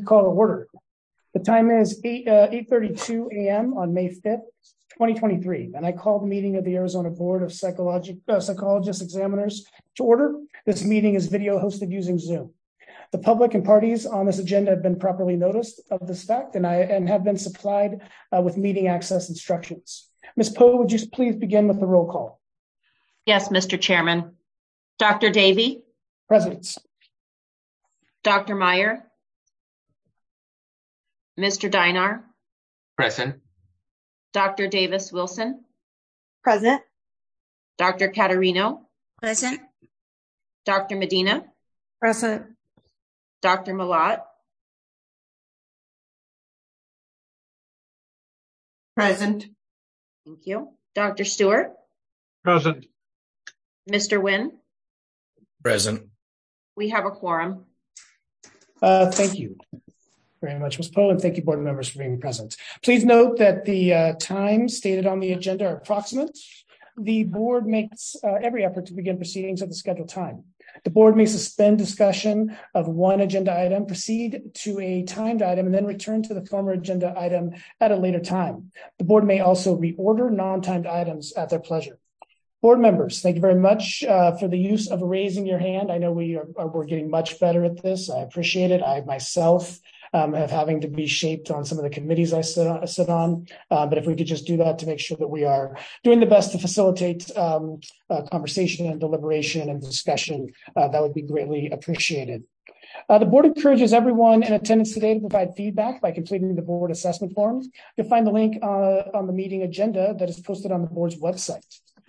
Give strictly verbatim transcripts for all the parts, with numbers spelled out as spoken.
call to order. The time is eight thirty-two a m on May fifth, twenty twenty-three, and I call the meeting of the Arizona Board of Psychologic uh, Psychologist Examiners to order. This meeting is video hosted using Zoom. The public and parties on this agenda have been properly noticed of this fact, and I and have been supplied uh, with meeting access instructions. Miz Poe, would you please begin with the roll call? Yes, Mister Chairman. Doctor Davey? Present. Doctor Meyer? Mister Dinar? Present. Doctor Davis Wilson? Present. Doctor Caterino? Present. Doctor Medina? Present. Doctor Malat? Present. Thank you. Doctor Stewart? Present. Mister Nguyen? Present. We have a quorum. Uh, thank you very much, Miz Poe, and thank you, board members, for being present. Please note that the uh, times stated on the agenda are approximate. The board makes uh, every effort to begin proceedings at the scheduled time. The board may suspend discussion of one agenda item, proceed to a timed item, and then return to the former agenda item at a later time. The board may also reorder non-timed items at their pleasure. Board members, thank you very much uh, for the use of raising your hand. I know we are, are we're getting much better at this. I appreciate it. I myself um, have having to be shaped on some of the committees I sit on. Sit on. Uh, but if we could just do that to make sure that we are doing the best to facilitate um, uh, conversation and deliberation and discussion, uh, that would be greatly appreciated. Uh, the board encourages everyone in attendance today to provide feedback by completing the board assessment forms. You'll find the link uh, on the meeting agenda that is posted on the board's website.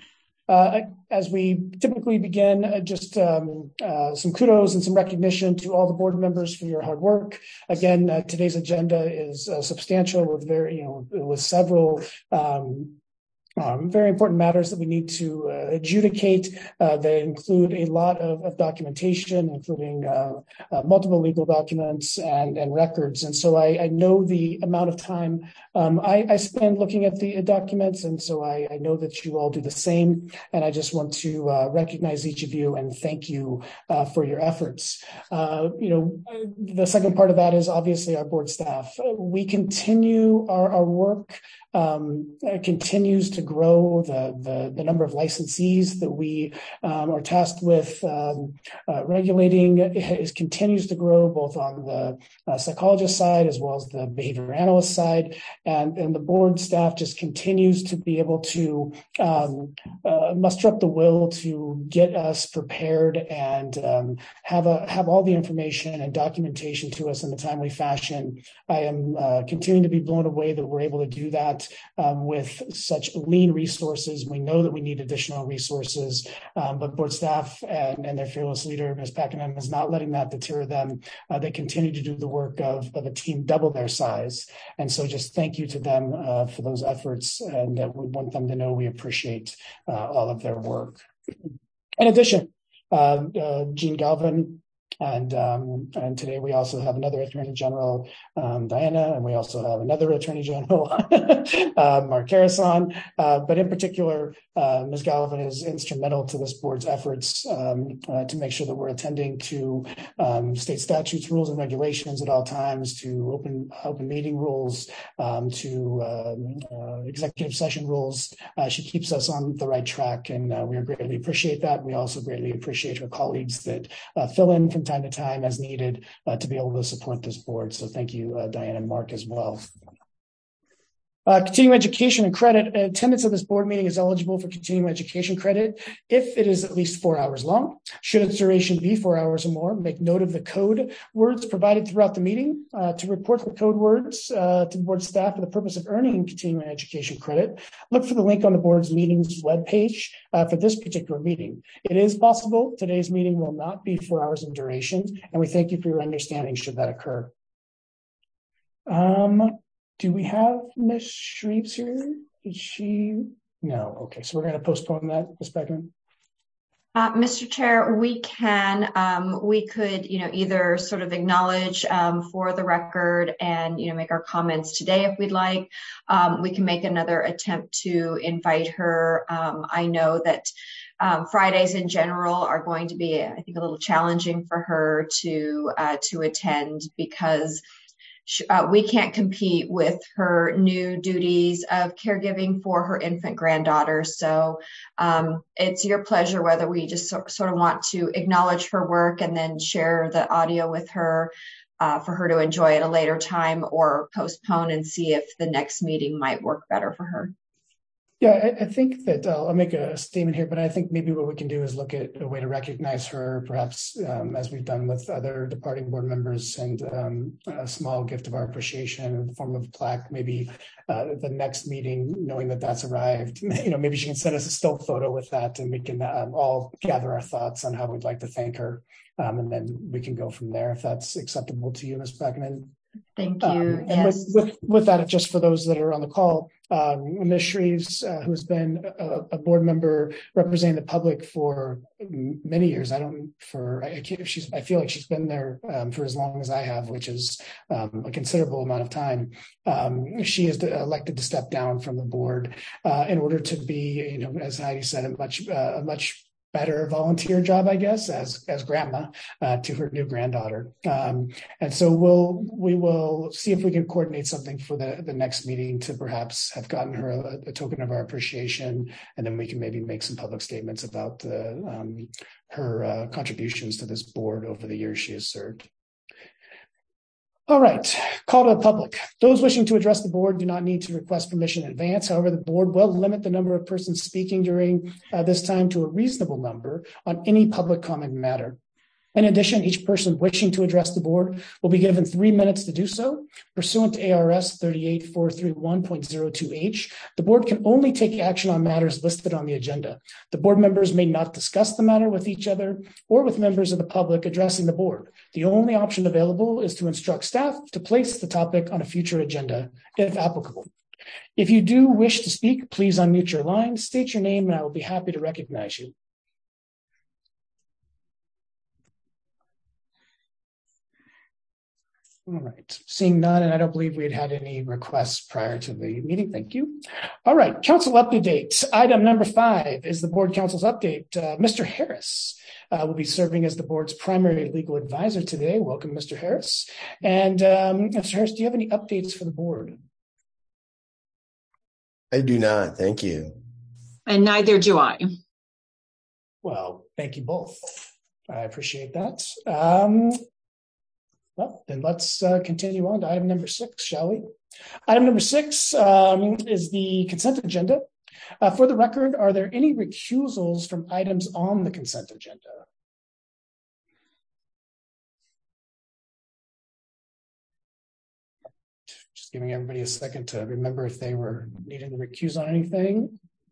Uh, as we typically begin, uh, just um, uh, some kudos and some recognition to all the board members for your hard work. Again, uh, today's agenda is uh, substantial with very, you know, with several um, Um, very important matters that we need to uh, adjudicate uh, that include a lot of, of documentation, including uh, uh, multiple legal documents and, and records. And so I, I know the amount of time um, I, I spend looking at the documents, and so I, I know that you all do the same. And I just want to uh, recognize each of you and thank you uh, for your efforts. Uh, you know, the second part of that is obviously our board staff. We continue our, our work. Um, continues to grow. The, the the number of licensees that we um, are tasked with um, uh, regulating is continues to grow, both on the uh, psychologist side as well as the behavior analyst side, and and the board staff just continues to be able to um, uh, muster up the will to get us prepared and um, have a have all the information and documentation to us in a timely fashion. I am uh, continuing to be blown away that we're able to do that. Um, with such lean resources. We know that we need additional resources, um, but board staff and, and their fearless leader, Miz Pakenham, is not letting that deter them. Uh, they continue to do the work of, of a team double their size. And so just thank you to them uh, for those efforts, and uh, we want them to know we appreciate uh, all of their work. In addition, uh, uh, Gene Galvin, And um, and today we also have another Attorney General, um, Diana, and we also have another Attorney General, uh, Mark Harrison. Uh, but in particular, uh, Miz Galvin is instrumental to this board's efforts um, uh, to make sure that we're attending to um, state statutes, rules, and regulations at all times, to open open meeting rules, um, to um, uh, executive session rules. Uh, she keeps us on the right track, and uh, we greatly appreciate that. We also greatly appreciate her colleagues that uh, fill in from time to time as needed uh, to be able to support this board. So thank you, uh, Diane and Mark, as well. Uh, continuing education and credit. Attendance of this board meeting is eligible for continuing education credit if it is at least four hours long. Should its duration be four hours or more, make note of the code words provided throughout the meeting. Uh, to report the code words uh, to the board staff for the purpose of earning continuing education credit, look for the link on the board's meetings webpage uh, for this particular meeting. It is possible today's meeting will not be four hours in duration, and we thank you for your understanding should that occur. Um, Do we have Miz Shreves here? Did she? No. Okay, so we're going to postpone that, Miz Beckman. Uh, Mister Chair, we can, um, we could, you know, either sort of acknowledge um, for the record and, you know, make our comments today if we'd like. Um, we can make another attempt to invite her. Um, I know that um, Fridays in general are going to be, I think, a little challenging for her to uh, to attend because uh, we can't compete with her new duties of caregiving for her infant granddaughter. So um, it's your pleasure whether we just so, sort of want to acknowledge her work and then share the audio with her uh, for her to enjoy at a later time, or postpone and see if the next meeting might work better for her. Yeah, I, I think that uh, I'll make a statement here, but I think maybe what we can do is look at a way to recognize her, perhaps um, as we've done with other departing board members, and um, a small gift of our appreciation in the form of a plaque. Maybe uh, the next meeting, knowing that that's arrived, you know, maybe she can send us a still photo with that, and we can um, all gather our thoughts on how we'd like to thank her, um, and then we can go from there if that's acceptable to you, Miz Beckman. Thank you. Um, and yes. with, with, with that, just for those that are on the call, um, Miz Shreves, uh, who's been a, a board member representing the public for many years. I don't, for, I can't, she's, I feel like she's been there um, for as long as I have, which is um, a considerable amount of time. Um, she is elected to step down from the board uh, in order to be, you know, as Heidi said, a much, uh, a much better volunteer job, I guess, as as grandma uh, to her new granddaughter. Um, and so we'll we will see if we can coordinate something for the, the next meeting to perhaps have gotten her a, a token of our appreciation, and then we can maybe make some public statements about the, um, her uh, contributions to this board over the years she has served. All right, call to the public. Those wishing to address the board do not need to request permission in advance. However, the board will limit the number of persons speaking during uh, this time to a reasonable number on any public comment matter. In addition, each person wishing to address the board will be given three minutes to do so. Pursuant to A R S thirty-eight four thirty-one point zero two H, the board can only take action on matters listed on the agenda. The board members may not discuss the matter with each other or with members of the public addressing the board. The only option available is to instruct staff to place the topic on a future agenda, if applicable. If you do wish to speak, please unmute your line, state your name, and I will be happy to recognize you. All right, seeing none, and I don't believe we had had any requests prior to the meeting. Thank you. All right, council updates. Item number five is the board council's update. Uh, Mister Harris uh, will be serving as the board's primary legal advisor today. Welcome, Mister Harris. And um, Mister Harris, do you have any updates for the board? I do not. Thank you. And neither do I. Well, thank you both. I appreciate that. Um, Well, then let's uh, continue on to item number six, shall we? Item number six um, is the consent agenda. Uh, for the record, are there any recusals from items on the consent agenda? Just giving everybody a second to remember if they were needing to recuse on anything.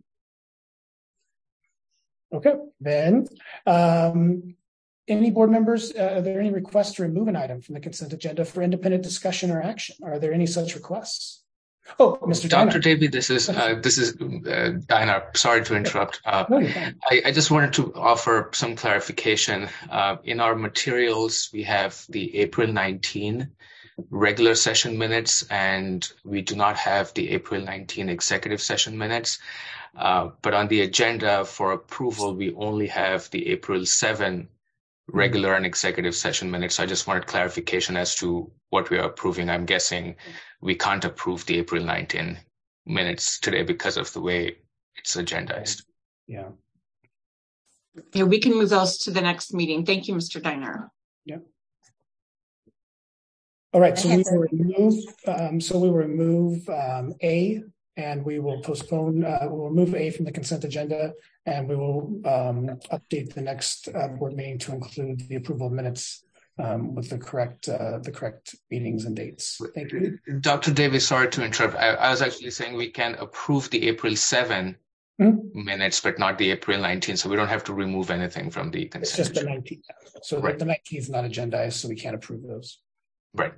Okay, then. Um, Any board members, uh, are there any requests to remove an item from the consent agenda for independent discussion or action? Are there any such requests? Oh, Mister Doctor Diner. Davey, this is uh, this is uh, Diner. Sorry to interrupt. Uh, No, you're fine. I, I just wanted to offer some clarification. Uh, in our materials, we have the April nineteenth regular session minutes, and we do not have the April nineteenth executive session minutes. Uh, but on the agenda for approval, we only have the April seventh regular and executive session minutes. So I just wanted clarification as to what we are approving. I'm guessing we can't approve the April nineteenth minutes today because of the way it's agendized. Yeah. Yeah, we can move those to the next meeting. Thank you, Mister Diner. Yeah. All right. So we will remove. Um, so we will remove um, A, and we will postpone. Uh, we'll remove A from the consent agenda, and we will um, update the next uh, board meeting to include the approval of minutes um, with the correct uh, the correct meetings and dates. Thank you, Doctor Davis. Sorry to interrupt. I, I was actually saying we can approve the April seventh mm-hmm. minutes, but not the April nineteenth. So we don't have to remove anything from the consent. It's just agenda. the nineteenth. So right. the nineteenth is not agendized, so we can't approve those. Right.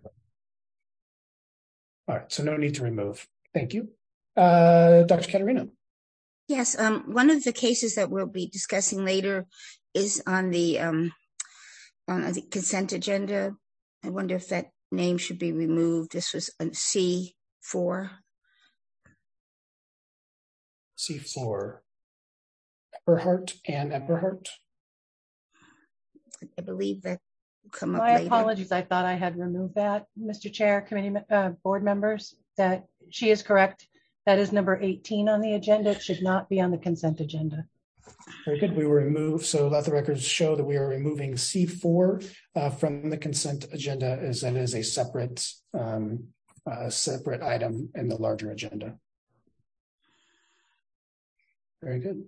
All right. So no need to remove. Thank you. Uh, Doctor Caterino. Yes, um, one of the cases that we'll be discussing later is on the um, on the consent agenda. I wonder if that name should be removed. This was a C four. C four. Eberhardt and Eberhardt. I believe that come up My later. apologies. I thought I had removed that, Mister Chair, committee uh, board members, that she is correct. That is number eighteen on the agenda. It should not be on the consent agenda. Very good. We were removed. So let the records show that we are removing C four uh, from the consent agenda, as that is a separate, um, uh, separate item in the larger agenda. Very good.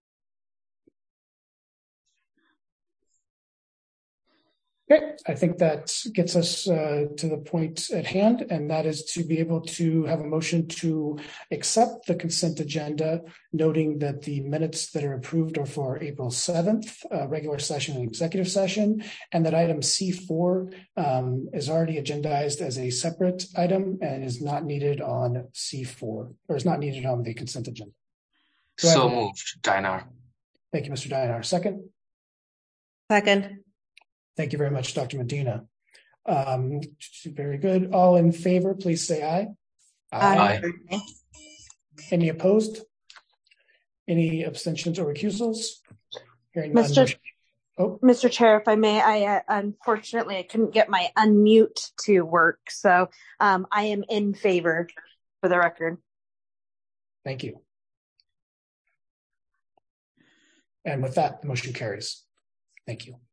Okay, I think that gets us uh, to the point at hand, and that is to be able to have a motion to accept the consent agenda, noting that the minutes that are approved are for April seventh, uh, regular session and executive session, and that item C four um, is already agendized as a separate item and is not needed on C four, or is not needed on the consent agenda. Do So a... moved, Dinar. Thank you, Mister Dinar. Second? Second. Thank you very much, Doctor Medina. Um, very good. All in favor, please say aye. Aye. Aye. Any opposed? Any abstentions or recusals? Hearing none. Mister Motion... Oh. Mister Chair, if I may, I uh, unfortunately I couldn't get my unmute to work, so um, I am in favor for the record. Thank you. And with that, the motion carries. Thank you.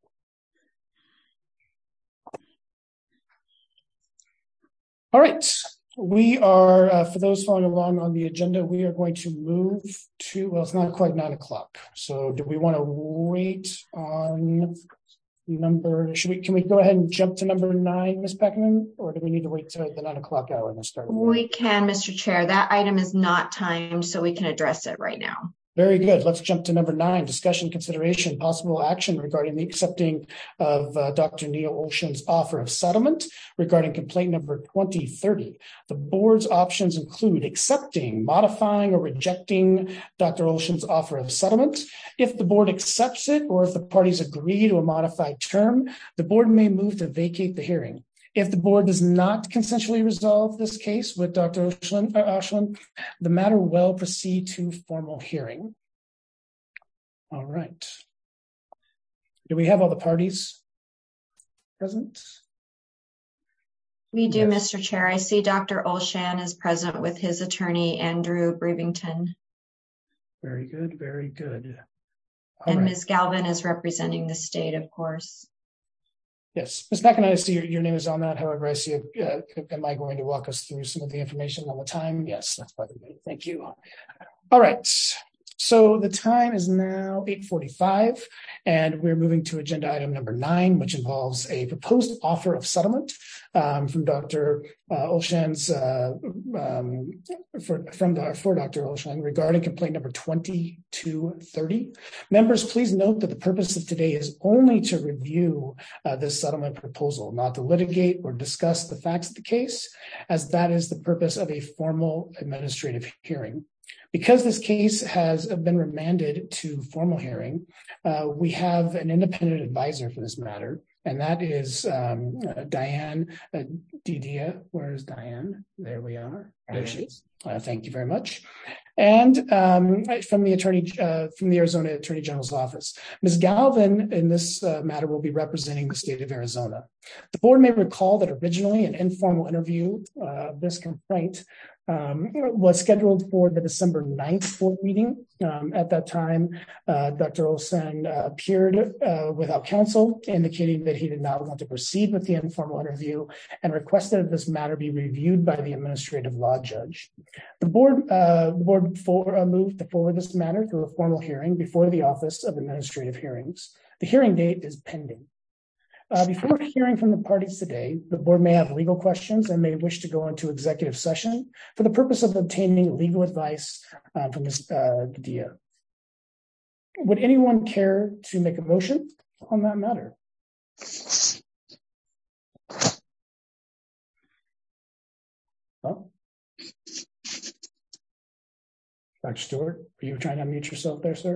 All right, we are, uh, for those following along on the agenda, we are going to move to, well, it's not quite nine o'clock. So do we want to wait on number, should we, can we go ahead and jump to number nine, Miz Peckman, or do we need to wait till the nine o'clock hour and start? We can, Mister Chair. That item is not timed, so we can address it right now. Very good. Let's jump to number nine, discussion, consideration, possible action regarding the accepting of uh, Doctor Neil Olshan's offer of settlement regarding complaint number twenty thirty. The board's options include accepting, modifying, or rejecting Doctor Olshan's offer of settlement. If the board accepts it, or if the parties agree to a modified term, the board may move to vacate the hearing. If the board does not consensually resolve this case with Doctor Olshan, uh, Olshan, the matter will proceed to formal hearing. All right. Do we have all the parties present? We do, Yes. Mister Chair. I see Doctor Olshan is present with his attorney, Andrew Brevington. Very good, very good. All and right. Miz Galvin is representing the state, of course. Yes, Miz Peck, and I see your, your name is on that. However, I see, uh, am I going to walk us through some of the information on the time? Yes, that's probably good. Thank you. All right. So the time is now eight forty-five, and we're moving to agenda item number nine, which involves a proposed offer of settlement um, from Doctor Uh, Olshan's uh, um, for from the, for Doctor Olshan regarding complaint number twenty-two thirty. Members, please note that the purpose of today is only to review uh, this settlement proposal, not to litigate or discuss the facts of the case, as that is the purpose of a formal administrative hearing. Because this case has been remanded to formal hearing, uh, we have an independent advisor for this matter, and that is um, uh, Diane uh, Didia. Where is Diane? There we are. There she is. Uh, thank you very much. And um, from the attorney, uh, from the Arizona Attorney General's office, Miz Galvin in this uh, matter will be representing the state of Arizona. The board may recall that originally an informal interview uh, of this complaint um, was scheduled for the December ninth board meeting. Um, at that time, uh, Doctor Olshan uh, appeared uh, without counsel, indicating that he did not want to proceed with the informal interview and requested that this matter be reviewed by the administrative law judge. The board, uh, the board for, uh, moved to forward this matter to a formal hearing before the Office of Administrative Hearings. The hearing date is pending. Uh, before hearing from the parties today, the board may have legal questions and may wish to go into executive session for the purpose of obtaining legal advice uh, from Miz Uh, Dia. Would anyone care to make a motion on that matter? Oh. Doctor Stewart, are you trying to unmute yourself there, sir?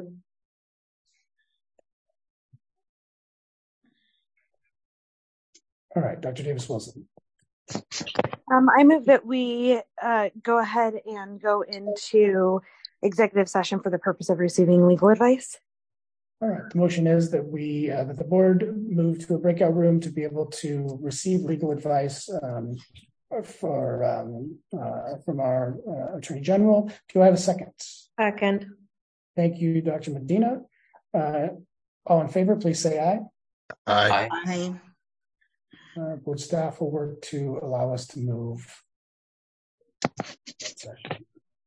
All right, Doctor Davis Wilson. Um, I move that we uh, go ahead and go into executive session for the purpose of receiving legal advice. All right. The motion is that we uh, that the board move to a breakout room to be able to receive legal advice um, for um, uh, from our uh, Attorney General. Do I have a second? Second. Thank you, Doctor Medina. Uh, all in favor, please say aye. Aye. Aye. Uh, board staff will work to allow us to move. Session.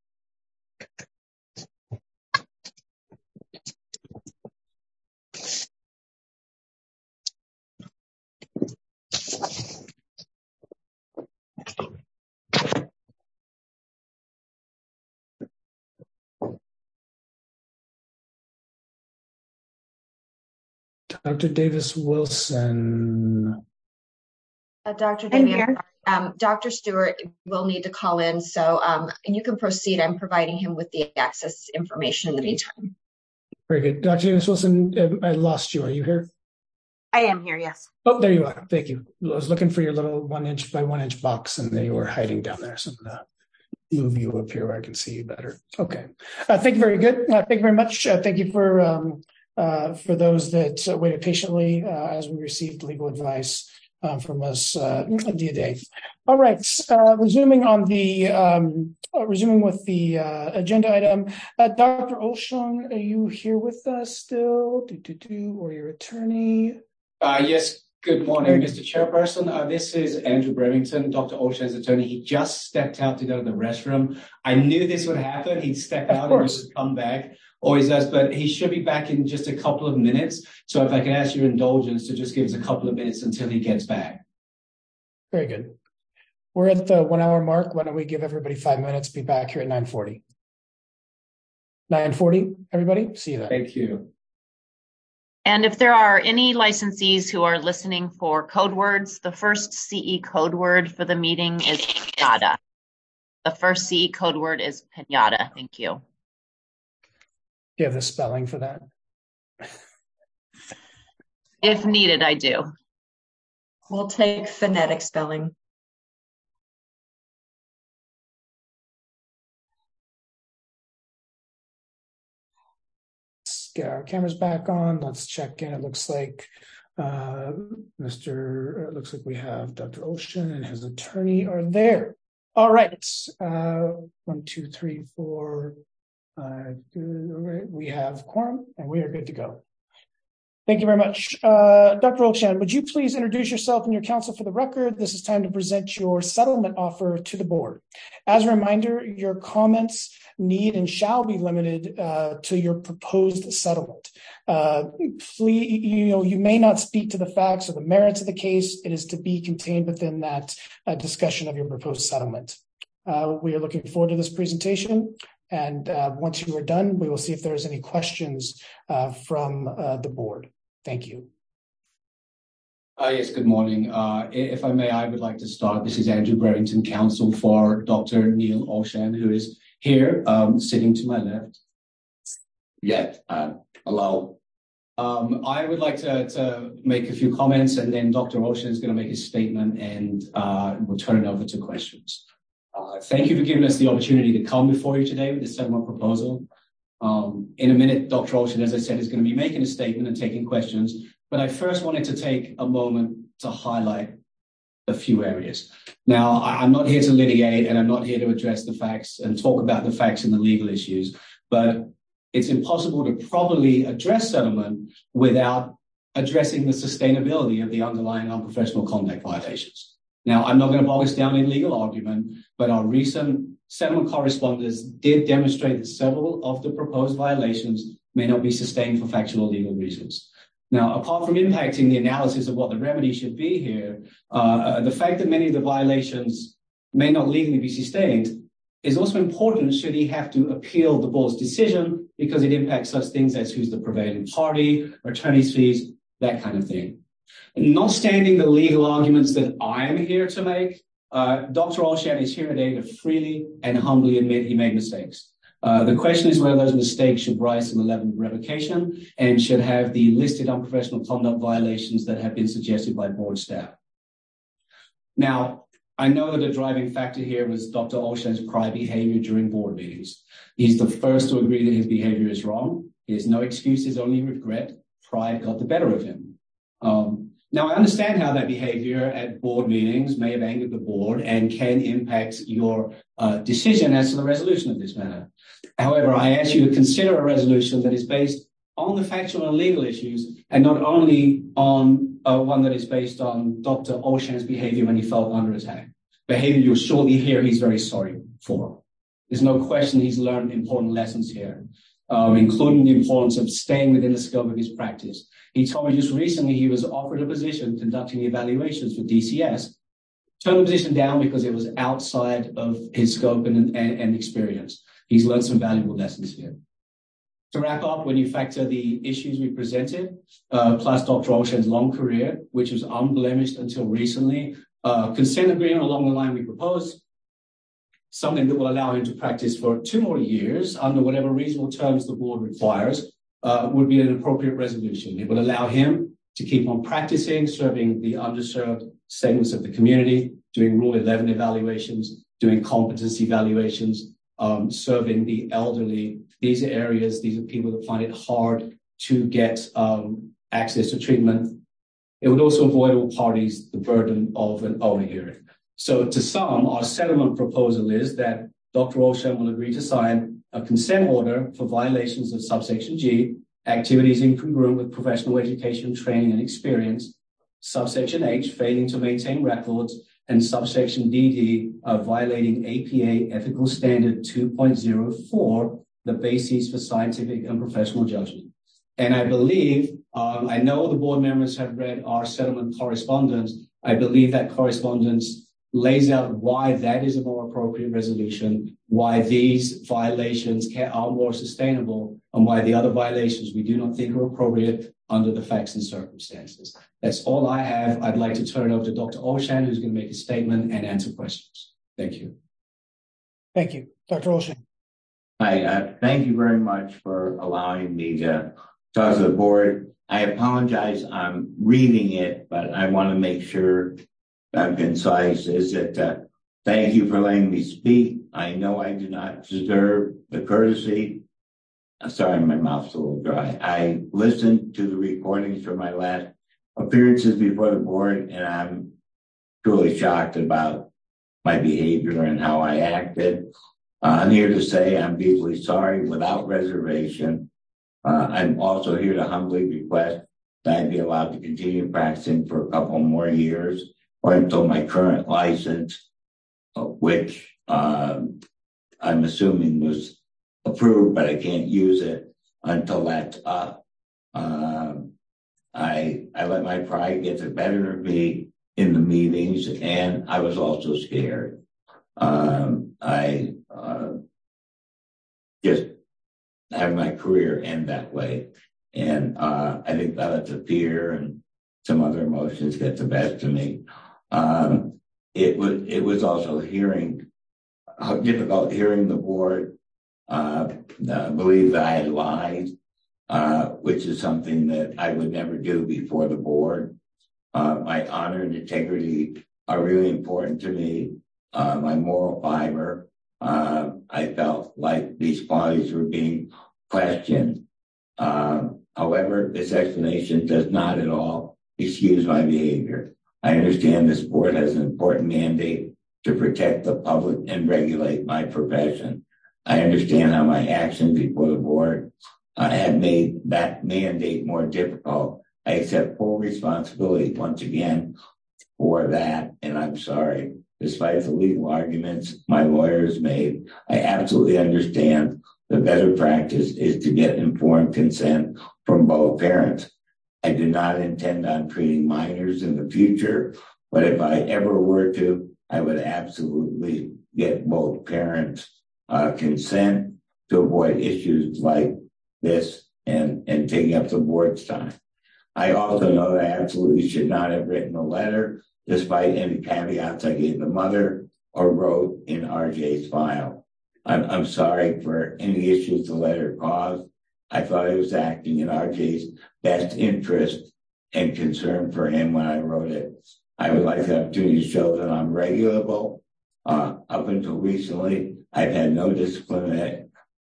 Doctor Davis Wilson. Uh, Doctor Davis, um, Doctor Stewart will need to call in, so um, you can proceed. I'm providing him with the access information in the meantime. Very good. Doctor Davis Wilson, I lost you. Are you here? I am here, yes. Oh, there you are. Thank you. I was looking for your little one inch by one inch box and they were hiding down there. So I'm going to move you up here where I can see you better. Okay. Uh, thank you very good. Uh, thank you very much. Uh, thank you for um, uh, for those that uh, waited patiently uh, as we received legal advice uh, from us uh, via day. All right. Uh, resuming on the um, uh, resuming with the uh, agenda item, uh, Doctor Olshon, are you here with us still? Do, do, do, or your attorney? Uh, yes, good morning, Mister Chairperson. Uh, this is Andrew Brevington, Doctor Olshan's attorney. He just stepped out to go to the restroom. I knew this would happen. He'd step out and just come back. Always does, but he should be back in just a couple of minutes. So if I could ask your indulgence to just give us a couple of minutes until he gets back. Very good. We're at the one hour mark. Why don't we give everybody five minutes? Be back here at nine forty. nine forty, everybody. See you then. Thank you. And if there are any licensees who are listening for code words, the first C E code word for the meeting is pinata. The first C E code word is pinata. Thank you. Do you have the spelling for that? If needed, I do. We'll take phonetic spelling. Get our cameras back on. Let's check in. It looks like uh, Mister It looks like we have Doctor Olshan and his attorney are there. All right. Uh, one, two, three, four. Uh, we have quorum and we are good to go. Thank you very much. Uh, Doctor Olshan, would you please introduce yourself and your counsel for the record? This is time to present your settlement offer to the board. As a reminder, your comments need and shall be limited uh, to your proposed settlement. Uh, please, you know, you may not speak to the facts or the merits of the case. It is to be contained within that uh, discussion of your proposed settlement. Uh, we are looking forward to this presentation. And uh, once you are done, we will see if there's any questions uh, from uh, the board. Thank you. Uh, yes, good morning. Uh, if I may, I would like to start. This is Andrew Brevington, counsel for Doctor Neil Olshan, who is here, um, sitting to my left. Yeah, uh, hello. Um, I would like to, to make a few comments, and then Doctor Olshan is going to make a statement, and uh, we'll turn it over to questions. Uh, thank you for giving us the opportunity to come before you today with the settlement proposal. Um, in a minute, Doctor Olshan, as I said, is going to be making a statement and taking questions. But I first wanted to take a moment to highlight a few areas. Now, I'm not here to litigate and I'm not here to address the facts and talk about the facts and the legal issues, but it's impossible to properly address settlement without addressing the sustainability of the underlying unprofessional conduct violations. Now, I'm not going to bog us down in legal argument, but our recent settlement correspondence did demonstrate that several of the proposed violations may not be sustained for factual legal reasons. Now, apart from impacting the analysis of what the remedy should be here, uh, the fact that many of the violations may not legally be sustained is also important should he have to appeal the board's decision because it impacts such things as who's the prevailing party, attorney's fees, that kind of thing. Notwithstanding the legal arguments that I'm here to make, uh, Doctor Olshan is here today to freely and humbly admit he made mistakes. Uh, the question is whether those mistakes should rise to the level of revocation and should have the listed unprofessional conduct violations that have been suggested by board staff. Now, I know that a driving factor here was Doctor Olshan's prior behavior during board meetings. He's the first to agree that his behavior is wrong. He has no excuses, only regret. Pride got the better of him. Um, now, I understand how that behavior at board meetings may have angered the board and can impact your uh, decision as to the resolution of this matter. However, I ask you to consider a resolution that is based on the factual and legal issues, and not only on uh, one that is based on Doctor Olshan's behavior when he felt under attack. Behavior you'll shortly hear he's very sorry for. There's no question he's learned important lessons here, um, including the importance of staying within the scope of his practice. He told me just recently he was offered a position conducting evaluations for D C S, turned the position down because it was outside of his scope and, and, and experience. He's learned some valuable lessons here. To wrap up, when you factor the issues we presented, uh, plus Doctor Olshan's long career, which was unblemished until recently, uh, consent agreement along the line we proposed, something that will allow him to practice for two more years under whatever reasonable terms the board requires, uh, would be an appropriate resolution. It would allow him to keep on practicing, serving the underserved segments of the community, doing Rule eleven evaluations, doing competency evaluations, um, serving the elderly. These are areas, these are people that find it hard to get um, access to treatment. It would also avoid all parties the burden of an overhearing. So to sum, our settlement proposal is that Doctor Olshan will agree to sign a consent order for violations of subsection G, activities incongruent with professional education, training, and experience, subsection H, failing to maintain records, and subsection D D, uh, violating A P A ethical standard two point oh four, the bases for scientific and professional judgment. And I believe, um, I know the board members have read our settlement correspondence. I believe that correspondence lays out why that is a more appropriate resolution, why these violations can, are more sustainable, and why the other violations we do not think are appropriate under the facts and circumstances. That's all I have. I'd like to turn it over to Doctor Olshan, who's going to make a statement and answer questions. Thank you. Thank you. Doctor Olshan. Hi, uh, thank you very much for allowing me to talk to the board. I apologize, I'm reading it, but I want to make sure I'm concise. Is that uh, thank you for letting me speak. I know I do not deserve the courtesy. I'm sorry, my mouth's a little dry. I listened to the recordings from my last appearances before the board, and I'm truly shocked about my behavior and how I acted. Uh, I'm here to say I'm deeply sorry without reservation. Uh, I'm also here to humbly request that I be allowed to continue practicing for a couple more years or until my current license, uh, which um, I'm assuming was approved, but I can't use it until that's up. Um, I I let my pride get the better of me in the meetings, and I was also scared. Um, I uh, just have my career end that way, and uh, I think that the fear and some other emotions get the best of me. Um, it was it was also hearing how difficult hearing the board uh, uh, believe that I had lied, uh, which is something that I would never do before the board. Uh, my honor and integrity are really important to me. Uh, my moral fiber. Uh, I felt like these qualities were being questioned. Uh, however, this explanation does not at all excuse my behavior. I understand this board has an important mandate to protect the public and regulate my profession. I understand how my actions before the board uh, have made that mandate more difficult. I accept full responsibility once again for that, and I'm sorry. Despite the legal arguments my lawyers made, I absolutely understand the better practice is to get informed consent from both parents. I do not intend on treating minors in the future, but if I ever were to, I would absolutely get both parents' uh, consent to avoid issues like this and, and taking up the board's time. I also know that I absolutely should not have written a letter despite any caveats I gave the mother or wrote in R J's file. I'm, I'm sorry for any issues the letter caused. I thought I was acting in R J's best interest and concern for him when I wrote it. I would like the opportunity to show that I'm regulable. Uh, up until recently, I've had no disciplinary,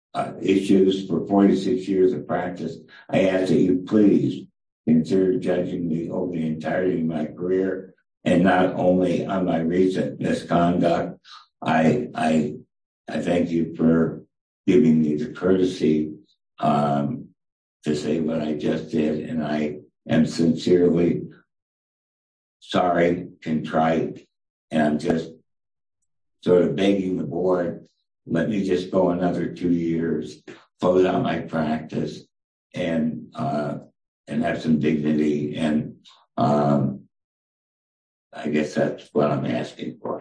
uh, issues for forty-six years of practice, I ask that you please consider judging me over the entirety of my career and not only on my recent misconduct. I, I, I thank you for giving me the courtesy um, to say what I just did, and I am sincerely sorry, contrite, and I'm just sort of begging the board, let me just go another two years, close out my practice, and uh, and have some dignity. And um, I guess that's what I'm asking for.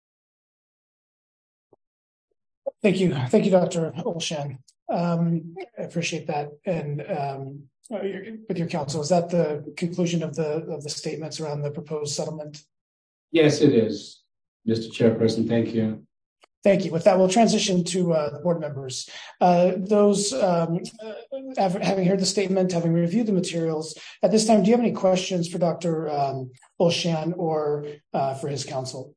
Thank you. Thank you, Doctor Olshan. Um, I appreciate that. And um, with your counsel, is that the conclusion of the of the statements around the proposed settlement? Yes, it is, Mister Chairperson. Thank you. Thank you. With that, we'll transition to uh, the board members. Uh, those um, uh, having heard the statement, having reviewed the materials, at this time, do you have any questions for Doctor Um, Olshan or uh, for his counsel?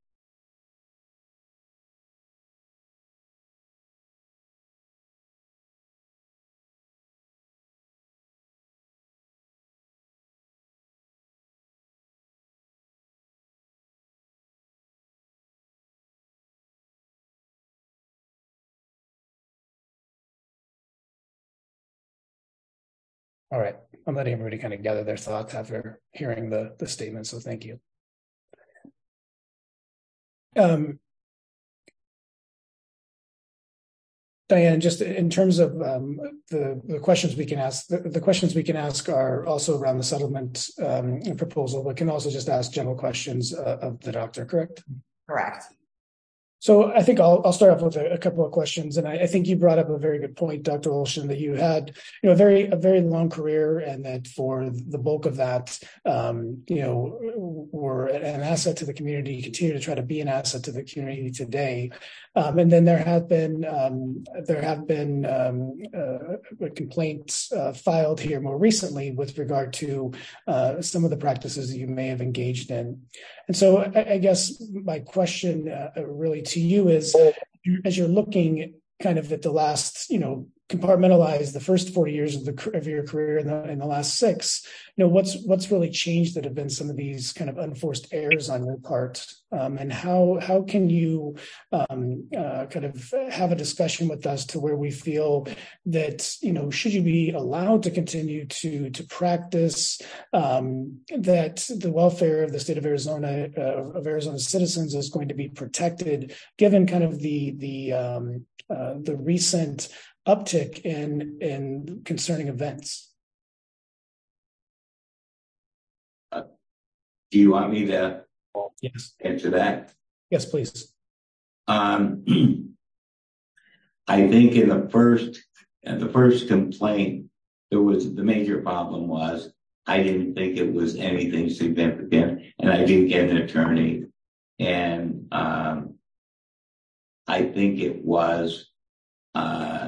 All right, I'm letting everybody kind of gather their thoughts after hearing the, the statement, so thank you. Um, Diane, just in terms of um, the, the questions we can ask, the, the questions we can ask are also around the settlement um, proposal, but can also just ask general questions uh, of the doctor, correct? Correct. So I think I'll, I'll start off with a, a couple of questions, and I, I think you brought up a very good point, Doctor Olshan, that you had, you know, a very a very long career, and that for the bulk of that, um, you know, were an asset to the community, continue to try to be an asset to the community today. Um, and then there have been um, there have been um, uh, complaints uh, filed here more recently with regard to uh, some of the practices that you may have engaged in. And so I, I guess my question uh, really to you is, as you're looking kind of at the last, you know, compartmentalize the first forty years of the of your career in the in the last six, you know, what's what's really changed that have been some of these kind of unforced errors on your part, um, and how how can you um, uh, kind of have a discussion with us to where we feel that, you know, should you be allowed to continue to to practice, um, that the welfare of the state of Arizona uh, of Arizona's citizens is going to be protected, given kind of the the um, uh, the recent uptick in in concerning events. Uh, do you want me to yes. answer that? Yes, please. Um, I think in the first in the first complaint, there was the major problem was I didn't think it was anything significant, and I didn't get an attorney, and um, I think it was. Uh,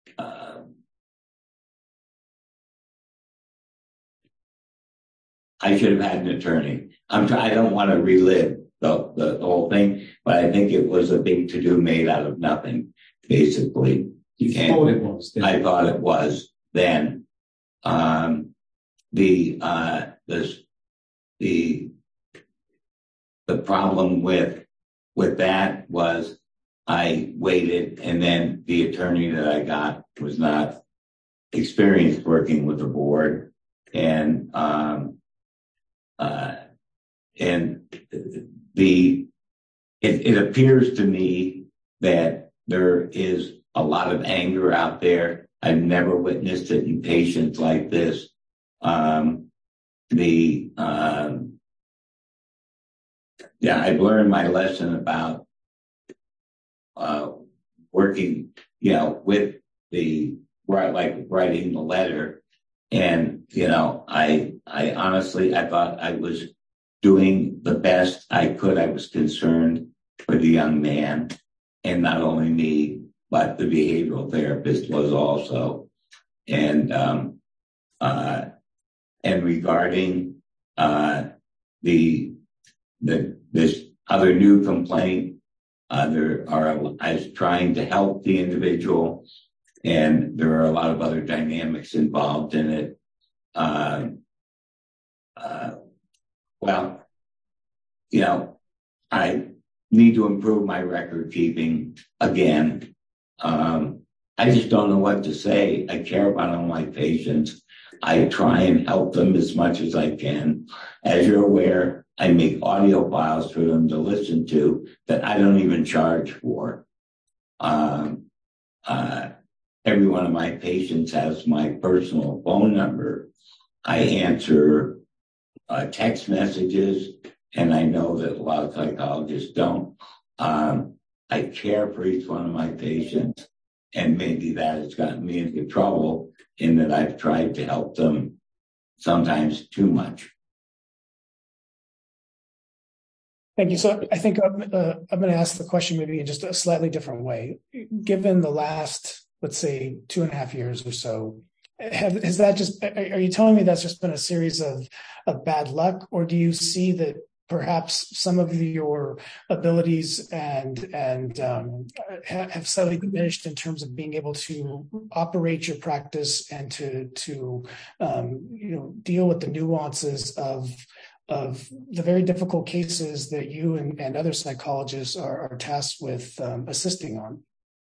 I should have had an attorney. I'm try- I don't want to relive the, the, the whole thing, but I think it was a big to-do made out of nothing, basically. You thought it was then. I thought it was then. Um, the, uh, the, the, the problem with, with that was I waited, and then the attorney that I got was not experienced working with the board. And, um, Uh, and the it, it appears to me that there is a lot of anger out there. I've never witnessed it in patients like this. Um, the um, yeah, I've learned my lesson about uh, working, you know, with the right, like writing the letter. And, you know, I, I honestly, I thought I was doing the best I could. I was concerned for the young man, and not only me, but the behavioral therapist was also. And, um, uh, and regarding, uh, the, the, this other new complaint, uh, there are, I was trying to help the individual, and there are a lot of other dynamics involved in it. Uh, uh, well, you know, I need to improve my record keeping again. Um, I just don't know what to say. I care about all my patients. I try and help them as much as I can. As you're aware, I make audio files for them to listen to that I don't even charge for. Um, uh, every one of my patients has my personal phone number. I answer uh, text messages, and I know that a lot of psychologists don't. Um, I care for each one of my patients, and maybe that has gotten me into trouble in that I've tried to help them sometimes too much. Thank you. So I think I'm, uh, I'm going to ask the question maybe in just a slightly different way. Given the last, let's say, two and a half years or so, have, has that just, are you telling me that's just been a series of, of bad luck, or do you see that perhaps some of your abilities and and um, have slightly diminished in terms of being able to operate your practice and to to um, you know deal with the nuances of of the very difficult cases that you and, and other psychologists are, are tasked with um, assisting on?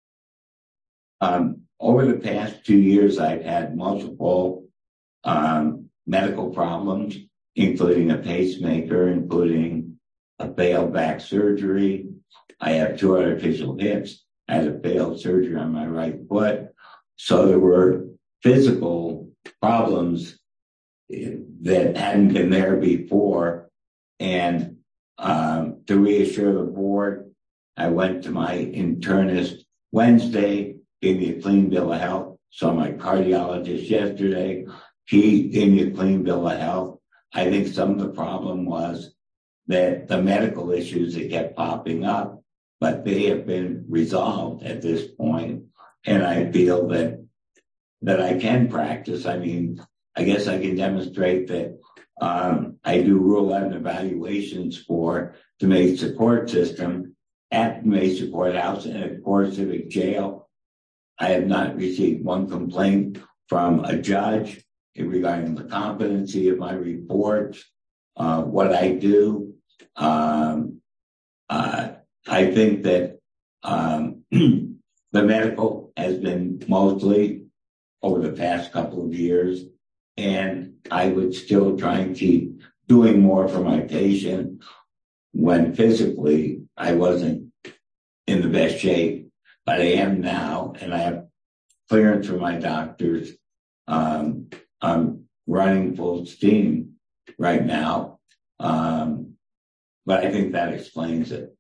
Um, over the past two years, I've had multiple um, medical problems, including a pacemaker, including a failed back surgery. I have two artificial hips. I had a failed surgery on my right foot. So there were physical problems that hadn't been there before. And um, to reassure the board, I went to my internist Wednesday, gave me a clean bill of health. Saw my cardiologist yesterday. He gave me a clean bill of health. I think some of the problem was that the medical issues that kept popping up, but they have been resolved at this point. And I feel that that I can practice. I mean, I guess I can demonstrate that um, I do Rule eleven evaluations for the May Support System at the May Support House and at Core Civic Jail. I have not received one complaint from a judge regarding the competency of my reports, uh, what I do. Um, uh, I think that um, the medical has been mostly over the past couple of years, and I would still try and keep doing more for my patient when physically I wasn't in the best shape, but I am now, and I have clearance from my doctors. Um, I'm running full steam right now, um, but I think that explains it.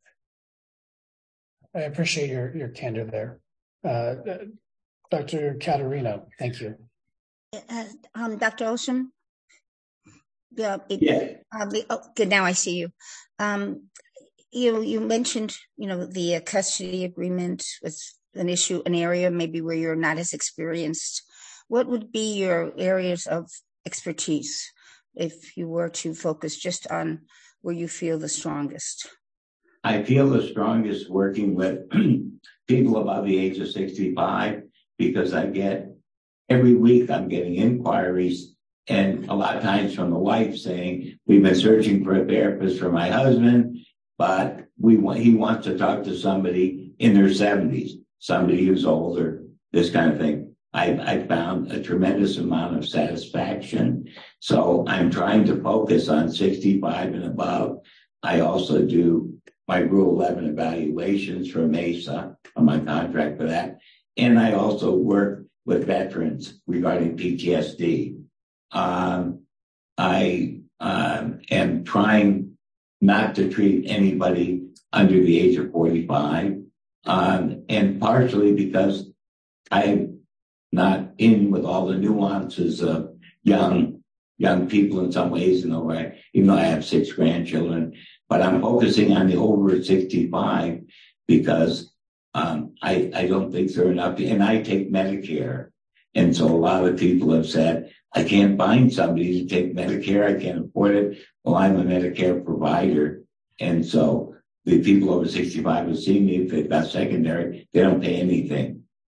I appreciate your, your candor there. Uh, Doctor Caterino, thank you. Uh, um, Doctor Olson? Yeah. It, yeah. Uh, the, oh, good, now I see you. Um, you, you mentioned, you know, the uh, custody agreement was an issue, an area maybe where you're not as experienced. What would be your areas of expertise if you were to focus just on where you feel the strongest? I feel the strongest working with people above the age of sixty-five, because I get, every week I'm getting inquiries, and a lot of times from the wife saying, we've been searching for a therapist for my husband, but we want, he wants to talk to somebody in their seventies, somebody who's older, this kind of thing. I, I found a tremendous amount of satisfaction. So I'm trying to focus on sixty-five and above. I also do my Rule eleven evaluations for MESA on my contract for that. And I also work with veterans regarding P T S D. Um, I um, am trying not to treat anybody under the age of forty-five, um, and partially because I'm not in with all the nuances of young young people in some ways, in a way, even though I have six grandchildren. But I'm focusing on the over sixty-five because um, I, I don't think there are enough, and I take Medicare. And so a lot of people have said, I can't find somebody to take Medicare. I can't afford it. Well, I'm a Medicare provider. And so the people over sixty-five who see me, if they've got secondary, they don't pay anything.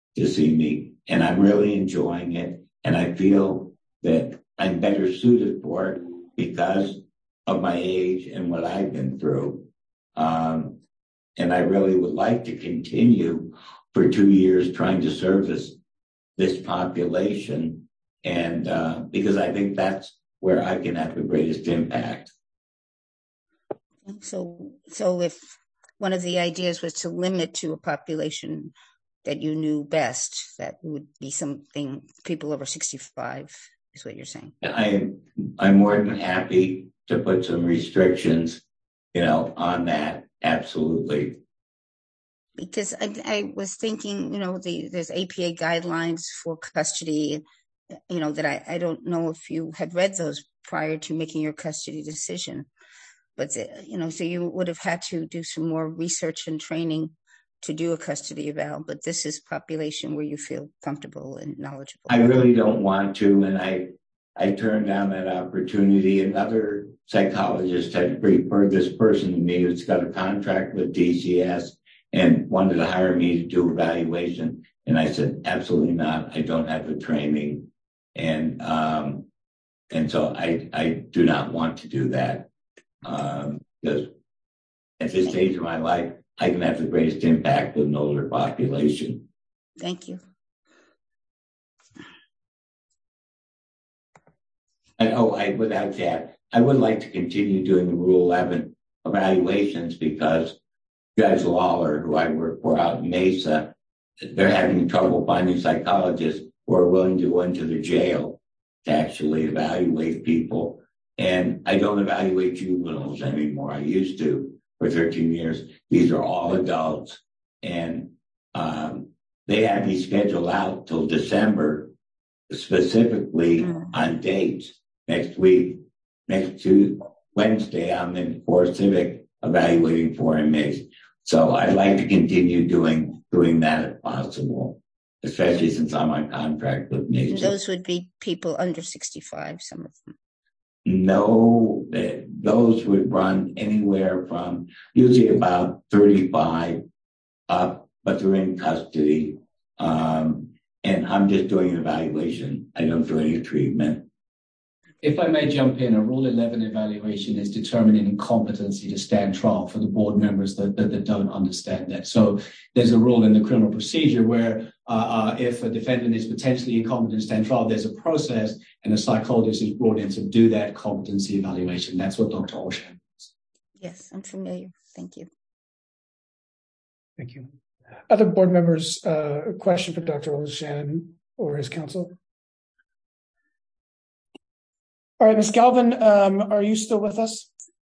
to see me, and I'm really enjoying it. And I feel that I'm better suited for it because of my age and what I've been through. Um, and I really would like to continue for two years trying to service this population, and uh, because I think that's where I can have the greatest impact. So, so if one of the ideas was to limit to a population that you knew best, that would be something people over sixty-five, is what you're saying. I, I'm more than happy to put some restrictions, you know, on that. Absolutely. Because I, I was thinking, you know, the, there's A P A guidelines for custody, you know, that I, I don't know if you had read those prior to making your custody decision. But, you know, so you would have had to do some more research and training to do a custody eval. But this is population where you feel comfortable and knowledgeable. I really don't want to, and I I turned down that opportunity. Another psychologist had referred this person to me who's got a contract with D C S and wanted to hire me to do evaluation. And I said, absolutely not. I don't have the training. And um, and so I, I do not want to do that. Um, because at this stage of my life, I can have the greatest impact with an older population. Thank you. And oh, I without that, I would like to continue doing the Rule eleven evaluations because Judge Lawler, who I work for out in Mesa, they're having trouble finding psychologists who are willing to go into the jail to actually evaluate people. And I don't evaluate juveniles anymore. I used to for thirteen years. These are all adults. And um, they had me scheduled out till December, specifically mm. on dates. Next week, next Tuesday, Wednesday, I'm in Core Civic evaluating four inmates. So I'd like to continue doing doing that if possible, especially since I'm on contract with Mesa. Those would be people under sixty-five, some of them. No, those would run anywhere from usually about thirty-five up, but they're in custody. Um, and I'm just doing an evaluation. I don't do any treatment. If I may jump in, a Rule eleven evaluation is determining competency to stand trial for the board members that, that, that don't understand that. So there's a rule in the criminal procedure where uh, uh, if a defendant is potentially incompetent to stand trial, there's a process and a psychologist is brought in to do that competency evaluation. That's what Doctor Olshan does. Yes, I'm familiar. Thank you. Thank you. Other board members, uh, a question for Doctor Olshan or his counsel? All right, Miz Galvin, um, are you still with us?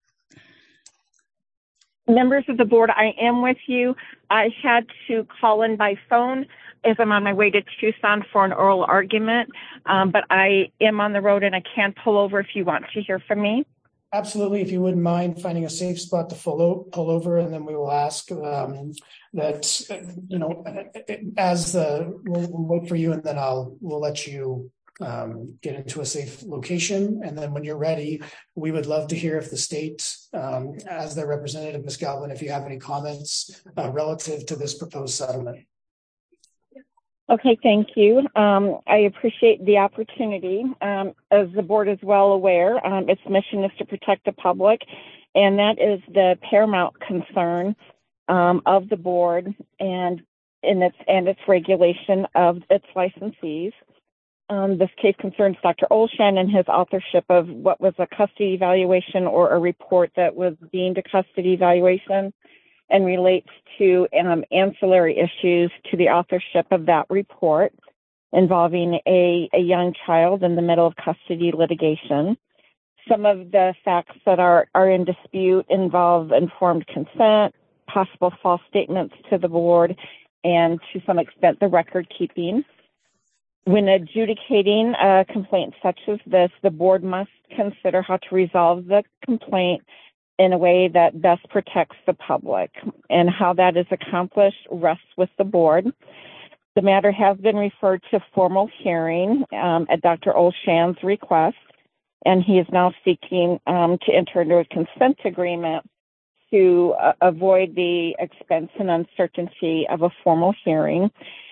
Members of the board, I am with you. I had to call in by phone as I'm on my way to Tucson for an oral argument, um, but I am on the road and I can pull over if you want to hear from me. Absolutely. If you wouldn't mind finding a safe spot to pull, pull over, and then we will ask um, that, you know, as the, we'll, we'll wait for you, and then I'll, we'll let you Um, get into a safe location. And then when you're ready, we would love to hear if the state, um, as their representative, Miz Galvin, if you have any comments uh, relative to this proposed settlement. Okay, thank you. Um, I appreciate the opportunity. Um, as the board is well aware, um, its mission is to protect the public, and that is the paramount concern um, of the board and in its and its regulation of its licensees. Um, this case concerns Doctor Olshan and his authorship of what was a custody evaluation or a report that was deemed a custody evaluation and relates to um, ancillary issues to the authorship of that report involving a, a young child in the middle of custody litigation. Some of the facts that are, are in dispute involve informed consent, possible false statements to the board, and to some extent the record keeping. When adjudicating a complaint such as this, the board must consider how to resolve the complaint in a way that best protects the public, and how that is accomplished rests with the board. The matter has been referred to formal hearing um, at Doctor Olshan's request, and he is now seeking um, to enter into a consent agreement to uh, avoid the expense and uncertainty of a formal hearing.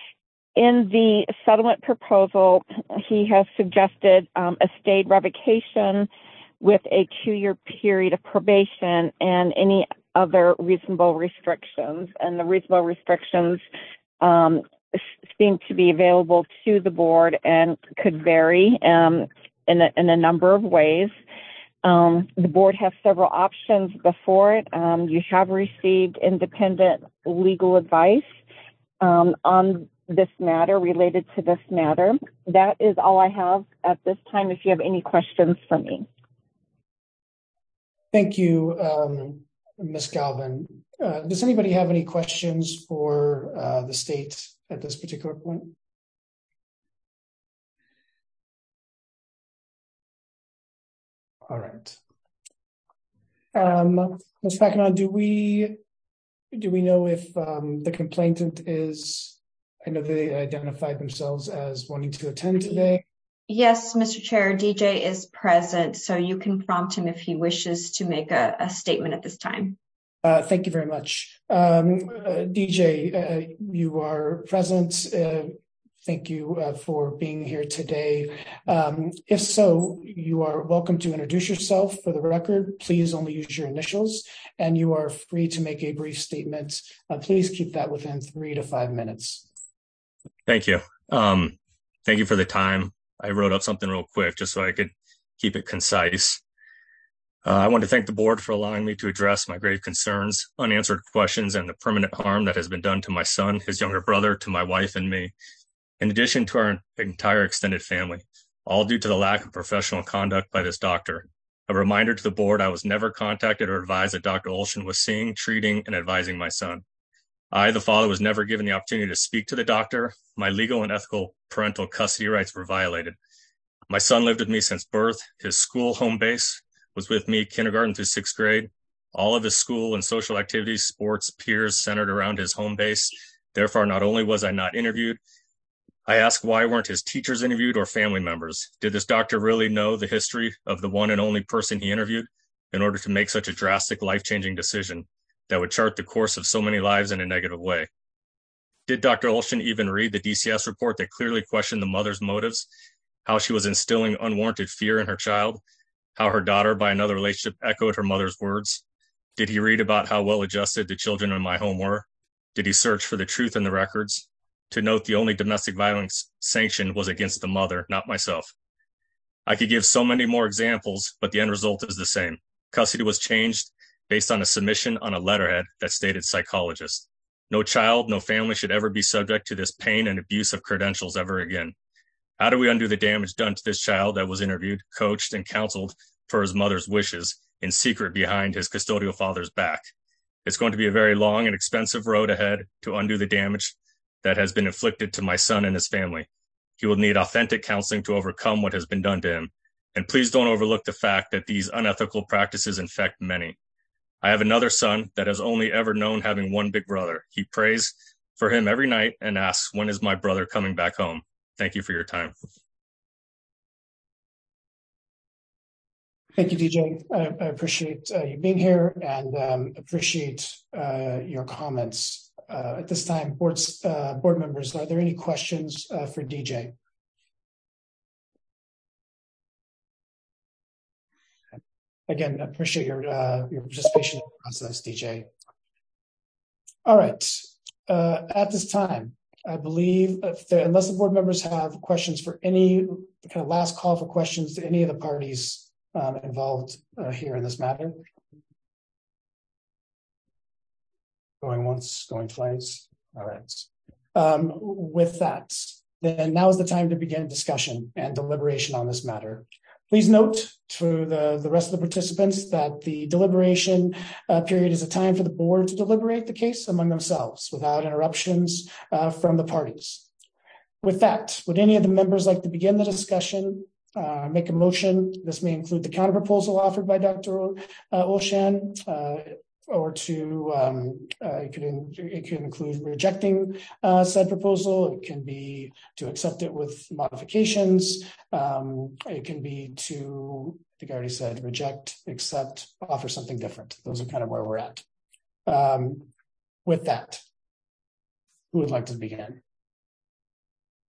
in the settlement proposal, he has suggested um, a stayed revocation with a two-year period of probation and any other reasonable restrictions. And the reasonable restrictions um, seem to be available to the board and could vary um, in, a, in a number of ways. Um, the board has several options before it. Um, you have received independent legal advice um, on this matter, related to this matter. That is all I have at this time. If you have any questions for me. Thank you, um, Miz Galvin. Uh, does anybody have any questions for uh, the state at this particular point? All right. Um, Miz Packinon, do we do we know if um, the complainant is? I know they identified themselves as wanting to attend today. Yes, Mister Chair, D J is present, so you can prompt him if he wishes to make a, a statement at this time. Uh, thank you very much. Um, uh, D J, uh, you are present. Uh, thank you uh, for being here today. Um, if so, you are welcome to introduce yourself for the record. Please only use your initials, and you are free to make a brief statement. Uh, please keep that within three to five minutes. Thank you. Um, thank you for the time. I wrote up something real quick just so I could keep it concise. Uh, I want to thank the board for allowing me to address my grave concerns, unanswered questions, and the permanent harm that has been done to my son, his younger brother, to my wife, and me, in addition to our entire extended family, all due to the lack of professional conduct by this doctor. A reminder to the board, I was never contacted or advised that Doctor Olshan was seeing, treating, and advising my son. I, the father, was never given the opportunity to speak to the doctor. My legal and ethical parental custody rights were violated. My son lived with me since birth. His school home base was with me kindergarten through sixth grade. All of his school and social activities, sports, peers centered around his home base. Therefore, not only was I not interviewed, I asked why weren't his teachers interviewed or family members? Did this doctor really know the history of the one and only person he interviewed in order to make such a drastic, life-changing decision that would chart the course of so many lives in a negative way? Did Doctor Olshan even read the D C S report that clearly questioned the mother's motives, how she was instilling unwarranted fear in her child, how her daughter by another relationship echoed her mother's words? Did he read about how well-adjusted the children in my home were? Did he search for the truth in the records? To note, the only domestic violence sanctioned was against the mother, not myself. I could give so many more examples, but the end result is the same. Custody was changed based on a submission on a letterhead that stated psychologist. No child, no family should ever be subject to this pain and abuse of credentials ever again. How do we undo the damage done to this child that was interviewed, coached, and counseled for his mother's wishes in secret behind his custodial father's back? It's going to be a very long and expensive road ahead to undo the damage that has been inflicted to my son and his family. He will need authentic counseling to overcome what has been done to him. And please don't overlook the fact that these unethical practices infect many. I have another son that has only ever known having one big brother. He prays for him every night and asks, when is my brother coming back home? Thank you for your time. Thank you, D J. I, I appreciate uh, you being here and um, appreciate uh, your comments. Uh, at this time, boards, uh, board members, are there any questions uh, for D J? Again, I appreciate your uh, your participation in the process, D J. All right. Uh, at this time, I believe, if there, unless the board members have questions for any kind of last call for questions to any of the parties um, involved uh, here in this matter. Going once, going twice. All right. Um, with that, then now is the time to begin discussion and deliberation on this matter. Please note to the, the rest of the participants that the deliberation uh, period is a time for the board to deliberate the case among themselves without interruptions uh, from the parties. With that, would any of the members like to begin the discussion, uh, make a motion? This may include the counterproposal offered by Doctor Uh, Olshan, uh, or to, um, uh, it, could in, it could include rejecting uh, said proposal. It can be to accept it with modifications. Um, it can be to, I think I already said, reject, accept, offer something different. Those are kind of where we're at. Um, with that, who would like to begin?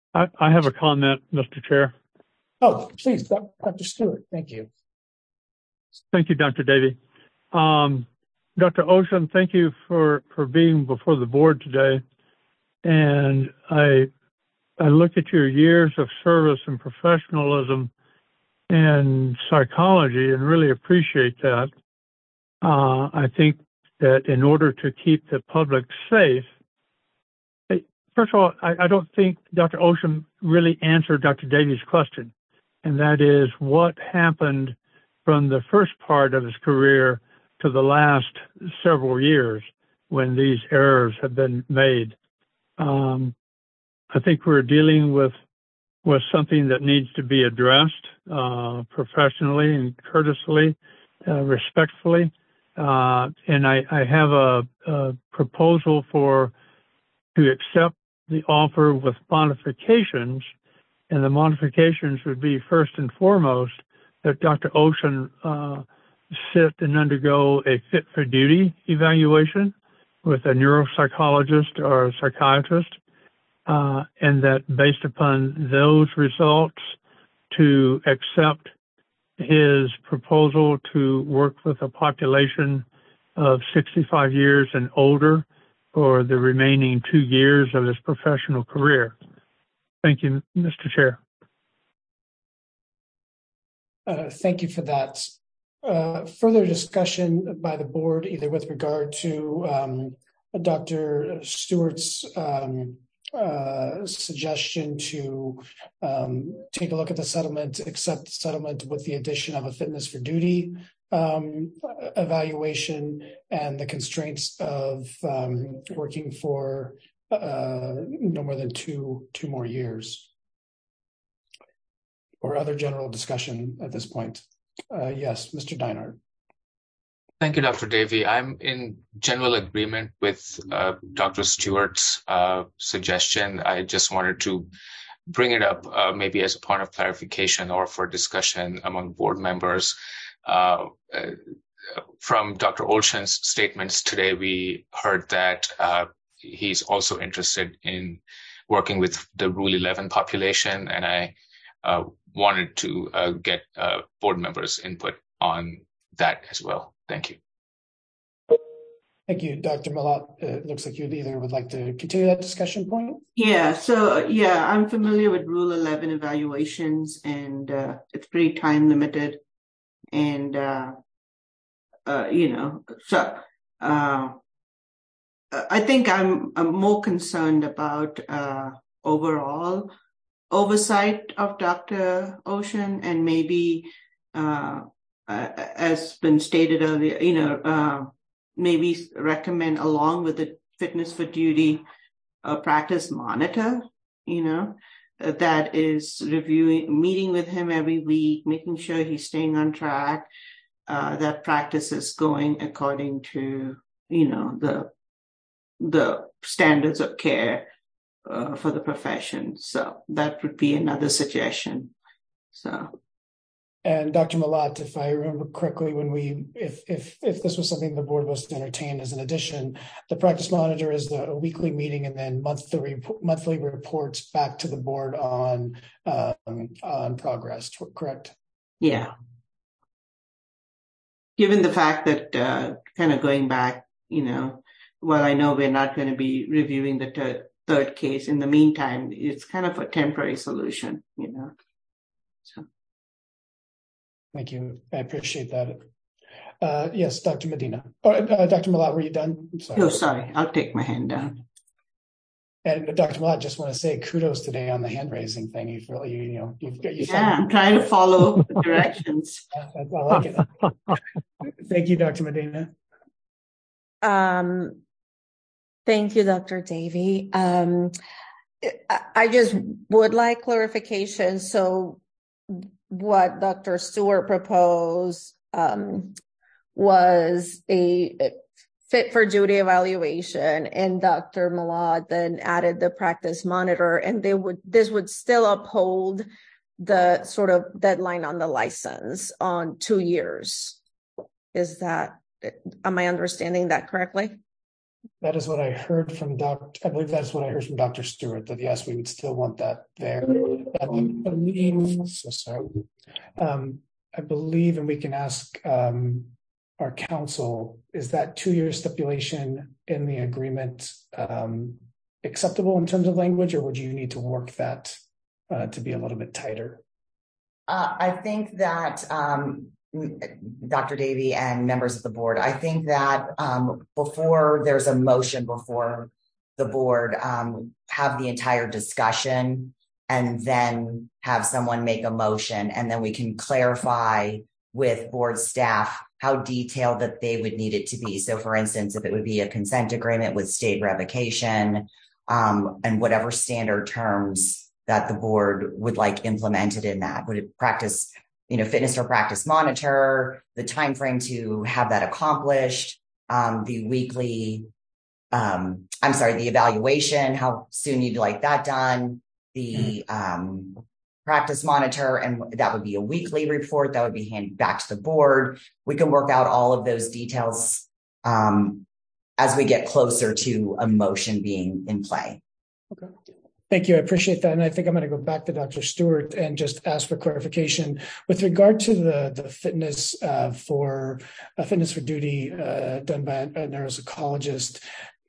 I, I have a comment, Mister Chair. Oh, please, Doctor Stewart. Thank you. Thank you, Doctor Davey. Um, Doctor Ocean, thank you for, for being before the board today. And I, I look at your years of service and professionalism in psychology and really appreciate that. Uh, I think that in order to keep the public safe, first of all, I, I don't think Doctor Ocean really answered Doctor Davies' question, and that is what happened from the first part of his career to the last several years when these errors have been made. Um, I think we're dealing with with something that needs to be addressed uh, professionally and courteously, uh, respectfully. Uh, and I, I have a, a proposal for to accept the offer with modifications, and the modifications would be first and foremost that Doctor Ocean uh, sit and undergo a fit for duty evaluation with a neuropsychologist or a psychiatrist, uh, and that based upon those results to accept his proposal to work with a population of sixty-five years and older for the remaining two years of his professional career. Thank you, Mister Chair. Uh, thank you for that. Uh, further discussion by the board, either with regard to um, Doctor Stewart's um, uh, suggestion to um, take a look at the settlement, accept the settlement with the addition of a fitness for duty um, evaluation and the constraints of um, working for uh, no more than two, two more years, or other general discussion at this point. Uh, yes, Mister Deinhardt. Thank you, Doctor Davey. I'm in general agreement with uh, Doctor Stewart's uh, suggestion. I just wanted to bring it up uh, maybe as a point of clarification or for discussion among board members. Uh, uh, from Doctor Olshan's statements today, we heard that uh, he's also interested in working with the Rule eleven population, and I uh, wanted to uh, get uh, board members' input on that as well. Thank you. Thank you, Doctor Malott. Uh, it looks like you either would like to continue that discussion point. Yeah, so yeah, I'm familiar with Rule eleven evaluations, and uh, it's pretty time limited. And, uh, uh, you know, so uh, I think I'm, I'm more concerned about uh, overall oversight of Doctor Ocean, and maybe, uh, uh, as been stated earlier, you know, uh, maybe recommend along with the fitness for duty uh, practice monitor, you know, uh, that is reviewing, meeting with him every week, making sure he's staying on track, uh, that practice is going according to, you know, the the standards of care uh, for the profession. So that would be another suggestion. So. And Doctor Malott, if I remember correctly, when we, if if if this was something the board was to entertain as an addition, the practice monitor is the a weekly meeting, and then monthly monthly reports back to the board on um, on progress. Correct? Yeah. Given the fact that uh, kind of going back, you know, while I know we're not going to be reviewing the ter- third case, in the meantime, it's kind of a temporary solution, you know. So. Thank you. I appreciate that. Uh, yes, Doctor Medina. Oh, uh, Doctor Malott, were you done? I'm sorry. Oh, sorry. I'll take my hand down. And Doctor Malott, just want to say kudos today on the hand raising thing. You've really, you know, you've got. You yeah, I'm trying to follow the directions. I like it. Thank you, Doctor Medina. Um, thank you, Doctor Davey. Um, I, I just would like clarification. So, what Doctor Stewart proposed um, was a fit for duty evaluation, and Doctor Malott then added the practice monitor, and they would this would still uphold the sort of deadline on the license on two years. Is that, am I understanding that correctly? That is what I heard from Doc. I believe that's what I heard from Doctor Stewart, that yes, we would still want that there. Um, I believe, so sorry. Um, I believe, and we can ask um, our counsel, is that two-year stipulation in the agreement um, acceptable in terms of language, or would you need to work that uh, to be a little bit tighter? Uh, I think that um, Doctor Davey and members of the board, I think that um, before there's a motion before the board, um, have the entire discussion and then have someone make a motion, and then we can clarify with board staff how detailed that they would need it to be. So for instance, if it would be a consent agreement with state revocation um, and whatever standard terms that the board would like implemented in that, would it practice you know, fitness for practice monitor, the time frame to have that accomplished, um, the weekly, um, I'm sorry, the evaluation, how soon you'd like that done, the um, practice monitor, and that would be a weekly report that would be handed back to the board. We can work out all of those details um, as we get closer to a motion being in play. Okay. Thank you. I appreciate that. And I think I'm going to go back to Doctor Stewart and just ask for clarification with regard to the, the fitness uh, for uh, fitness for duty uh, done by a neuropsychologist.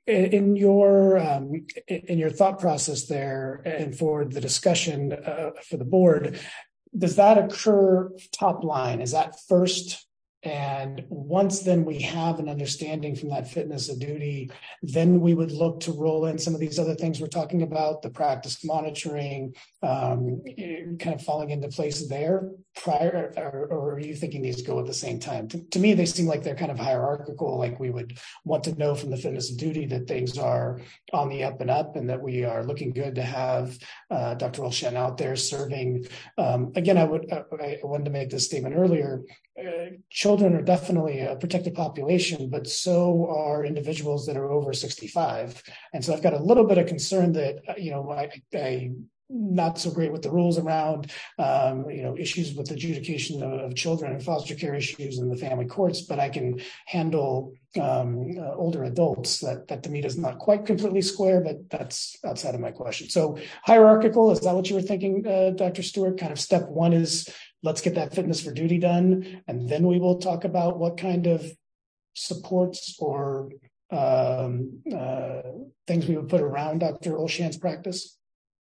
In your um, in your thought process there and for the discussion uh, for the board, does that occur top line? Is that first? And once then we have an understanding from that fitness of duty, then we would look to roll in some of these other things we're talking about, the practice monitoring, um, kind of falling into place there prior, or, or are you thinking these go at the same time? To, to me, they seem like they're kind of hierarchical, like we would want to know from the fitness of duty that things are on the up and up and that we are looking good to have uh, Doctor Olshan out there serving. Um, again, I would I wanted to make this statement earlier. Uh, children are definitely a protected population, but so are individuals that are over sixty-five. And so I've got a little bit of concern that, you know, I, I not so great with the rules around, um, you know, issues with adjudication of, of children and foster care issues in the family courts, but I can handle um, uh, older adults. That, that to me does not quite completely square, but that's outside of my question. So hierarchical, is that what you were thinking, uh, Doctor Stewart? Kind of step one is, let's get that fitness for duty done, and then we will talk about what kind of supports or um, uh, things we would put around Doctor Olshan's practice.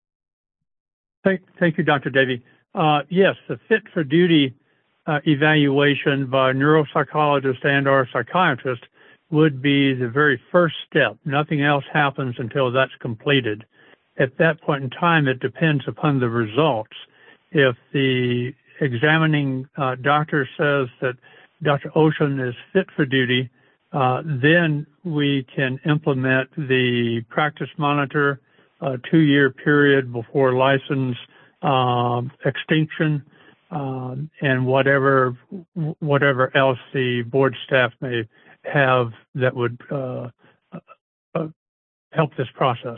Thank, thank you, Doctor Davey. Uh, yes, the fit for duty uh, evaluation by a neuropsychologist and or psychiatrist would be the very first step. Nothing else happens until that's completed. At that point in time, it depends upon the results. If the examining uh, doctor says that Doctor Olshan is fit for duty, uh, then we can implement the practice monitor, a two-year period before license uh, extinction, uh, and whatever whatever else the board staff may have that would uh, uh, help this process.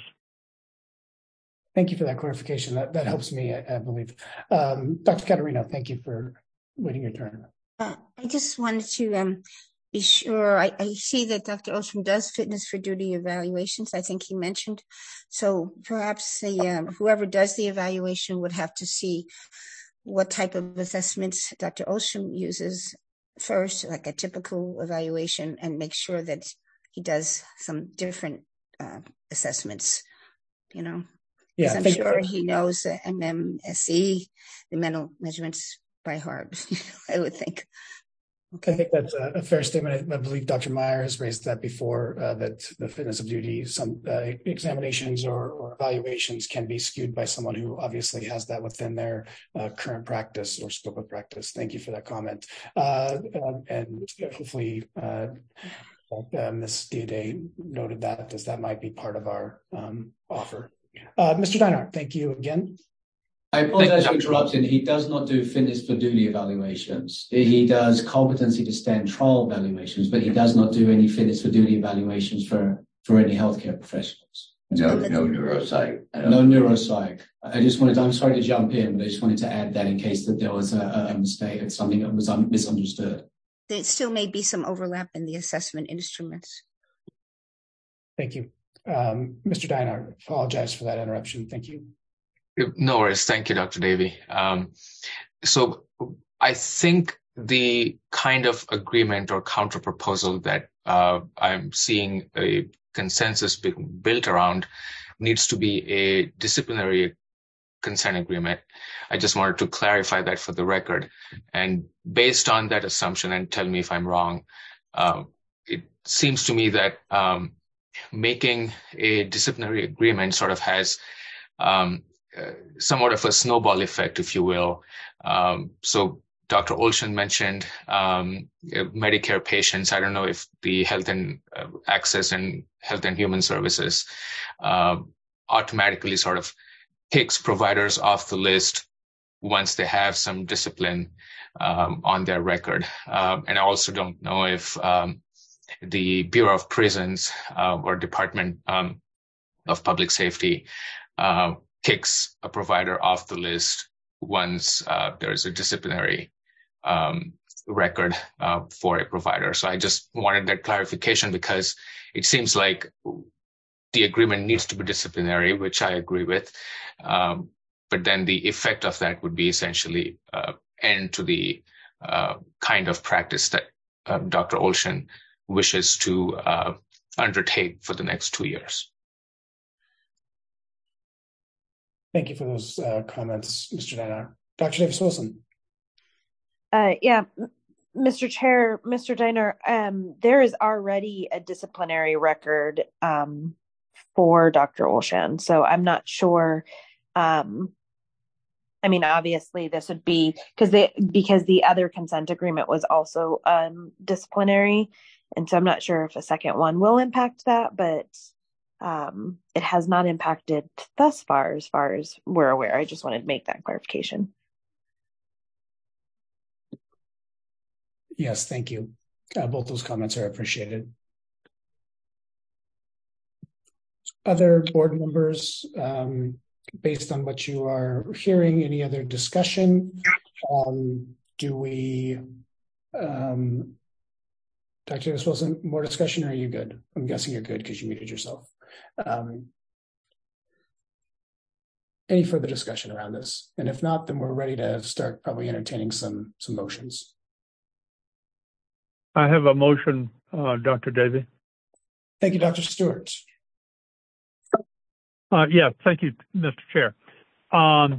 Thank you for that clarification. That that helps me, I, I believe. Um, Doctor Caterino, thank you for waiting your turn. Uh, I just wanted to um, be sure. I, I see that Doctor Olshan does fitness for duty evaluations. I think he mentioned. So perhaps the um, whoever does the evaluation would have to see what type of assessments Doctor Olshan uses first, like a typical evaluation, and make sure that he does some different uh, assessments. You know. Yeah, I'm sure he knows the M M S E, the mental measurements by heart, I would think. Okay. I think that's a, a fair statement. I, I believe Doctor Meyer has raised that before, uh, that the fitness of duty, some uh, examinations or, or evaluations can be skewed by someone who obviously has that within their uh, current practice or scope of practice. Thank you for that comment. Uh, uh, and hopefully uh, uh, Miz Diaday noted that, as that might be part of our um, offer. Uh, Mister Deinhardt, thank you again. I apologize for interrupting. He does not do fitness for duty evaluations. He does competency to stand trial evaluations, but he does not do any fitness for duty evaluations for, for any healthcare professionals. No, no neuropsych. No neuropsych. I just wanted to, I'm sorry to jump in, but I just wanted to add that in case that there was a, a mistake or something that was misunderstood. There still may be some overlap in the assessment instruments. Thank you. Um, Mister Diner, apologize for that interruption. Thank you. No worries. Thank you, Doctor Davey. Um, so I think the kind of agreement or counter proposal that uh, I'm seeing a consensus being built around needs to be a disciplinary consent agreement. I just wanted to clarify that for the record. And based on that assumption, and tell me if I'm wrong, uh, it seems to me that um, making a disciplinary agreement sort of has um, uh, somewhat of a snowball effect, if you will. Um, so Doctor Olshan mentioned um, Medicare patients. I don't know if the Health and uh, Access and Health and Human Services uh, automatically sort of picks providers off the list once they have some discipline um, on their record. Um, and I also don't know if um, the Bureau of Prisons uh, or Department um, of Public Safety uh, kicks a provider off the list once uh, there is a disciplinary um, record uh, for a provider. So I just wanted that clarification because it seems like the agreement needs to be disciplinary, which I agree with. Um, but then the effect of that would be essentially uh, end to the uh, kind of practice that uh, Doctor Olshan wishes to uh, undertake for the next two years. Thank you for those uh, comments, Mister Diner. Doctor Davis-Wilson. Uh, yeah, Mister Chair, Mister Diner, um, there is already a disciplinary record um, for Doctor Olshan, so I'm not sure. Um, I mean, obviously, this would be because they because the other consent agreement was also um, disciplinary, and so I'm not sure if a second one will impact that, but um, it has not impacted thus far, as far as we're aware. I just wanted to make that clarification. Yes, thank you. Uh, both those comments are appreciated. Other board members, um, based on what you are hearing, any other discussion? Um, do we, um, Doctor Davis-Wilson, more discussion, or are you good? I'm guessing you're good because you muted yourself. Um, any further discussion around this? And if not, then we're ready to start probably entertaining some, some motions. I have a motion, uh, Doctor Davey. Thank you, Doctor Stewart. Uh, yeah, thank you, Mister Chair. Um,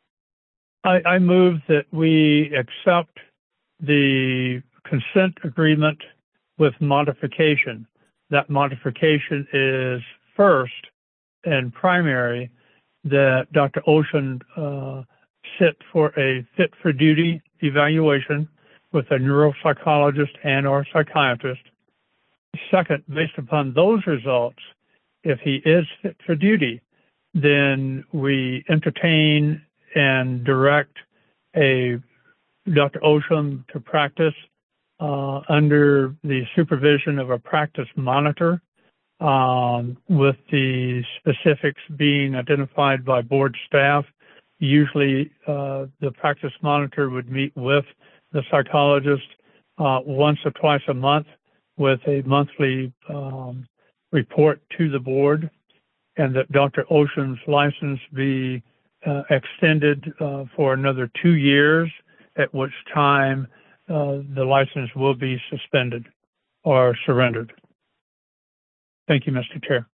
I, I move that we accept the consent agreement with modification. That modification is first and primary that Doctor Olshan uh, sit for a fit for duty evaluation with a neuropsychologist and or psychiatrist. Second, based upon those results, if he is fit for duty, then we entertain and direct a Doctor Olshan to practice uh, under the supervision of a practice monitor, um, with the specifics being identified by board staff. Usually uh, the practice monitor would meet with the psychologist uh, once or twice a month with a monthly um, report to the board, and that Doctor Olshan's license be uh, extended uh, for another two years, at which time uh, the license will be suspended or surrendered. Thank you, Mister Chair.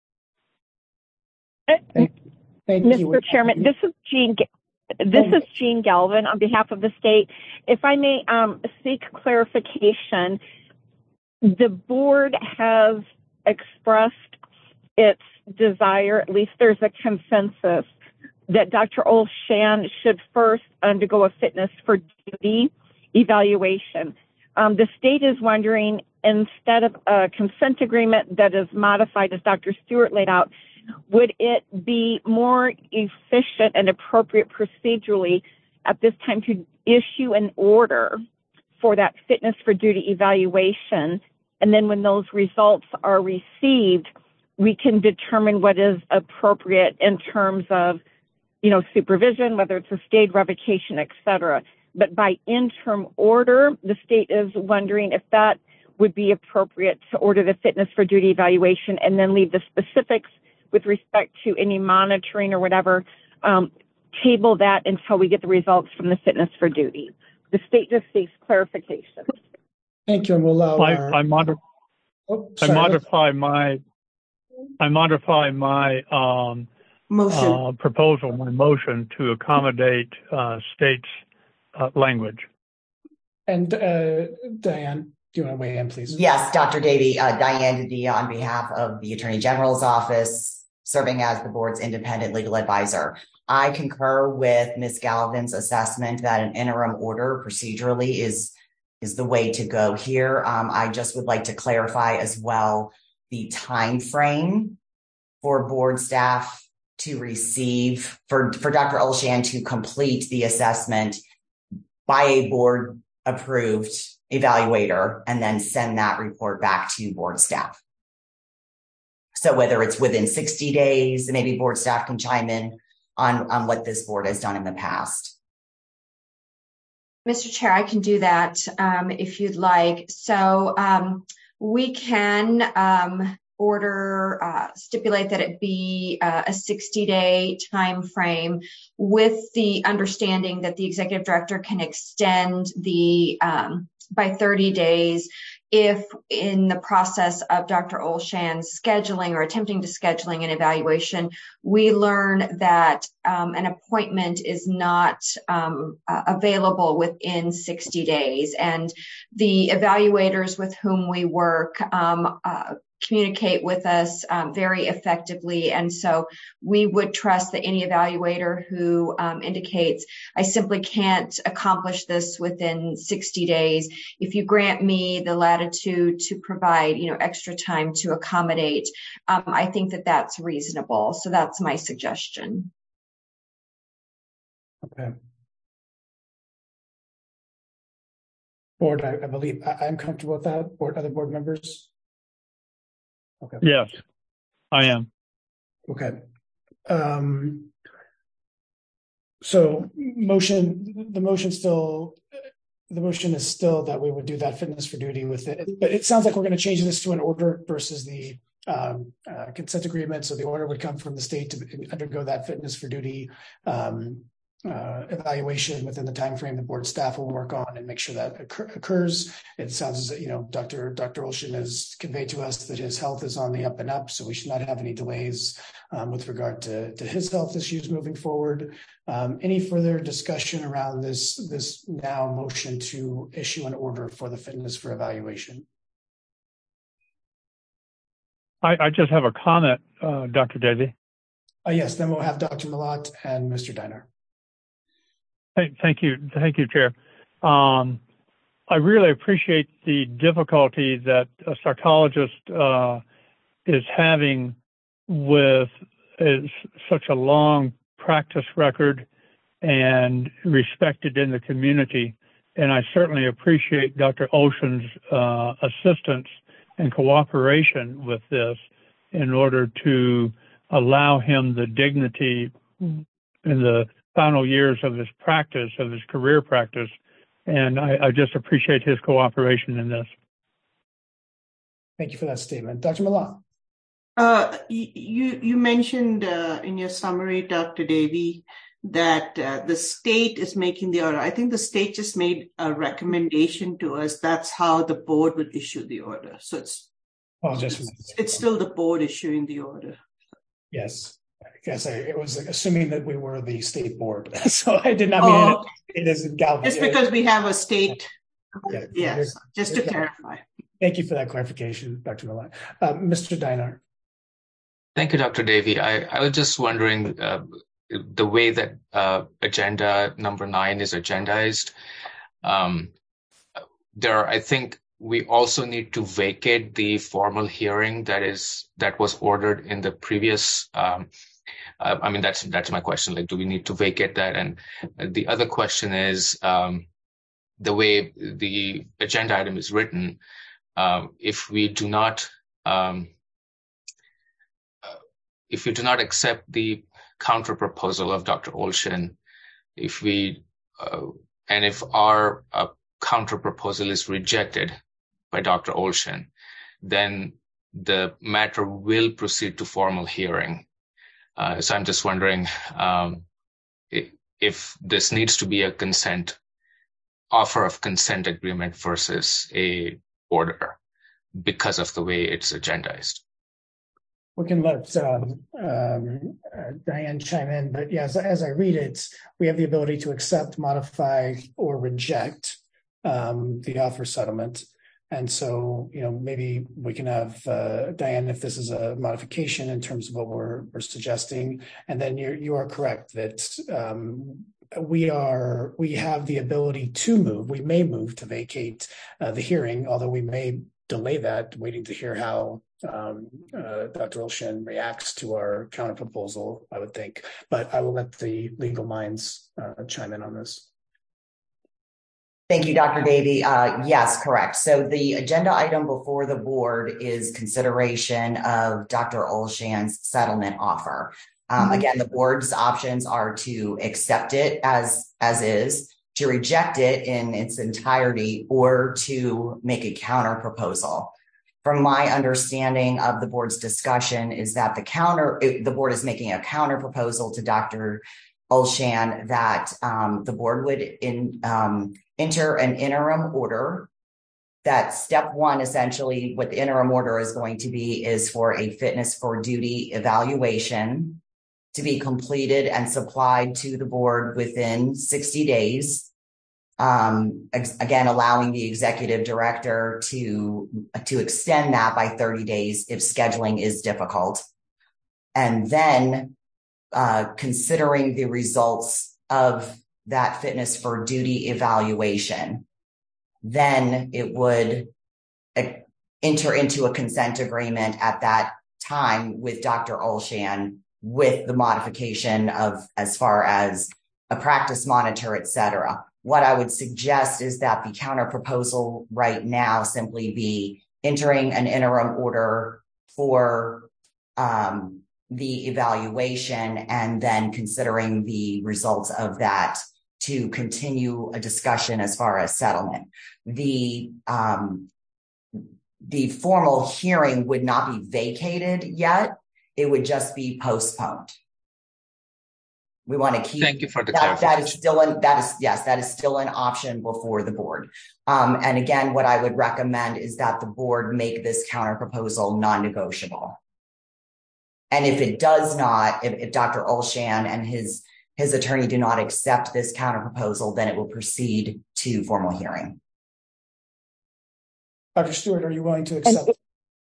Thank, thank Mister you. Chairman, this is Jean. This is Jean Galvin on behalf of the state. If I may um, seek clarification, the board has expressed its desire, at least there's a consensus, that Doctor Olshan should first undergo a fitness for duty evaluation. Um, the state is wondering, instead of a consent agreement that is modified as Doctor Stewart laid out, would it be more efficient and appropriate procedurally at this time to issue an order for that fitness for duty evaluation? And then when those results are received, we can determine what is appropriate in terms of, you know, supervision, whether it's a state revocation, et cetera. But by interim order, the state is wondering if that would be appropriate to order the fitness for duty evaluation, and then leave the specifics with respect to any monitoring or whatever, um, table that until we get the results from the fitness for duty. The state just seeks clarification. Thank you, and we'll allow I, our... I, mod- oh, I sorry, modify my I modify my um, Motion. uh, proposal, my motion to accommodate uh, state's uh, language. And uh, Diane, do you want to weigh in, please? Yes, Doctor Davey, uh, Diane Didia on behalf of the Attorney General's office, serving as the board's independent legal advisor. I concur with Miz Galvin's assessment that an interim order procedurally is, is the way to go here. Um, I just would like to clarify as well the time frame for board staff to receive, for, for Doctor Olshan to complete the assessment by a board approved evaluator and then send that report back to board staff. So whether it's within sixty days, maybe board staff can chime in on, on what this board has done in the past. Mister Chair, I can do that um, if you'd like. So um, we can um, order, uh, stipulate that it be uh, a sixty day time frame with the understanding that the executive director can extend the um, by thirty days if in the process of Doctor Olshan's scheduling or attempting to scheduling an evaluation, we learn that um, an appointment is not um, uh, available within sixty days. And the evaluators with whom we work um, uh, communicate with us um, very effectively. And so we would trust that any evaluator who um, indicates, I simply can't accomplish this within sixty days, if you grant me the latitude to provide, you know, extra time to accommodate, um, I think that that's reasonable. So that's my suggestion. Okay. Board, I, I believe I, I'm comfortable with that. Board, other board members? Okay. Yes, I am. Okay. Um, so motion, the motion still, the motion is still that we would do that fitness for duty with it, but it sounds like we're going to change this to an order versus the um, uh, consent agreement. So the order would come from the state to undergo that fitness for duty um, uh, evaluation within the time frame the board staff will work on and make sure that occur- occurs. It sounds as that, you know, Doctor Doctor Olshan has conveyed to us that his health is on the up and up, so we should not have any delays um, with regard to, to his health issues moving forward. Um, any further discussion around this, this now motion to issue an order for the fitness for evaluation? I, I just have a comment, uh, Doctor Davey. Uh, yes, then we'll have Doctor Malott and Mister Diner. Thank, thank you. Thank you, Chair. Um, I really appreciate the difficulty that a psychologist uh, is having with is such a long practice record and respected in the community. And I certainly appreciate Doctor Olshan's uh, assistance and cooperation with this in order to allow him the dignity in the final years of his practice, of his career practice. And I, I just appreciate his cooperation in this. Thank you for that statement. Doctor Malott. Uh, you, you mentioned uh, in your summary, Doctor Davey, that uh, the state is making the order. I think the state just made a recommendation to us. That's how the board would issue the order. So it's, oh, just it's, it's still the board issuing the order. Yes. I guess I it was assuming that we were the state board. So I did not mean oh, it, it is in Galvin. Just because we have a state. Yeah, yes, just to clarify. Thank you for that clarification, Doctor Malott. Uh, Mister Diner. Thank you, Doctor Davey. I, I was just wondering uh, the way that uh, agenda number nine is agendized. Um, there are, I think we also need to vacate the formal hearing that is that was ordered in the previous. Um, uh, I mean, that's that's my question. Like, do we need to vacate that? And the other question is um, the way the agenda item is written. Um, if we do not um, if we do not accept the counter proposal of Doctor Olshan, if we uh, and if our uh, counter proposal is rejected, by Doctor Olshan, then the matter will proceed to formal hearing. Uh, so I'm just wondering um, if, if this needs to be a consent, offer of consent agreement versus a order because of the way it's agendized. We can let um, um, uh, Diane chime in, but yeah, as, as I read it, we have the ability to accept, modify, or reject um, the offer settlement. And so, you know, maybe we can have uh, Diane, if this is a modification in terms of what we're, we're suggesting, and then you're, you are correct that um, we are we have the ability to move. We may move to vacate uh, the hearing, although we may delay that, waiting to hear how um, uh, Doctor Olshan reacts to our counter proposal, I would think. But I will let the legal minds uh, chime in on this. Thank you, Doctor Davey. Uh, yes, correct. So the agenda item before the board is consideration of Doctor Olshan's settlement offer. Um, mm-hmm. Again, the board's options are to accept it as, as is, to reject it in its entirety, or to make a counter proposal. From my understanding of the board's discussion is that the counter, the board is making a counter proposal to Doctor Olshan that um, the board would in, um, enter an interim order. That step one, essentially, what the interim order is going to be is for a fitness for duty evaluation to be completed and supplied to the board within sixty days. Um, again, allowing the executive director to, to extend that by thirty days if scheduling is difficult. And then uh, considering the results of that fitness for duty evaluation, then it would uh, enter into a consent agreement at that time with Doctor Olshan, with the modification of as far as a practice monitor, et cetera. What I would suggest is that the counter proposal right now simply be entering an interim order for um, the evaluation, and then considering the results of that to continue a discussion as far as settlement. The um, the formal hearing would not be vacated yet. It would just be postponed. We want to keep Thank you for the that. That is still an, that is yes, that is still an option before the board. Um, and again, what I would recommend is that the board make this counter proposal non-negotiable. And if it does not, if, if Doctor Olshan and his his attorney do not accept this counter proposal, then it will proceed to formal hearing. Doctor Stewart, are you willing to accept? And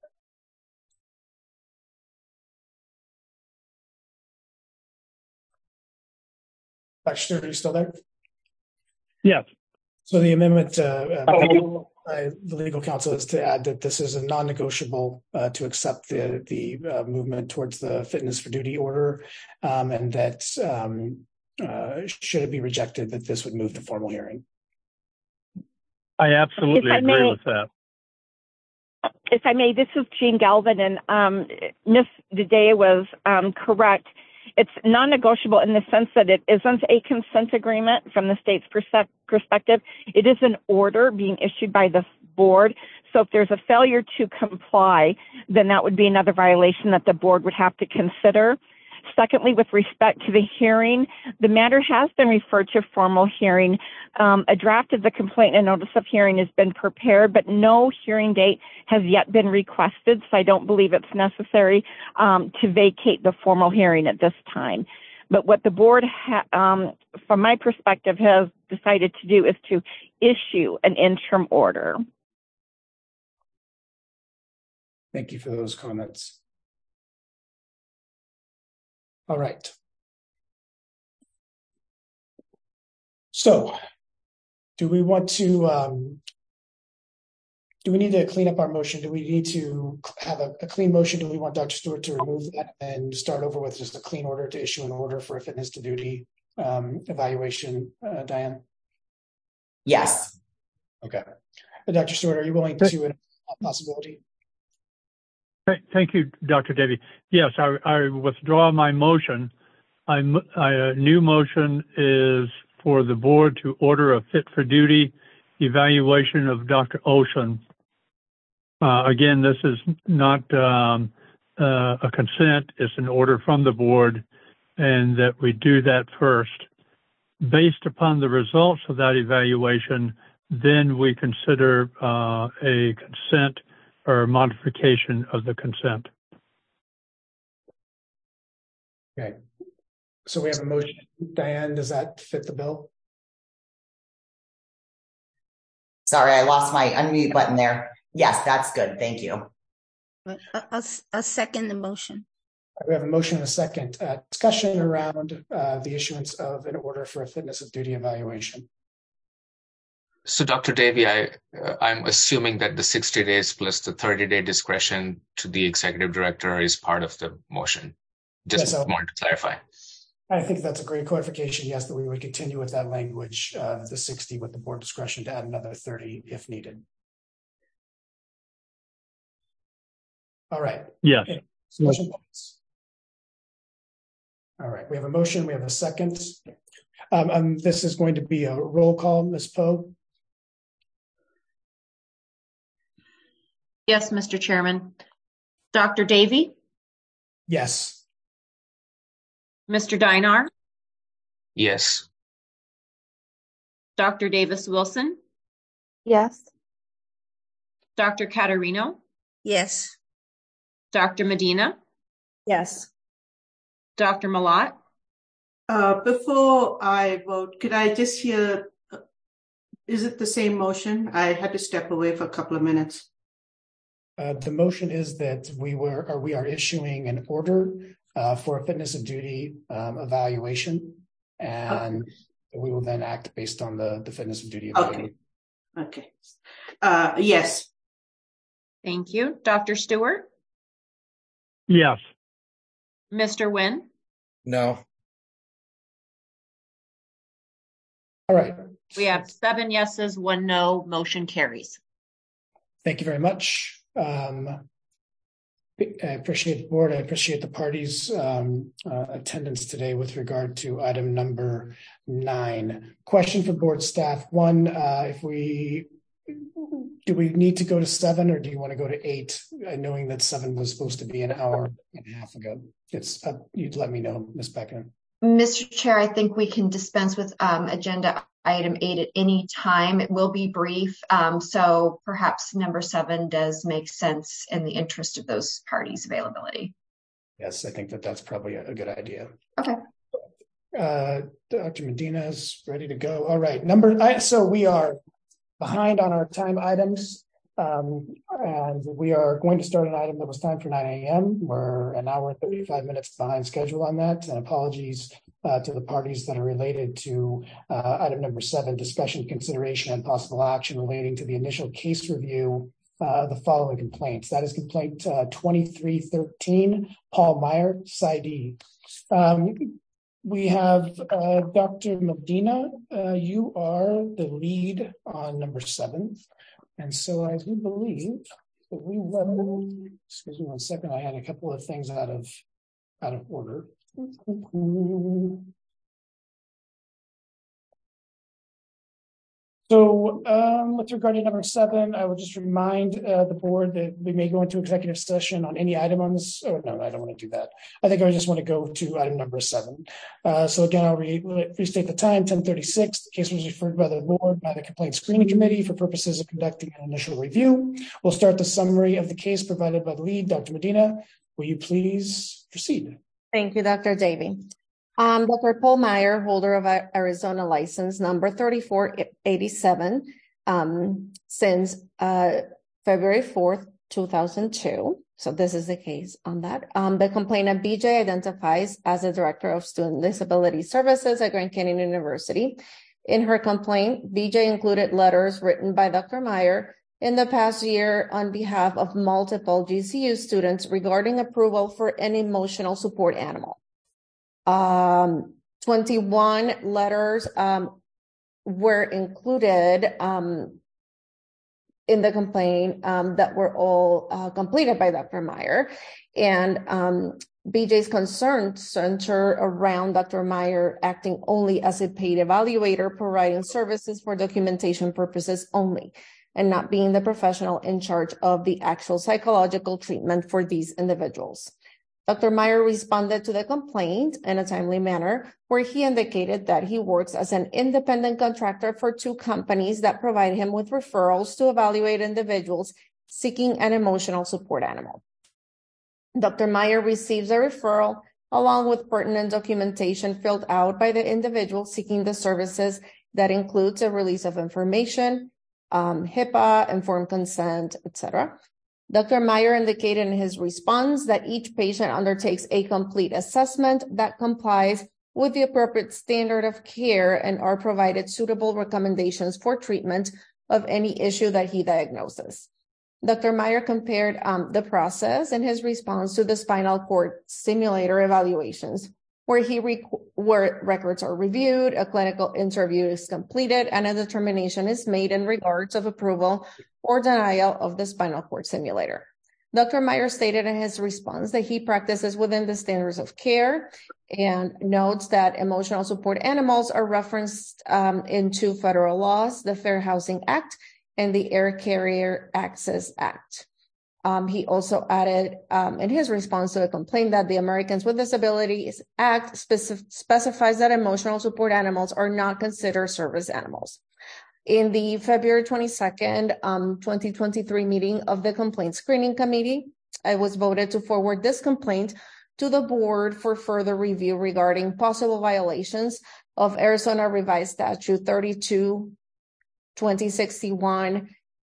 Doctor Stewart, are you still there? Yes. So the amendment uh, uh, by the legal counsel is to add that this is a non-negotiable uh, to accept the the uh, movement towards the fitness for duty order, um, and that um, uh, should it be rejected, that this would move to formal hearing. I absolutely I agree may, with that. If I may, this is Jean Galvin, and um, Miz Dedea was um, correct. It's non-negotiable in the sense that it isn't a consent agreement from the state's perspective. It is an order being issued by the board. So if there's a failure to comply, then that would be another violation that the board would have to consider. Secondly, with respect to the hearing, the matter has been referred to formal hearing. Um, a draft of the complaint and notice of hearing has been prepared, but no hearing date has yet been requested, so I don't believe it's necessary um, to vacate the formal hearing at this time. But what the board, ha- um, from my perspective, has decided to do is to issue an interim order. Thank you for those comments. All right. So, do we want to, um, do we need to clean up our motion? Do we need to have a, a clean motion? Do we want Doctor Stewart to remove that and start over with just a clean order to issue an order for a fitness to duty um, evaluation, uh, Diane? Yes. Okay. But Doctor Stewart, are you willing to a possibility? Thank you, Doctor Davey. Yes, I, I withdraw my motion. I, a new motion is for the board to order a fit for duty evaluation of Doctor Olshan Uh, again, this is not um, uh, a consent, it's an order from the board, and that we do that first. Based upon the results of that evaluation, then we consider uh, a consent or modification of the consent. Okay. So we have a motion. Diane, does that fit the bill? Sorry, I lost my unmute button there. Yes, that's good. Thank you. I'll, I'll second the motion. We have a motion and a second. Uh, discussion around uh, the issuance of an order for a fitness of duty evaluation. So, Doctor Davey, I, uh, I'm assuming that the sixty days plus the thirty day discretion to the executive director is part of the motion. Just yes, wanted to clarify. I think that's a great clarification. Yes, that we would continue with that language, uh, the sixty with the board discretion to add another thirty if needed. All right. Yes. Discussion points. All right. We have a motion. We have a second. Um, um, this is going to be a roll call. Miz Poe. Yes, Mister Chairman. Doctor Davey? Yes. Mister Dinar? Yes. Doctor Davis-Wilson? Yes. Doctor Caterino? Yes. Doctor Medina? Yes. Doctor Malott? Uh, before I vote, could I just hear, uh, is it the same motion? I had to step away for a couple of minutes. Uh, the motion is that we were, or we are issuing an order uh, for a fitness of duty um, evaluation, and okay. we will then act based on the, the fitness of duty evaluation. Okay. Okay. Uh, yes. Thank you. Doctor Stewart? Yes. Mister Nguyen? No. All right. We have seven yeses, one no, motion carries. Thank you very much. Um, I appreciate the board. I appreciate the party's um, uh, attendance today with regard to item number nine. Question for board staff. One, uh, if we, do we need to go to seven or do you want to go to eight? Uh, knowing that seven was supposed to be an hour and a half ago. It's up, you'd let me know, Miz Beckham. Mister Chair, I think we can dispense with um, agenda item eight at any time. It will be brief. Um, so perhaps number seven does make sense in the interest of those parties' availability. Yes, I think that that's probably a, a good idea. Okay. Uh, Doctor Medina is ready to go. All right. Number, I, so we are behind on our time items. Um, and we are going to start an item that was timed for nine a.m. We're an hour and thirty-five minutes behind schedule on that. And apologies uh, to the parties that are related to uh, item number seven, discussion, consideration, and possible action relating to the initial case review uh, of the following complaints. That is complaint uh, twenty-three thirteen, Paul Meyer, PsyD. Um, we have uh, Doctor Medina. Uh, you are the lead on number seven. And so I do believe that we will, excuse me one second, I had a couple of things out of out of order. So um, with regard to number seven, I will just remind uh, the board that we may go into executive session on any item on this. Oh, no, I don't want to do that. I think I just want to go to item number seven. Uh, so again, I'll re restate the time, ten thirty-six. The case was referred by the board by the Complaint Screening Committee for purposes of conducting an initial review. We'll start the summary of the case provided by the lead. Doctor Medina, will you please proceed? Thank you, Doctor Davey. Um, Doctor Paul Meyer, holder of a Arizona license number thirty-four eighty-seven, um, since uh, February fourth, two thousand two. So this is the case on that. Um, the complainant B J identifies as the Director of Student Disability Services at Grand Canyon University. In her complaint, B J included letters written by Doctor Meyer in the past year on behalf of multiple G C U students regarding approval for an emotional support animal. Um, twenty-one letters um, were included um, in the complaint um, that were all uh, completed by Doctor Meyer. And um, B J's concerns center around Doctor Meyer acting only as a paid evaluator, providing services for documentation purposes only. and not being the professional in charge of the actual psychological treatment for these individuals. Doctor Meyer responded to the complaint in a timely manner, where he indicated that he works as an independent contractor for two companies that provide him with referrals to evaluate individuals seeking an emotional support animal. Doctor Meyer receives a referral along with pertinent documentation filled out by the individual seeking the services that includes a release of information, um, HIPAA, informed consent, et cetera. Doctor Meyer indicated in his response that each patient undertakes a complete assessment that complies with the appropriate standard of care and are provided suitable recommendations for treatment of any issue that he diagnoses. Doctor Meyer compared um, the process in his response to the spinal cord stimulator evaluations, where he rec- where records are reviewed, a clinical interview is completed, and a determination is made in regards of approval or denial of the spinal cord stimulator. Doctor Meyer stated in his response that he practices within the standards of care and notes that emotional support animals are referenced um, in two federal laws, the Fair Housing Act and the Air Carrier Access Act. Um, he also added um, in his response to a complaint that the Americans with Disabilities Act specif- specifies that emotional support animals are not considered service animals. In the February twenty-second, um, twenty twenty-three meeting of the Complaint Screening Committee, I was voted to forward this complaint to the board for further review regarding possible violations of Arizona Revised Statute thirty-two twenty sixty-one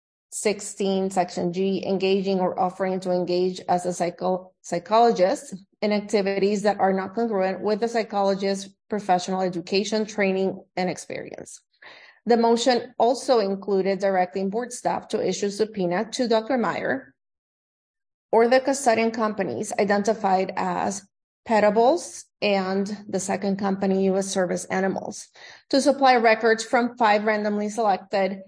sixteen, Section G, engaging or offering to engage as a psycho- psychologist in activities that are not congruent with the psychologist's professional education, training, and experience. The motion also included directing board staff to issue subpoena to Doctor Meyer or the custodian companies identified as Petables and the second company, U S Service Animals, to supply records from five randomly selected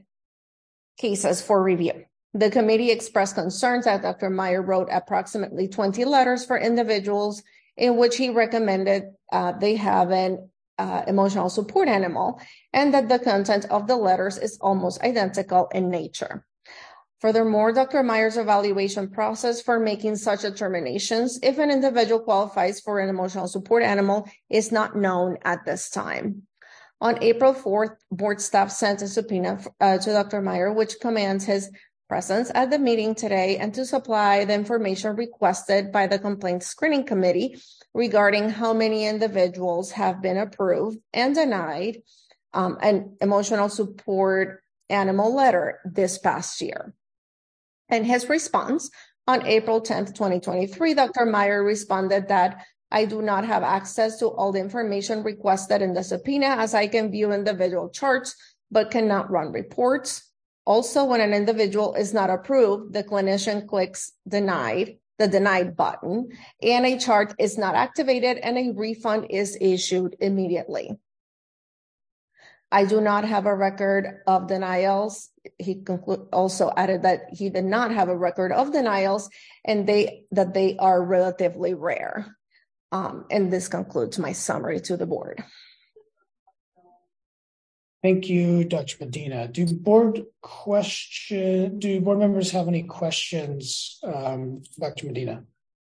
cases for review. The committee expressed concerns that Doctor Meyer wrote approximately twenty letters for individuals in which he recommended uh, they have an uh, emotional support animal, and that the content of the letters is almost identical in nature. Furthermore, Doctor Meyer's evaluation process for making such determinations, if an individual qualifies for an emotional support animal, is not known at this time. On April fourth, board staff sent a subpoena uh, to Doctor Meyer, which commands his presence at the meeting today and to supply the information requested by the Complaint Screening Committee regarding how many individuals have been approved and denied um, an emotional support animal letter this past year. In his response, on April tenth, twenty twenty-three, Doctor Meyer responded that I do not have access to all the information requested in the subpoena, as I can view individual charts, but cannot run reports. Also, when an individual is not approved, the clinician clicks denied, the denied button, and a chart is not activated and a refund is issued immediately. I do not have a record of denials. He conclu- also added that he did not have a record of denials and they that they are relatively rare. Um, and this concludes my summary to the board. Thank you, Doctor Medina. Do board question? Do board members have any questions, um, Doctor Medina?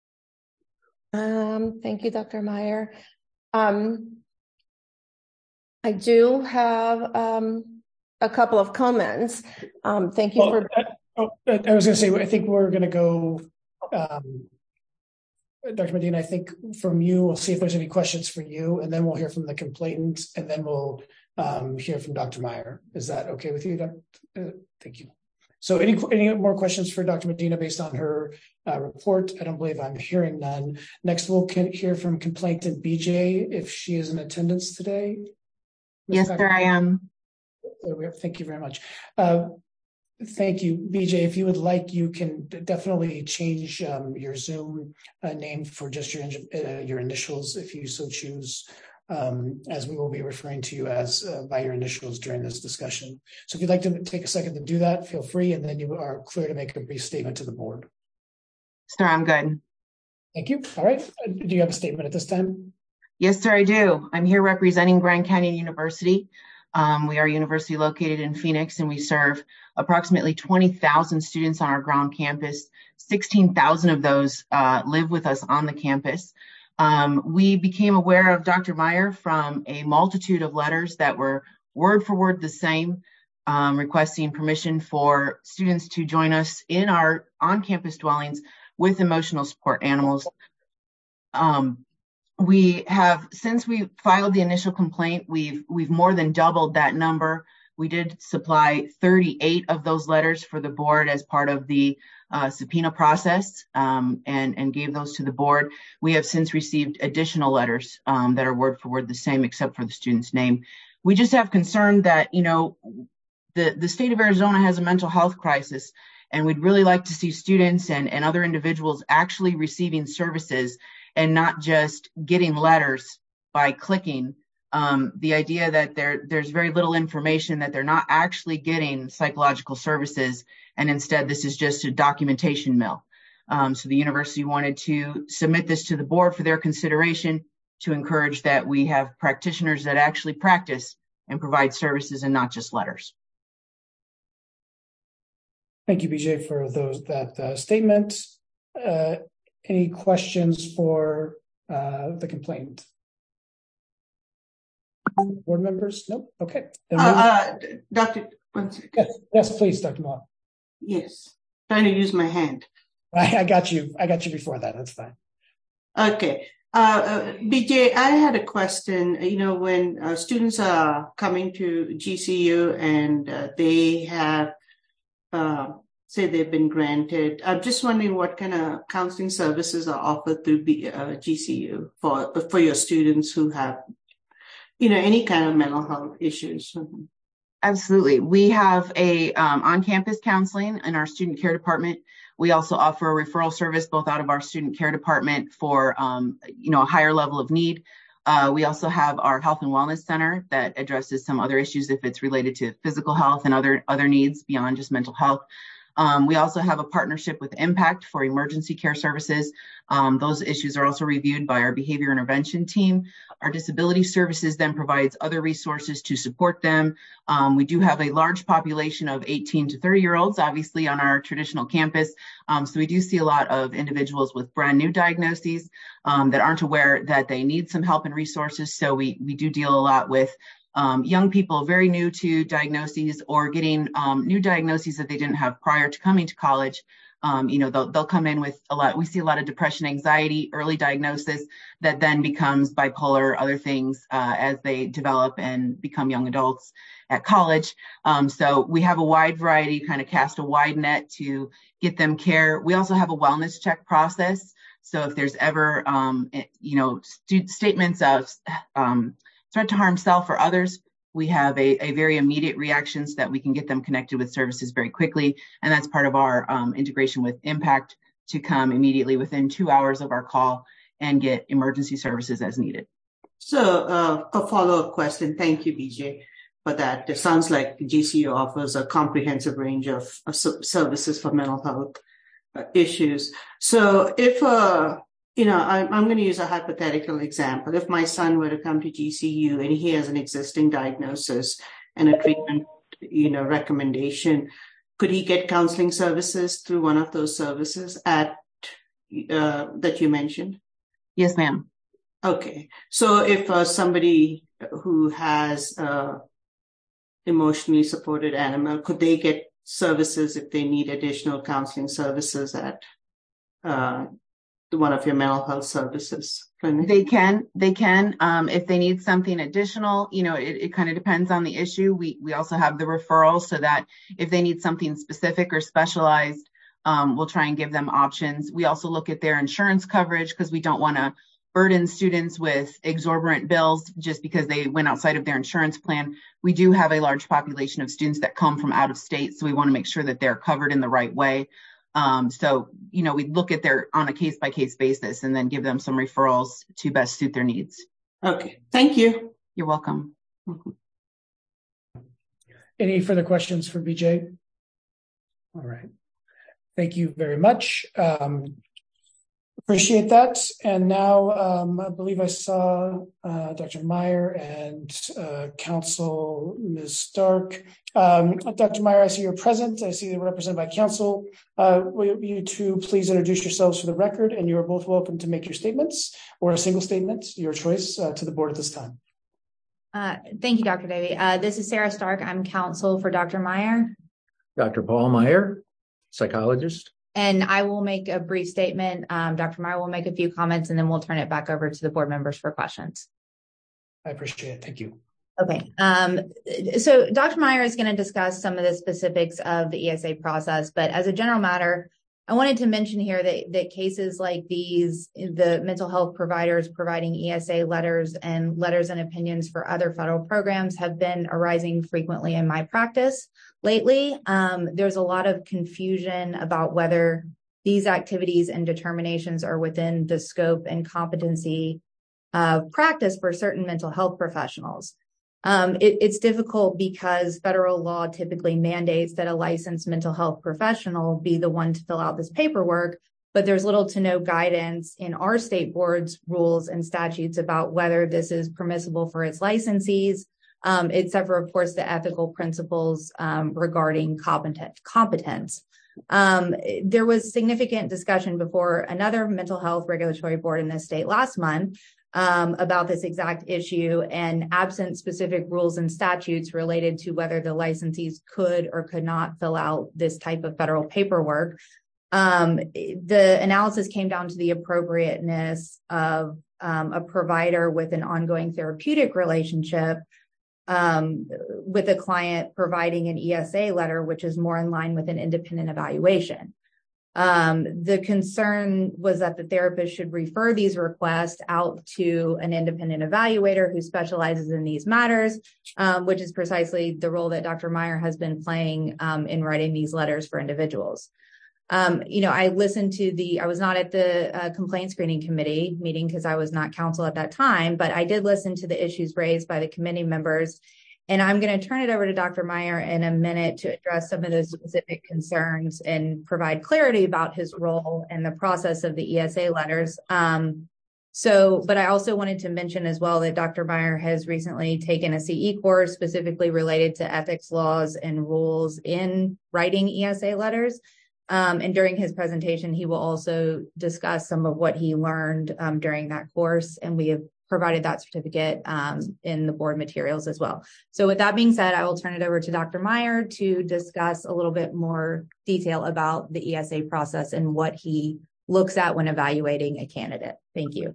Um, thank you, Doctor Meyer. Um, I do have um, a couple of comments. Um, thank you oh, for. I, oh, I was going to say, I think we're going to go. Um, Doctor Medina, I think from you, we'll see if there's any questions for you, and then we'll hear from the complainant, and then we'll um, hear from Doctor Meyer. Is that okay with you, Doctor? Uh, thank you. So any, any more questions for Doctor Medina based on her uh, report? I don't believe I'm hearing none. Next, we'll hear from complainant B J, if she is in attendance today. Yes, sir, I am. Thank you very much. Uh, Thank you, B J. If you would like, you can definitely change um, your Zoom uh, name for just your uh, your initials, if you so choose, um, as we will be referring to you as uh, by your initials during this discussion. So if you'd like to take a second to do that, feel free, and then you are clear to make a brief statement to the board. Sir, I'm good. Thank you. All right. Do you have a statement at this time? Yes, sir, I do. I'm here representing Grand Canyon University. Um, we are a university located in Phoenix, and we serve approximately twenty thousand students on our ground campus. sixteen thousand of those uh, live with us on the campus. Um, we became aware of Doctor Meyer from a multitude of letters that were word for word the same, um, requesting permission for students to join us in our on-campus dwellings with emotional support animals. Um, we have, since we filed the initial complaint, we've we've more than doubled that number. We did supply thirty-eight of those letters for the board as part of the uh, subpoena process, um, and, and gave those to the board. We have since received additional letters um, that are word for word the same, except for the student's name. We just have concern that, you know, the, the state of Arizona has a mental health crisis, and we'd really like to see students and, and other individuals actually receiving services and not just getting letters by clicking. Um, the idea that there there's very little information, that they're not actually getting psychological services, and instead this is just a documentation mill. Um, so the university wanted to submit this to the board for their consideration, to encourage that we have practitioners that actually practice and provide services and not just letters. Thank you, B J, for those that uh, statement. Uh, any questions for uh, the complaint? Board members? Nope. Okay. Uh, uh, Doctor, one second. Yes, yes, please, Doctor Moore. Yes, trying to use my hand. I, I got you. I got you before that. That's fine. Okay. Uh, uh, B J, I had a question. You know, when uh, students are coming to G C U and uh, they have, uh, say they've been granted, I'm just wondering what kind of counseling services are offered through B, uh, G C U for, for your students who have, you know, any kind of mental health issues. Absolutely. We have a um, on-campus counseling in our student care department. We also offer a referral service both out of our student care department for, um, you know, a higher level of need. Uh, we also have our health and wellness center that addresses some other issues if it's related to physical health and other, other needs beyond just mental health. Um, we also have a partnership with Impact for emergency care services. Um, those issues are also reviewed by our behavior intervention team. Our disability services then provides other resources to support them. Um, we do have a large population of eighteen to thirty year olds, obviously, on our traditional campus. Um, so we do see a lot of individuals with brand new diagnoses um, that aren't aware that they need some help and resources. So we, we do deal a lot with Um, young people very new to diagnoses or getting um, new diagnoses that they didn't have prior to coming to college. Um, you know, they'll, they'll come in with a lot. We see a lot of depression, anxiety, early diagnosis that then becomes bipolar, other things uh, as they develop and become young adults at college. Um, so we have a wide variety, kind of cast a wide net to get them care. We also have a wellness check process. So if there's ever, um, you know, st- statements of um, threat to harm self or others, we have a, a very immediate reaction so that we can get them connected with services very quickly. And that's part of our um, integration with Impact to come immediately within two hours of our call and get emergency services as needed. So uh, a follow-up question. Thank you, B J, for that. It sounds like G C U offers a comprehensive range of uh, services for mental health uh, issues. So if uh, You know, I'm, I'm going to use a hypothetical example. If my son were to come to G C U and he has an existing diagnosis and a treatment, you know, recommendation, could he get counseling services through one of those services at uh, that you mentioned? Yes, ma'am. Okay. So if uh, somebody who has uh, emotionally supported animal, could they get services if they need additional counseling services at uh one of your mental health services clinic? They can, they can, um, if they need something additional, you know, it, it kind of depends on the issue. We, we also have the referrals so that if they need something specific or specialized, um, we'll try and give them options. We also look at their insurance coverage because we don't want to burden students with exorbitant bills just because they went outside of their insurance plan. We do have a large population of students that come from out of state, so we want to make sure that they're covered in the right way. Um, so, you know, we look at their on a case by case basis and then give them some referrals to best suit their needs. Okay. Thank you. You're welcome. Mm-hmm. Any further questions for B J? All right. Thank you very much. Um, Appreciate that. And now um, I believe I saw uh, Doctor Meyer and uh, Counsel Miz Stark. Um, Doctor Meyer, I see you're present. I see you're represented by Counsel. Uh, will you two please introduce yourselves for the record, and you are both welcome to make your statements or a single statement, your choice, uh, to the board at this time. Uh, thank you, Doctor Davey. Uh, this is Sarah Stark. I'm counsel for Doctor Meyer. Doctor Paul Meyer, psychologist. And I will make a brief statement. Um, Doctor Meyer will make a few comments, and then we'll turn it back over to the board members for questions. I appreciate it. Thank you. Okay. Um, so Doctor Meyer is going to discuss some of the specifics of the E S A process, but as a general matter, I wanted to mention here that, that cases like these, the mental health providers providing E S A letters and letters and opinions for other federal programs have been arising frequently in my practice lately. Um, there's a lot of confusion about whether these activities and determinations are within the scope and competency of practice for certain mental health professionals. Um, it, it's difficult because federal law typically mandates that a licensed mental health professional be the one to fill out this paperwork, but there's little to no guidance in our state board's rules and statutes about whether this is permissible for its licensees, um, except for, of course, the ethical principles um, regarding competent, competence. Um, there was significant discussion before another mental health regulatory board in this state last month Um, about this exact issue, and absent specific rules and statutes related to whether the licensees could or could not fill out this type of federal paperwork. Um, the analysis came down to the appropriateness of um, a provider with an ongoing therapeutic relationship um, with a client providing an E S A letter, which is more in line with an independent evaluation. Um, the concern was that the therapist should refer these requests out to an independent evaluator who specializes in these matters, um, which is precisely the role that Doctor Meyer has been playing um, in writing these letters for individuals. Um, you know, I listened to the, I was not at the uh, complaint screening committee meeting because I was not counsel at that time, but I did listen to the issues raised by the committee members. And I'm going to turn it over to Doctor Meyer in a minute to address some of those specific concerns and provide clarity about his role and the process of the E S A letters. Um, so, but I also wanted to mention as well that Doctor Meyer has recently taken a C E course specifically related to ethics laws and rules in writing E S A letters. Um, and during his presentation, he will also discuss some of what he learned um, during that course. And we have provided that certificate um, in the board materials as well. So with that being said, I will turn it over to Doctor Meyer to discuss a little bit more detail about the E S A process and what he looks at when evaluating a candidate. Thank you.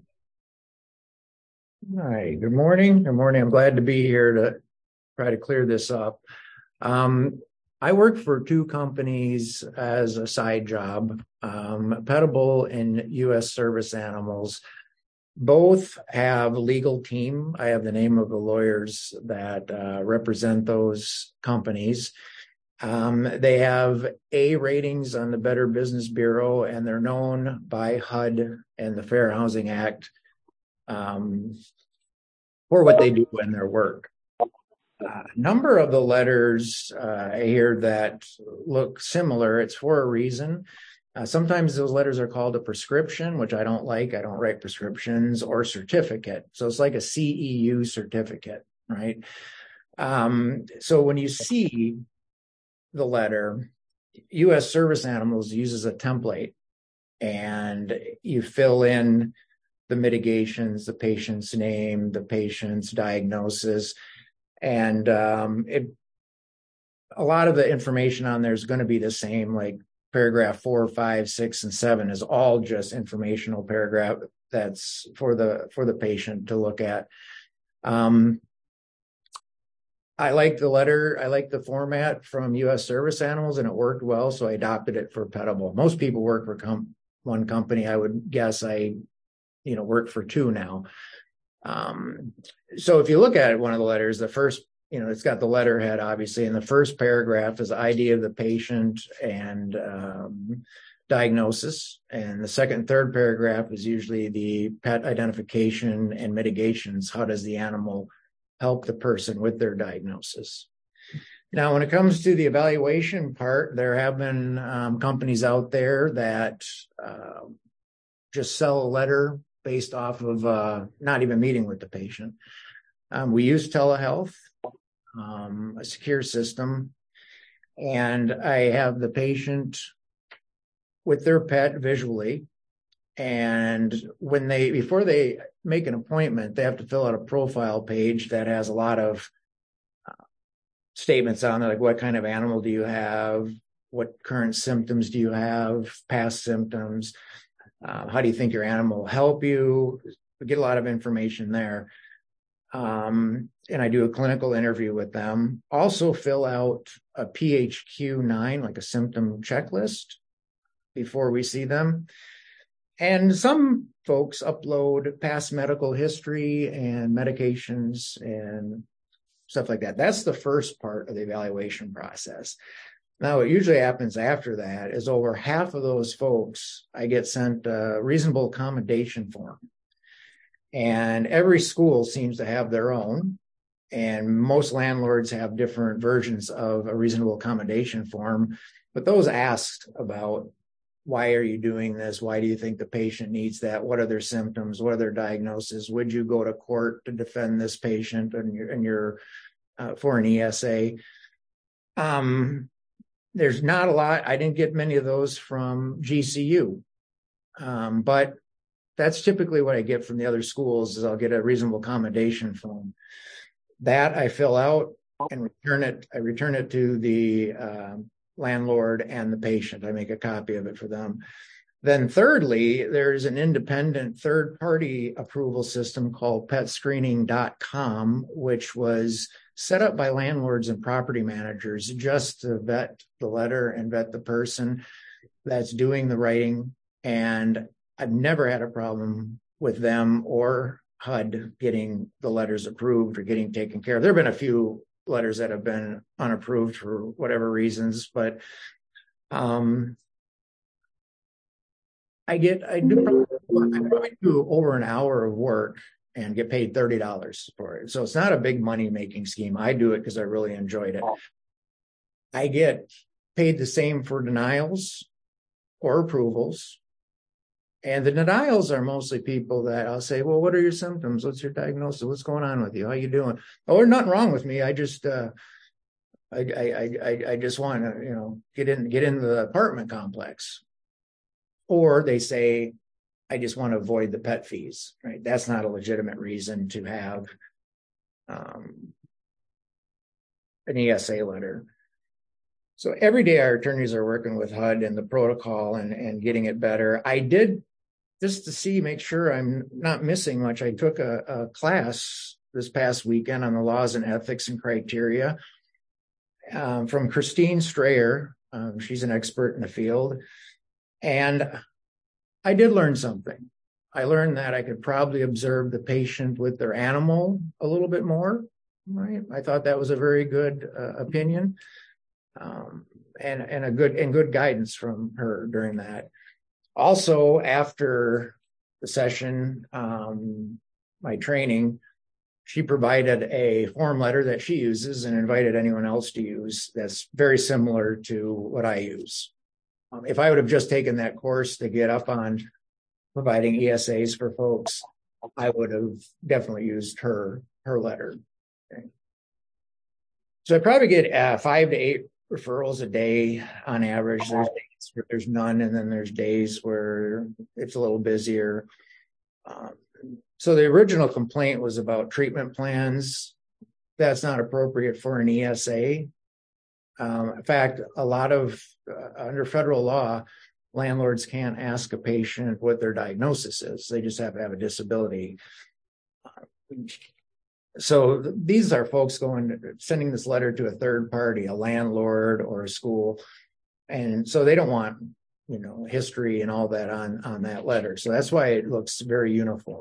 Hi, good morning. Good morning. I'm glad to be here to try to clear this up. Um, I work for two companies as a side job, um, Petable and U S Service Animals. Both have legal team. I have the name of the lawyers that uh, represent those companies. Um, they have A ratings on the Better Business Bureau, and they're known by H U D and the Fair Housing Act um, for what they do in their work. A uh, number of the letters uh, here that look similar, it's for a reason. Uh, sometimes those letters are called a prescription, which I don't like. I don't write prescriptions, or certificate. So it's like a C E U certificate, right? Um, so when you see the letter, U S Service Animals uses a template, and you fill in the mitigations, the patient's name, the patient's diagnosis, and um, it, a lot of the information on there is going to be the same, like paragraph four, five, six, and seven is all just informational paragraph that's for the for the patient to look at. Um, I like the letter. I like the format from U S Service Animals, and it worked well, so I adopted it for Petable. Most people work for com- one company. I would guess I, you know, work for two now. Um, so if you look at it, one of the letters, the first, you know, it's got the letterhead, obviously, and the first paragraph is the I D of the patient and um, diagnosis. And the second and third paragraph is usually the pet identification and mitigations. How does the animal help the person with their diagnosis? Now, when it comes to the evaluation part, there have been um, companies out there that uh, just sell a letter based off of uh, not even meeting with the patient. Um, we use telehealth, um, a secure system, and I have the patient with their pet visually. And when they, before they make an appointment, they have to fill out a profile page that has a lot of uh, statements on it, like what kind of animal do you have? What current symptoms do you have? Past symptoms? Uh, how do you think your animal will help you? We get a lot of information there. Um, and I do a clinical interview with them. Also fill out a P H Q nine, like a symptom checklist before we see them. And some folks upload past medical history and medications and stuff like that. That's the first part of the evaluation process. Now, what usually happens after that is over half of those folks, I get sent a reasonable accommodation form. And every school seems to have their own. And most landlords have different versions of a reasonable accommodation form. But those asked about, why are you doing this? Why do you think the patient needs that? What are their symptoms? What are their diagnoses? Would you go to court to defend this patient and your, and your uh, for an E S A? Um, there's not a lot. I didn't get many of those from G C U, um, but that's typically what I get from the other schools is I'll get a reasonable accommodation form. That I fill out and return it. I return it to the uh, landlord and the patient. I make a copy of it for them. Then thirdly, there's an independent third-party approval system called pet screening dot com, which was set up by landlords and property managers just to vet the letter and vet the person that's doing the writing. And I've never had a problem with them or H U D getting the letters approved or getting taken care of. There have been a few letters that have been unapproved for whatever reasons, but um, I get, I do, I probably do over an hour of work and get paid thirty dollars for it. So it's not a big money making scheme. I do it because I really enjoyed it. I get paid the same for denials or approvals. And the denials are mostly people that I'll say, well, what are your symptoms? What's your diagnosis? What's going on with you? How you doing? Oh, there's nothing wrong with me. I just, uh, I, I, I, I just want to, you know, get in, get into the apartment complex. Or they say, I just want to avoid the pet fees, right? That's not a legitimate reason to have um, an E S A letter. So every day our attorneys are working with H U D and the protocol and, and getting it better. I did, just to see, make sure I'm not missing much, I took a, a class this past weekend on the laws and ethics and criteria um, from Christine Strayer. Um, she's an expert in the field. And I did learn something. I learned that I could probably observe the patient with their animal a little bit more, right? I thought that was a very good uh, opinion. Um, and, and a good, and good guidance from her during that. Also, after the session, um, my training, she provided a form letter that she uses and invited anyone else to use that's very similar to what I use. Um, if I would have just taken that course to get up on providing E S As for folks, I would have definitely used her, her letter. Okay. So I probably get uh, five to eight referrals a day on average. There's days where there's none, and then there's days where it's a little busier. Um, so the original complaint was about treatment plans. That's not appropriate for an E S A. Um, in fact, a lot of, uh, under federal law, landlords can't ask a patient what their diagnosis is. They just have to have a disability. Uh, So these are folks going, sending this letter to a third party, a landlord or a school. And so they don't want, you know, history and all that on, on that letter. So that's why it looks very uniform.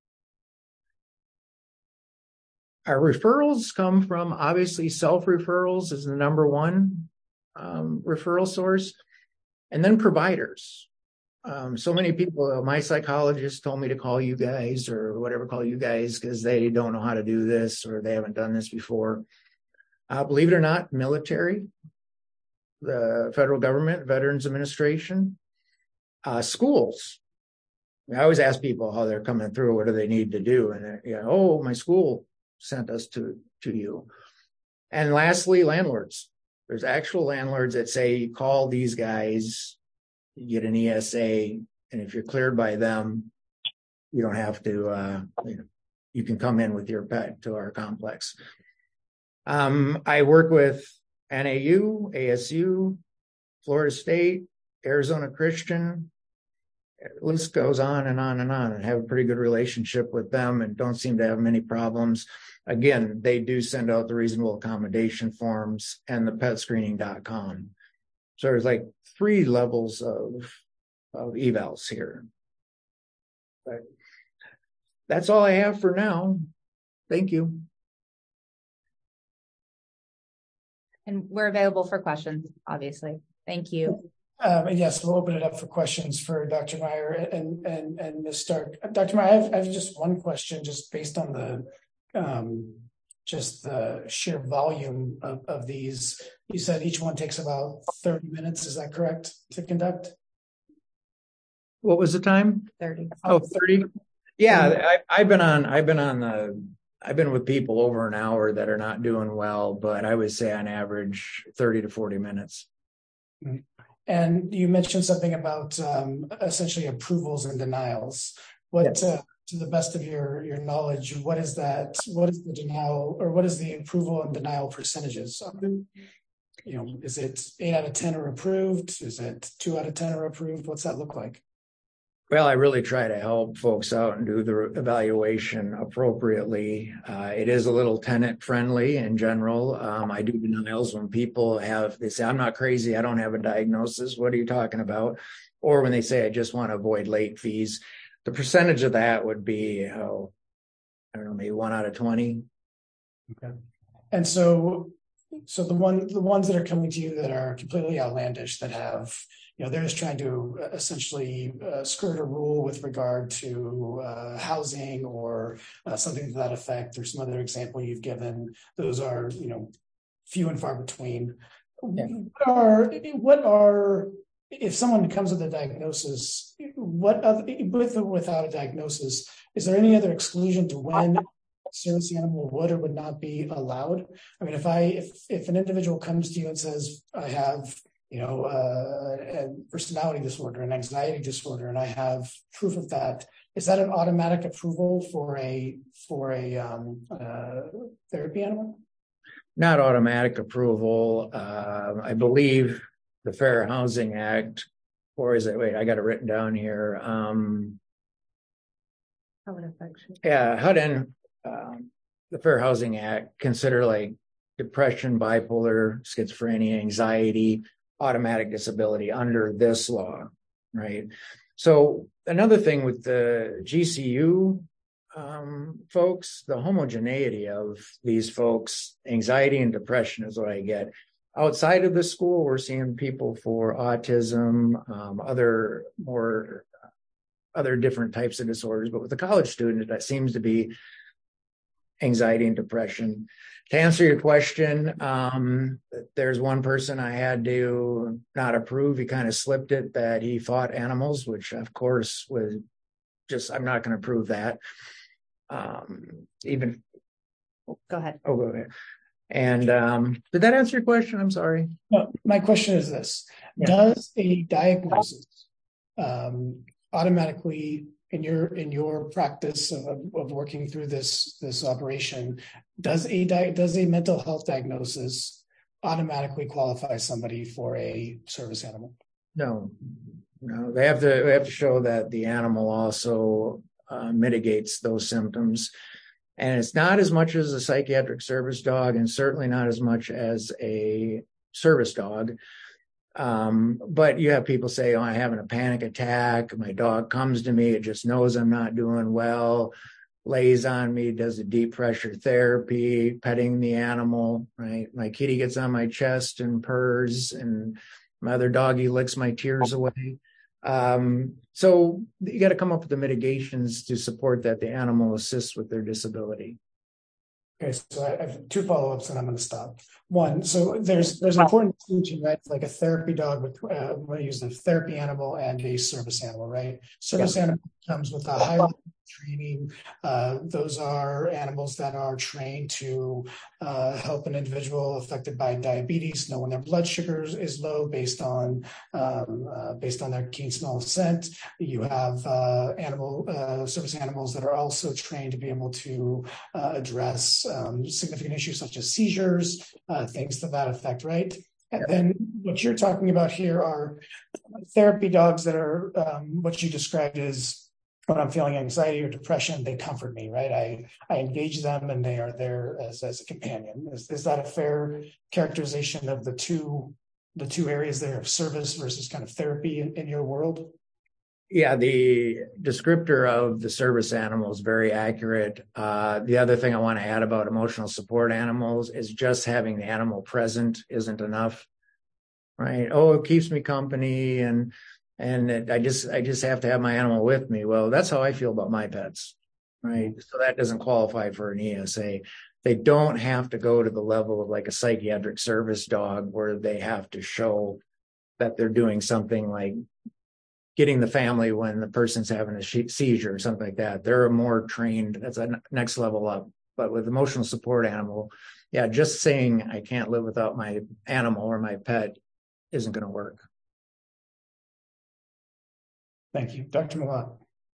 Our referrals come from, obviously, self-referrals is the number one um, referral source, and then providers. Um, so many people, my psychologist told me to call you guys or whatever, call you guys because they don't know how to do this or they haven't done this before. Uh, believe it or not, military, the federal government, Veterans Administration, uh, schools. I always ask people how they're coming through. What do they need to do? And you know, oh, my school sent us to, to you. And lastly, landlords. There's actual landlords that say, you call these guys, you get an E S A, and if you're cleared by them, you don't have to, uh, you know, you can come in with your pet to our complex. Um, I work with N A U, A S U, Florida State, Arizona Christian. The list goes on and on and on, and have a pretty good relationship with them and don't seem to have many problems. Again, they do send out the reasonable accommodation forms and the pet screening dot com. So there's like three levels of, of evals here. But that's all I have for now. Thank you. And we're available for questions, obviously. Thank you. Um, and yes, we'll open it up for questions for Doctor Meyer and and and Miz Stark. Doctor Meyer, I have, I have just one question, just based on the um, just the sheer volume of, of these. You said each one takes about thirty minutes. Is that correct to conduct? What was the time? thirty. Oh, thirty. Yeah, I, I've been on. I've been on the. I've been with people over an hour that are not doing well, but I would say on average thirty to forty minutes. Mm-hmm. And you mentioned something about um, essentially approvals and denials. What, yes. uh, to the best of your, your knowledge, what is that? What is the denial, or what is the approval and denial percentages? Um, you know, is it eight out of ten are approved? Is it two out of ten are approved? What's that look like? Well, I really try to help folks out and do the evaluation appropriately. Uh, it is a little tenant friendly in general. Um, I do denials when people have, they say, I'm not crazy, I don't have a diagnosis. What are you talking about? Or when they say, I just want to avoid late fees. The percentage of that would be, oh, I don't know, maybe one out of twenty. Okay. And so, so the one, the ones that are coming to you that are completely outlandish, that have, you know, they're just trying to essentially uh, skirt a rule with regard to uh, housing or uh, something to that effect, or some other example you've given. Those are, you know, few and far between. Yeah. What are, what are, if someone comes with a diagnosis, what other, with or without a diagnosis, is there any other exclusion to when a service animal would or would not be allowed? I mean, if I, if, if an individual comes to you and says, I have, you know, uh, a personality disorder, an anxiety disorder, and I have proof of that, is that an automatic approval for a for a um, uh, therapy animal? Not automatic approval. Uh, I believe the Fair Housing Act, or is it? Wait, I got it written down here. Um, How would it affect you? Yeah, H U D and um, the Fair Housing Act consider like depression, bipolar, schizophrenia, anxiety, automatic disability under this law, right? So another thing with the G C U um, folks, the homogeneity of these folks, anxiety and depression is what I get. Outside of the school, we're seeing people for autism, um, other more, other different types of disorders, but with the college student, that seems to be anxiety and depression. To answer your question, um, there's one person I had to not approve. He kind of slipped it that he fought animals, which of course was just, I'm not going to prove that. Um, even. Go ahead. Oh, go ahead. And um, did that answer your question? I'm sorry. No, my question is this. Yeah. Does a diagnosis um, automatically, in your in your practice of, of working through this this operation, does a di- does a mental health diagnosis automatically qualify somebody for a service animal? No, no. They have to they have to show that the animal also uh, mitigates those symptoms, and it's not as much as a psychiatric service dog, and certainly not as much as a service dog. Um, but you have people say, oh, I'm having a panic attack. My dog comes to me. It just knows I'm not doing well, lays on me, does a deep pressure therapy, petting the animal, right? My kitty gets on my chest and purrs, and my other doggy licks my tears away. Um, so you got to come up with the mitigations to support that the animal assists with their disability. Okay, so I have two follow-ups and I'm going to stop. One, so there's there's an important distinction, right? Like a therapy dog with, uh, I'm going to use a therapy animal and a service animal, right? Service yeah. animal comes with a high level of training. Uh, those are animals that are trained to uh, help an individual affected by diabetes know when their blood sugar is low based on um, uh, based on their keen smell of scent. You have uh, animal uh, service animals that are also trained to be able to uh, address um, significant issues such as seizures, uh, things to that effect, right? And then what you're talking about here are therapy dogs that are um, what you described as when I'm feeling anxiety or depression, they comfort me, right? I, I engage them and they are there as, as a companion. Is, is that a fair characterization of the two the two areas there of service versus kind of therapy in, in your world? Yeah, the descriptor of the service animal is very accurate. Uh, the other thing I want to add about emotional support animals is just having the animal present isn't enough, right? Oh, it keeps me company and and it, I just I just have to have my animal with me. Well, that's how I feel about my pets, right? So that doesn't qualify for an E S A. They don't have to go to the level of like a psychiatric service dog where they have to show that they're doing something like getting the family when the person's having a seizure or something like that. They're more trained. That's a next level up. But with emotional support animal, yeah, just saying I can't live without my animal or my pet isn't going to work. Thank you. Doctor Malott.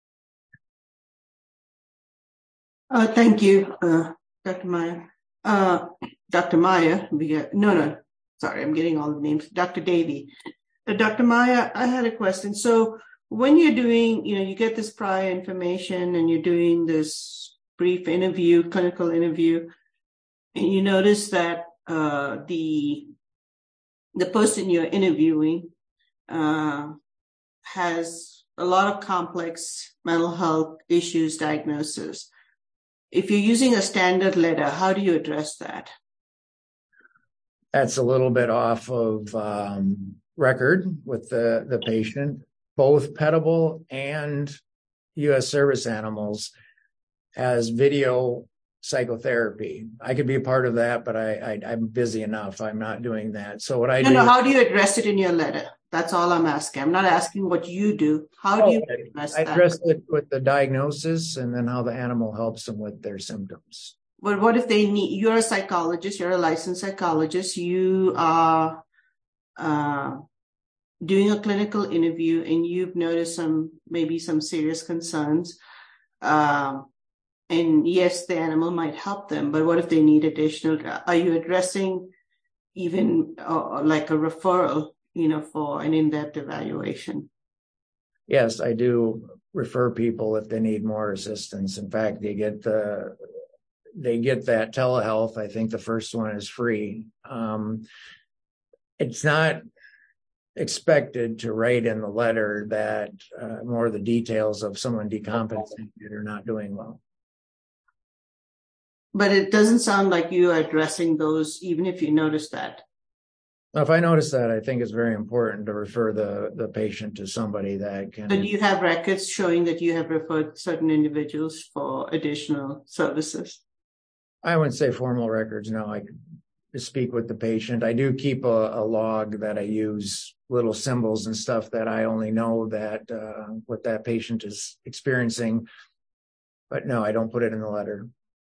Uh, thank you, uh, Doctor Maya. Uh, Doctor Maya, we get, no, no, sorry, I'm getting all the names. Doctor Davey. Uh, Doctor Maya, I had a question. So when you're doing, you know, you get this prior information and you're doing this brief interview, clinical interview, and you notice that uh, the the person you're interviewing uh, has a lot of complex mental health issues, diagnosis. If you're using a standard letter, how do you address that? That's a little bit off of um, record with the, the patient. Both Petable and U S service animals as video psychotherapy. I could be a part of that, but I, I, I'm busy enough. I'm not doing that. So what I no, do- No, how do you address it in your letter? That's all I'm asking. I'm not asking what you do. How do you address I that? address it with the diagnosis and then how the animal helps them with their symptoms. But what if they need, you're a psychologist, you're a licensed psychologist, you are uh, doing a clinical interview and you've noticed some, maybe some serious concerns. Um, and yes, the animal might help them, but what if they need additional, are you addressing even uh, like a referral, you know, for an in-depth evaluation? Yes, I do refer people if they need more assistance. In fact, they get the, they get that telehealth. I think the first one is free. Um, it's not expected to write in the letter that uh, more of the details of someone decompensated or not doing well. But it doesn't sound like you are addressing those, even if you notice that. Now, if I notice that, I think it's very important to refer the, the patient to somebody that can. So do you have records showing that you have referred certain individuals for additional services? I wouldn't say formal records. No, I speak with the patient. I do keep a, a log that I use, little symbols and stuff that I only know that uh, what that patient is experiencing. But no, I don't put it in the letter.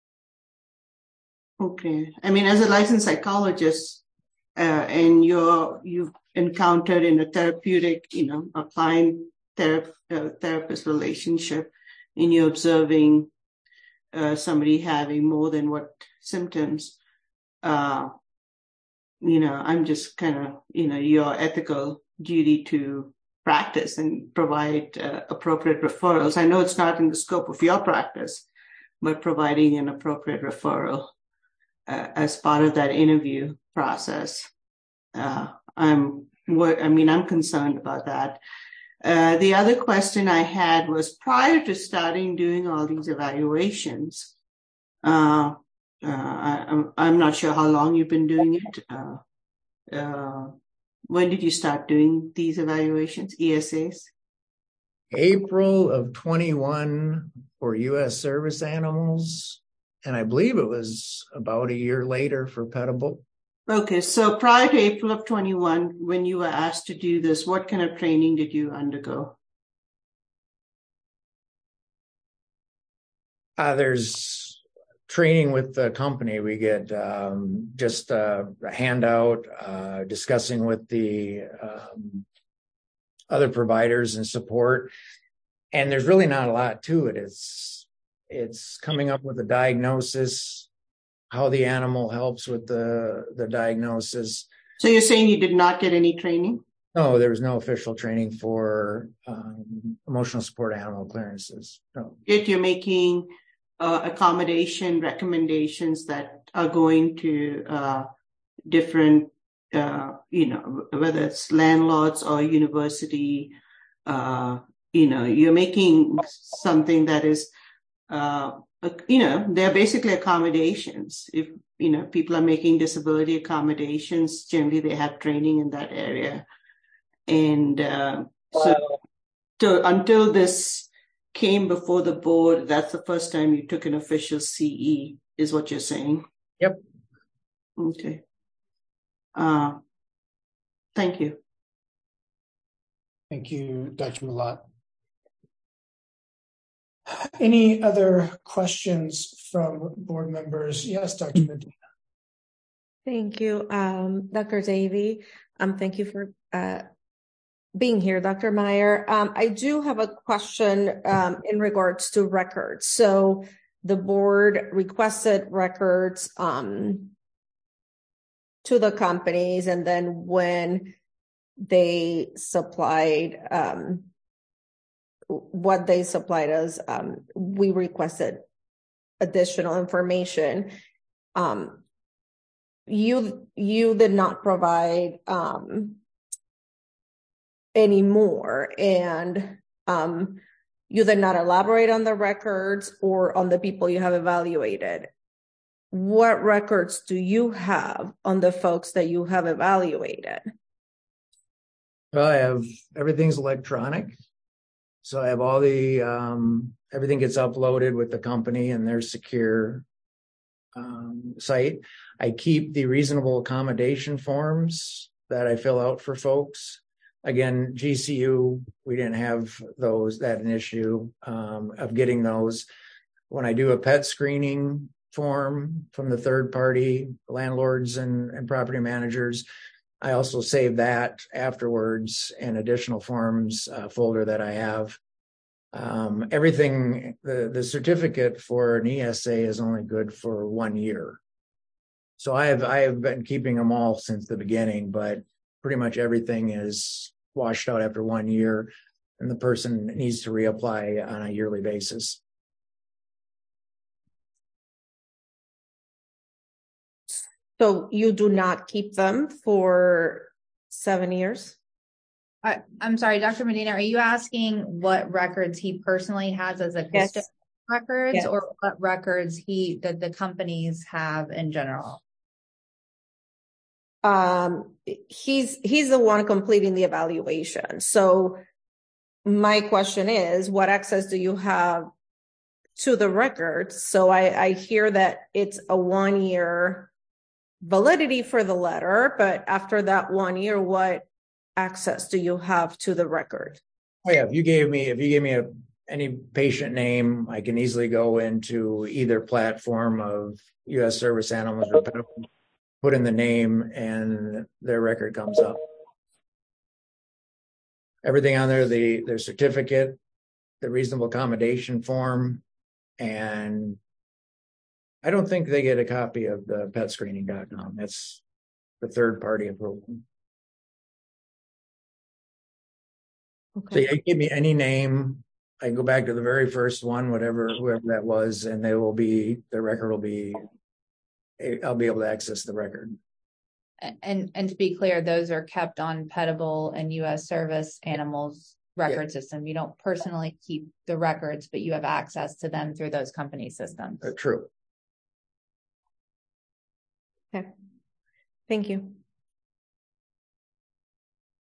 Okay. I mean, as a licensed psychologist, uh, and you're, you've encountered in a therapeutic, you know, a client therap- uh, therapist relationship, and you're observing uh, somebody having more than what symptoms, uh, you know, I'm just kind of, you know, your ethical duty to practice and provide uh, appropriate referrals. I know it's not in the scope of your practice, but providing an appropriate referral uh, as part of that interview process. Uh, I'm what I mean, I'm concerned about that. Uh, the other question I had was prior to starting doing all these evaluations, uh, uh, I, I'm, I'm not sure how long you've been doing it. Uh, uh, when did you start doing these evaluations, E S As? April of twenty-one for U S service animals and I believe it was about a year later for Petable. Okay, so prior to April of twenty-one, when you were asked to do this, what kind of training did you undergo? Uh, there's training with the company. We get um, just uh, a handout, uh, discussing with the um, other providers and support. And there's really not a lot to it. It's it's coming up with a diagnosis, how the animal helps with the, the diagnosis. So you're saying you did not get any training? No, there was no official training for um, emotional support animal clearances. No. Yet you're making uh, accommodation recommendations that are going to uh, different, uh, you know, whether it's landlords or university, uh, you know, you're making something that is, uh, you know, they're basically accommodations. If, you know, people are making disability accommodations, generally they have training in that area. And uh, so, so until this came before the board, that's the first time you took an official C E, is what you're saying? Yep. Okay. Uh, thank you. Thank you, Doctor Malott. Any other questions from board members? Yes, Doctor Medina. Thank you, um, Doctor Davey. Um, thank you for uh, being here, Doctor Meyer. Um, I do have a question um, in regards to records. So the board requested records um, to the companies, and then when they supplied um, what they supplied us, um, we requested additional information. Um, you you did not provide um, any more, and um, you did not elaborate on the records or on the people you have evaluated. What records do you have on the folks that you have evaluated? Well, I have everything's electronic. So I have all the, um, everything gets uploaded with the company and their secure um, site. I keep the reasonable accommodation forms that I fill out for folks. Again, G C U, we didn't have those, that an issue um, of getting those. When I do a pet screening form from the third party landlords and, and property managers, I also save that afterwards in additional forms uh, folder that I have. Um, everything, the, the certificate for an E S A is only good for one year. So I have, I have been keeping them all since the beginning, but pretty much everything is washed out after one year, and the person needs to reapply on a yearly basis. So you do not keep them for seven years? I, I'm sorry, Doctor Medina, are you asking what records he personally has as a custodian Yes. records, Yes. or what records he that the companies have in general? Um, he's he's the one completing the evaluation. So my question is, what access do you have to the records? So I, I hear that it's a one year validity for the letter, but after that one year, what access do you have to the record? Oh yeah, if you gave me, if you gave me a, any patient name, I can easily go into either platform of U S Service Animals or put in the name and their record comes up. Everything on there, the their certificate, the reasonable accommodation form, and I don't think they get a copy of the pet screening dot com. That's the third party approval. Okay. So you give me any name, I can go back to the very first one, whatever, whoever that was, and they will be, the record will be, I'll be able to access the record. And and to be clear, those are kept on Petable and U S Service Animals record yeah. system. You don't personally keep the records, but you have access to them through those company systems. Uh, true. Okay. Thank you.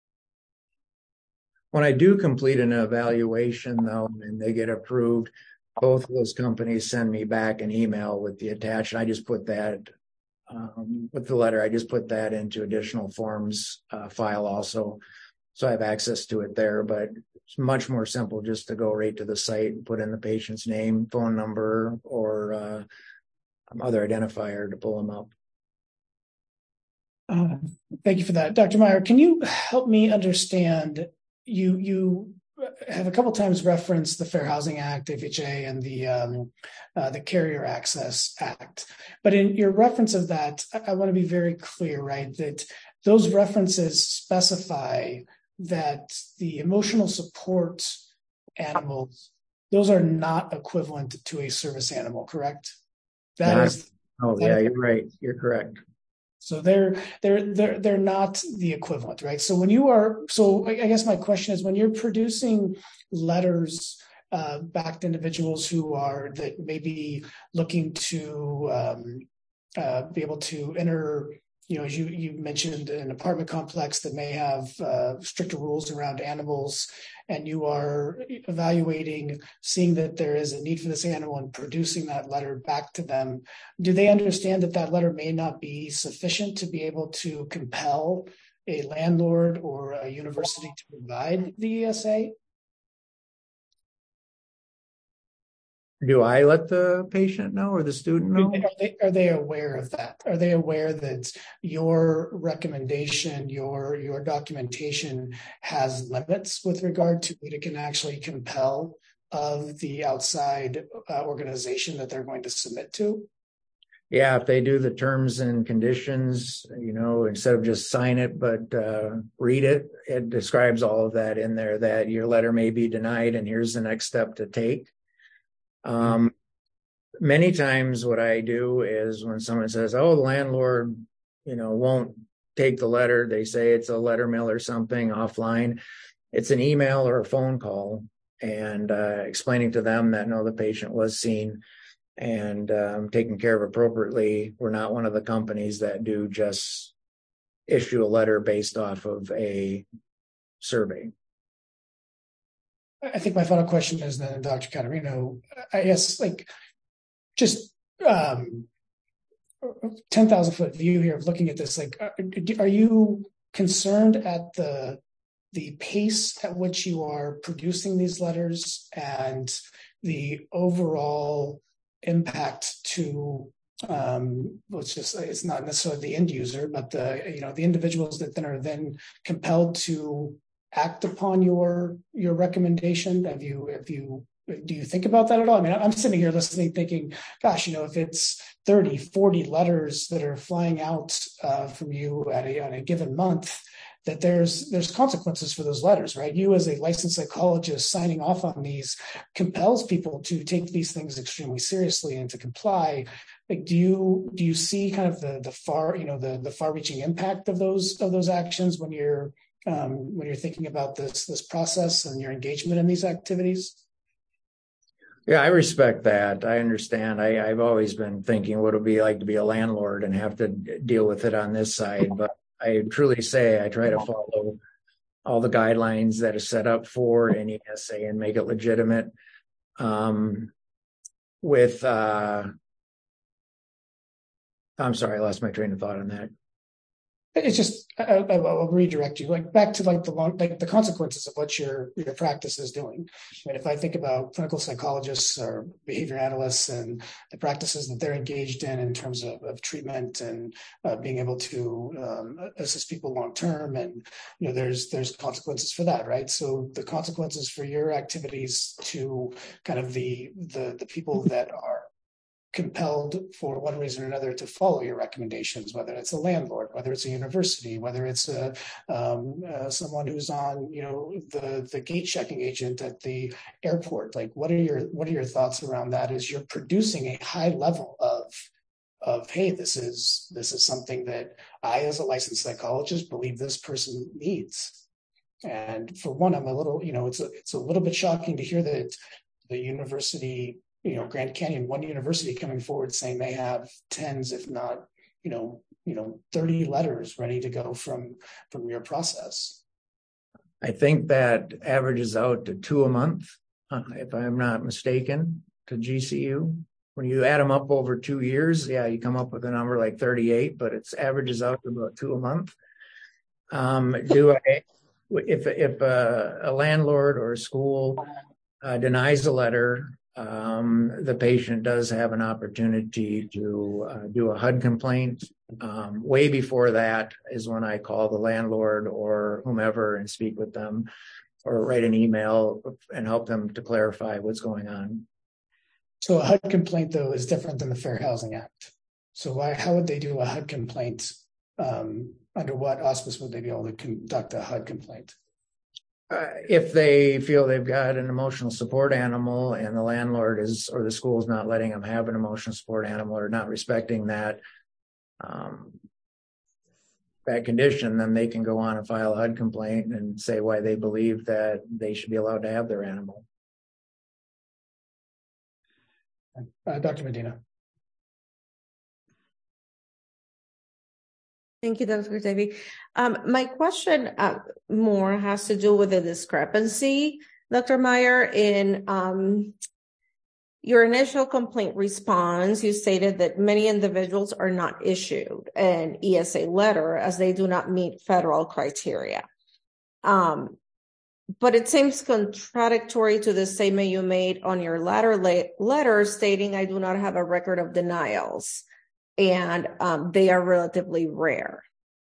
When I do complete an evaluation, though, and they get approved, both of those companies send me back an email with the attached. I just put that um, with the letter. I just put that into additional forms uh, file also, so I have access to it there. But it's much more simple just to go right to the site and put in the patient's name, phone number, or uh, other identifier to pull them up. Uh, thank you for that, Doctor Meyer. Can you help me understand? You you have a couple times referenced the Fair Housing Act, F H A, and the um, uh, the Carrier Access Act, but in your reference of that, I, I want to be very clear, right? That those references specify that the emotional support animals, those are not equivalent to a service animal, correct? That Not, is. Oh that yeah, is, you're right. You're correct. So they're they're they're they're not the equivalent, right? So when you are, so I guess my question is, when you're producing letters uh, back to individuals who are that may be looking to um, uh, be able to enter, you know, as you you mentioned, an apartment complex that may have uh, stricter rules around animals, and you are evaluating, seeing that there is a need for this animal and producing that letter back to them, do they understand that that letter may not be sufficient to be able to compel a landlord or a university to provide the E S A? Do I let the patient know or the student know? Are they, are they aware of that? Are they aware that your recommendation, your your documentation has limits with regard to what it can actually compel of the outside uh, organization that they're going to submit to? Yeah, if they do the terms and conditions, you know, instead of just sign it, but uh, read it, it describes all of that in there, that your letter may be denied and here's the next step to take. Um, many times what I do is when someone says, oh, the landlord, you know, won't take the letter, they say it's a letter mill or something offline. It's an email or a phone call, and uh, explaining to them that no, the patient was seen and um, taken care of appropriately. We're not one of the companies that do just issue a letter based off of a survey. I think my final question is then, Doctor Caterino, I guess, like, just um, ten thousand foot view here of looking at this, like, are you concerned at the the pace at which you are producing these letters and the overall impact to, um, let's just say it's not necessarily the end user, but the, you know, the individuals that then are then compelled to act upon your your recommendation? Have you have you do you think about that at all? I mean, I'm sitting here listening, thinking, gosh, you know, if it's thirty, forty letters that are flying out uh, from you at a, on a given month, that there's there's consequences for those letters, right? You as a licensed psychologist signing off on these compels people to take these things extremely seriously and to comply. Like, do you do you see kind of the the far, you know, the the far-reaching impact of those of those actions when you're um, when you're thinking about this this process and your engagement in these activities? Yeah, I respect that. I understand. I, I've always been thinking what it would be like to be a landlord and have to deal with it on this side. But I truly say I try to follow all the guidelines that are set up for an E S A and make it legitimate. Um, with, uh, I'm sorry, I lost my train of thought on that. It's just, I, I'll redirect you, like back to like the long, like the consequences of what your your practice is doing. I mean, if I think about clinical psychologists or behavior analysts and the practices that they're engaged in in terms of, of treatment and uh, being able to um, assist people long term, and you know, there's there's consequences for that, right? So the consequences for your activities to kind of the the the people that are compelled for one reason or another to follow your recommendations, whether it's a landlord, whether it's a university, whether it's a, um, uh, someone who's on, you know, the, the gate checking agent at the airport. Like, what are your, what are your thoughts around that as you're producing a high level of, of, hey, this is, this is something that I, as a licensed psychologist, believe this person needs. And for one, I'm a little, you know, it's a, it's a little bit shocking to hear that the university, you know, Grand Canyon, one university coming forward saying they have tens, if not, you know, you know, thirty letters ready to go from, from your process. I think that averages out to two a month, uh, if I'm not mistaken. to G C U. When you add them up over two years, yeah, you come up with a number like thirty-eight, but it averages out to about two a month. Um, do I, if if a, a landlord or a school uh, denies a letter, um, the patient does have an opportunity to uh, do a H U D complaint. Um, way before that is when I call the landlord or whomever and speak with them, or write an email and help them to clarify what's going on. So a H U D complaint, though, is different than the Fair Housing Act. So why, how would they do a H U D complaint? Um, under what auspice would they be able to conduct a H U D complaint? Uh, if they feel they've got an emotional support animal and the landlord is, or the school is not letting them have an emotional support animal or not respecting that, um, that condition, then they can go on and file a H U D complaint and say why they believe that they should be allowed to have their animal. Uh, Doctor Medina. Thank you, Doctor Davey. Um, my question uh, more has to do with the discrepancy, Doctor Meyer. In um, your initial complaint response, you stated that many individuals are not issued an E S A letter as they do not meet federal criteria. Um, but it seems contradictory to the statement you made on your latter letter stating, I do not have a record of denials. And um, they are relatively rare.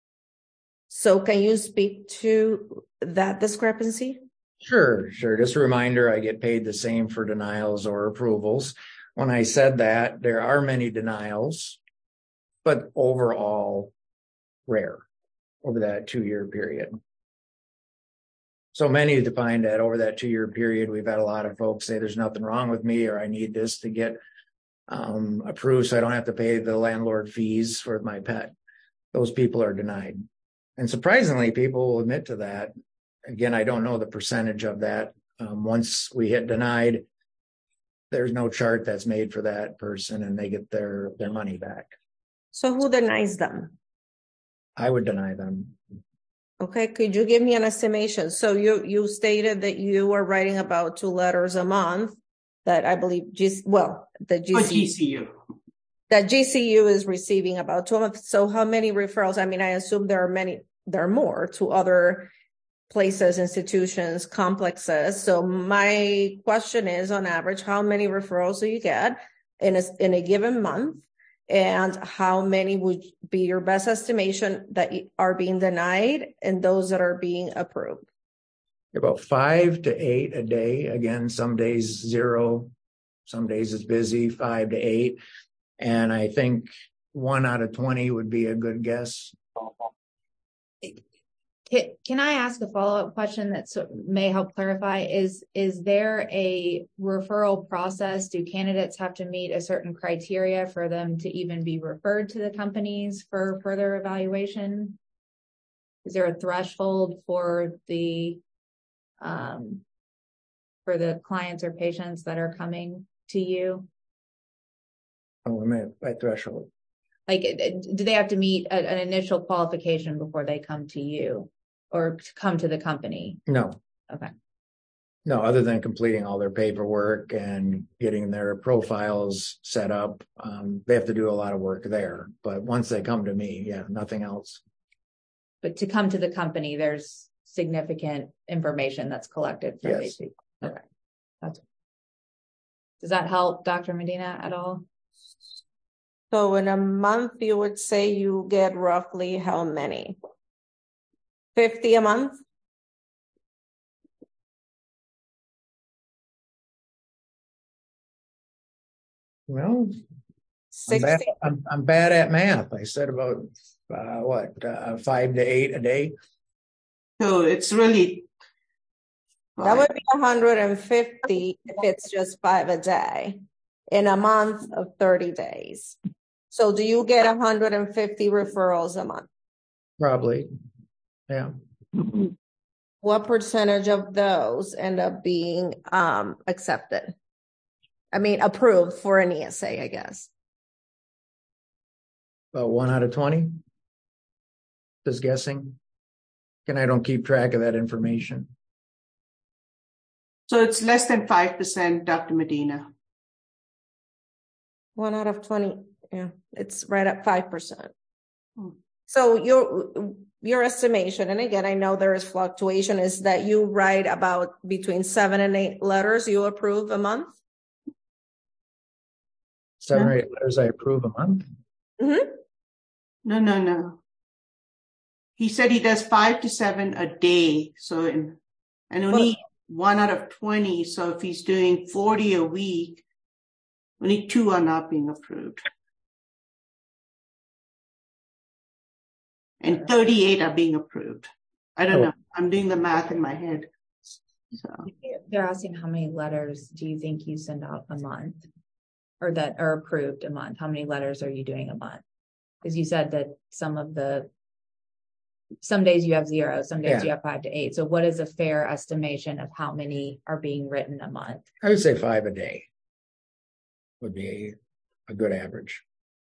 So can you speak to that discrepancy? Sure, sure. Just a reminder, I get paid the same for denials or approvals. When I said that, there are many denials, but overall rare over that two-year period. So many defined that over that two-year period, we've had a lot of folks say there's nothing wrong with me or I need this to get Um, approved so I don't have to pay the landlord fees for my pet. Those people are denied. And surprisingly, people will admit to that. Again, I don't know the percentage of that. Um, once we hit denied, there's no chart that's made for that person and they get their, their money back. So who denies them? I would deny them. Okay, could you give me an estimation? So you, you stated that you were writing about two letters a month. That I believe, G- well, the G C U, G C U. That G C U is receiving about two months. So how many referrals? I mean, I assume there are many, there are more to other places, institutions, complexes. So my question is, on average, how many referrals do you get in a, in a given month? And how many would be your best estimation that are being denied and those that are being approved? About five to eight a day. Again, some days zero, some days it's busy, five to eight. And I think one out of twenty would be a good guess. Can, can I ask a follow-up question that so, may help clarify? Is, is there a referral process? Do candidates have to meet a certain criteria for them to even be referred to the companies for further evaluation? Is there a threshold for the Um, for the clients or patients that are coming to you? Oh, I mean, by threshold. Like, do they have to meet a, an initial qualification before they come to you or to come to the company? No. Okay. No, other than completing all their paperwork and getting their profiles set up. Um, they have to do a lot of work there. But once they come to me, yeah, nothing else. But to come to the company, there's significant information that's collected from yes. these people. Okay. That's, does that help, Doctor Medina, at all? So in a month, you would say you get roughly how many? fifty a month? Well, I'm bad, I'm, I'm bad at math. I said about, uh, what, uh, five to eight a day. So it's really. That would be one hundred fifty if it's just five a day in a month of thirty days. So do you get one hundred fifty referrals a month? Probably. Yeah. What percentage of those end up being um, accepted? I mean, approved for an E S A, I guess. About one out of twenty. Just guessing. And I don't keep track of that information. So it's less than five percent, Doctor Medina. One out of twenty. Yeah, it's right at five percent. Hmm. So your your estimation, and again, I know there is fluctuation, is that you write about between seven and eight letters you approve a month? Seven or eight letters I approve a month? Mm-hmm. No, no, no. He said he does five to seven a day. So, in, and only well, one out of twenty. So if he's doing forty a week, only two are not being approved. And thirty-eight are being approved. I don't oh. know. I'm doing the math in my head. So they're asking how many letters do you think you send out a month, or that are approved a month? How many letters are you doing a month? Because you said that some of the, some days you have zero, some days yeah. you have five to eight. So what is a fair estimation of how many are being written a month? I would say five a day would be a, a good average.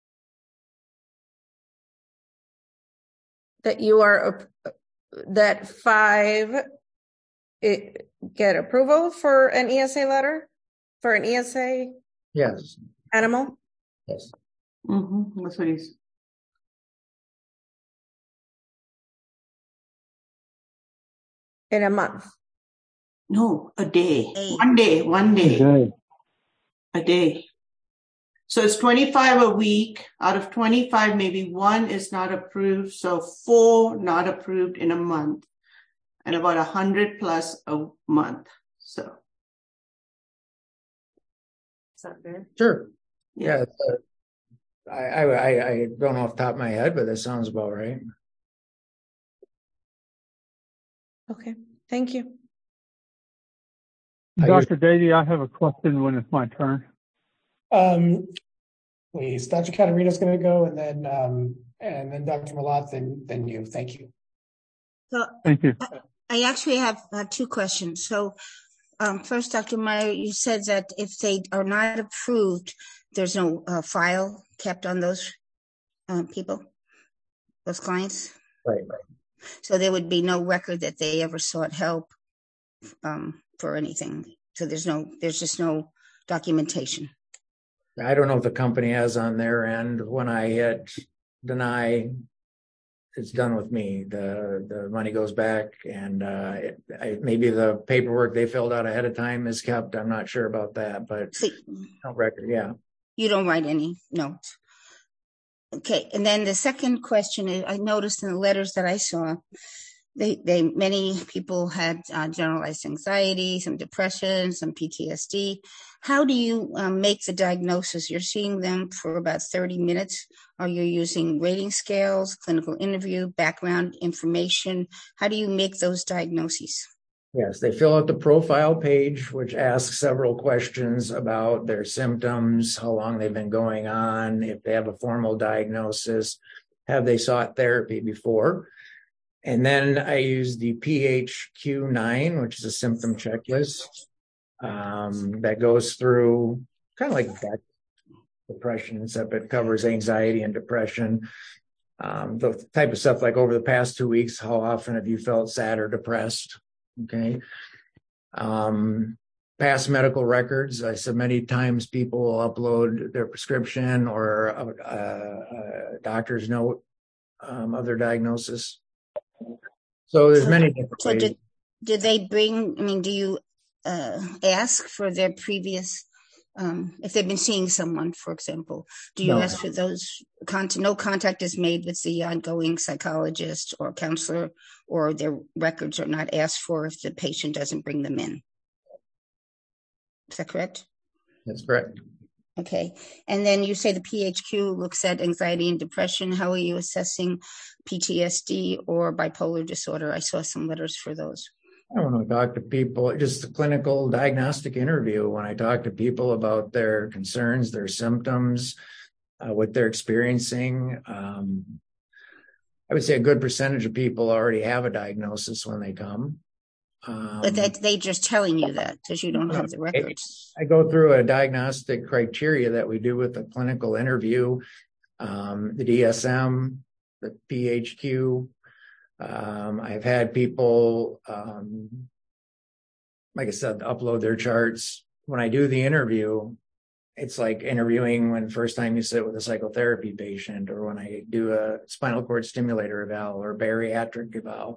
That you are, that five it, get approval for an E S A letter? For an E S A? Yes. Animal? Yes. Mm-hmm. That's what he's. In a month? No, a day. Eight. One day, one day. A day. A day. So it's twenty-five a week. Out of twenty-five, maybe one is not approved. So four not approved in a month. And about one hundred plus a month. So. Is that fair? Sure. Yeah. yeah I, I, I don't know off the top of my head, but that sounds about right. Okay. Thank you. Doctor Davey, I have a question when it's my turn. Um, please, Doctor Caterina is going to go, and then um, and then Doctor Malat, then then you. Thank you. So, Thank you. I, I actually have uh, two questions. So, um, first, Doctor Meyer, you said that if they are not approved, there's no uh, file kept on those um, people, those clients. Right. Right. So there would be no record that they ever sought help um, for anything. So there's no, there's just no documentation. I don't know if the company has on their end. When I hit deny, it's done with me. The the money goes back, and uh, it, I, maybe the paperwork they filled out ahead of time is kept. I'm not sure about that, but See, no record. Yeah, you don't write any notes. Okay, and then the second question is, I noticed in the letters that I saw, they, they many people had uh, generalized anxiety, some depression, some P T S D. How do you um, make the diagnosis? You're seeing them for about thirty minutes. Are you using rating scales, clinical interview, background information? How do you make those diagnoses? Yes, they fill out the profile page, which asks several questions about their symptoms, how long they've been going on, if they have a formal diagnosis, have they sought therapy before. And then I use the P H Q nine, which is a symptom checklist um, that goes through kind of like that depression, except it covers anxiety and depression. Um, the type of stuff like over the past two weeks, how often have you felt sad or depressed? Okay. Um, past medical records. I said many times people will upload their prescription or a, a, a doctor's note um, of their diagnosis. So there's many different so ways. Did, did they bring, I mean, do you uh, ask for their previous, um, if they've been seeing someone, for example, do you No. ask for those, contact, no contact is made with the ongoing psychologist or counselor, or their records are not asked for if the patient doesn't bring them in? Is that correct? That's correct. Okay. And then you say the P H Q looks at anxiety and depression. How are you assessing P T S D or bipolar disorder? I saw some letters for those. I don't want to talk to people, just a clinical diagnostic interview. When I talk to people about their concerns, their symptoms, uh, what they're experiencing, um, I would say a good percentage of people already have a diagnosis when they come. Um, but that they just telling you that because you don't have the records. I go through a diagnostic criteria that we do with a clinical interview, um, the D S M, the P H Q. Um, I've had people, um, like I said, upload their charts. When I do the interview, it's like interviewing when first time you sit with a psychotherapy patient, or when I do a spinal cord stimulator eval or bariatric eval.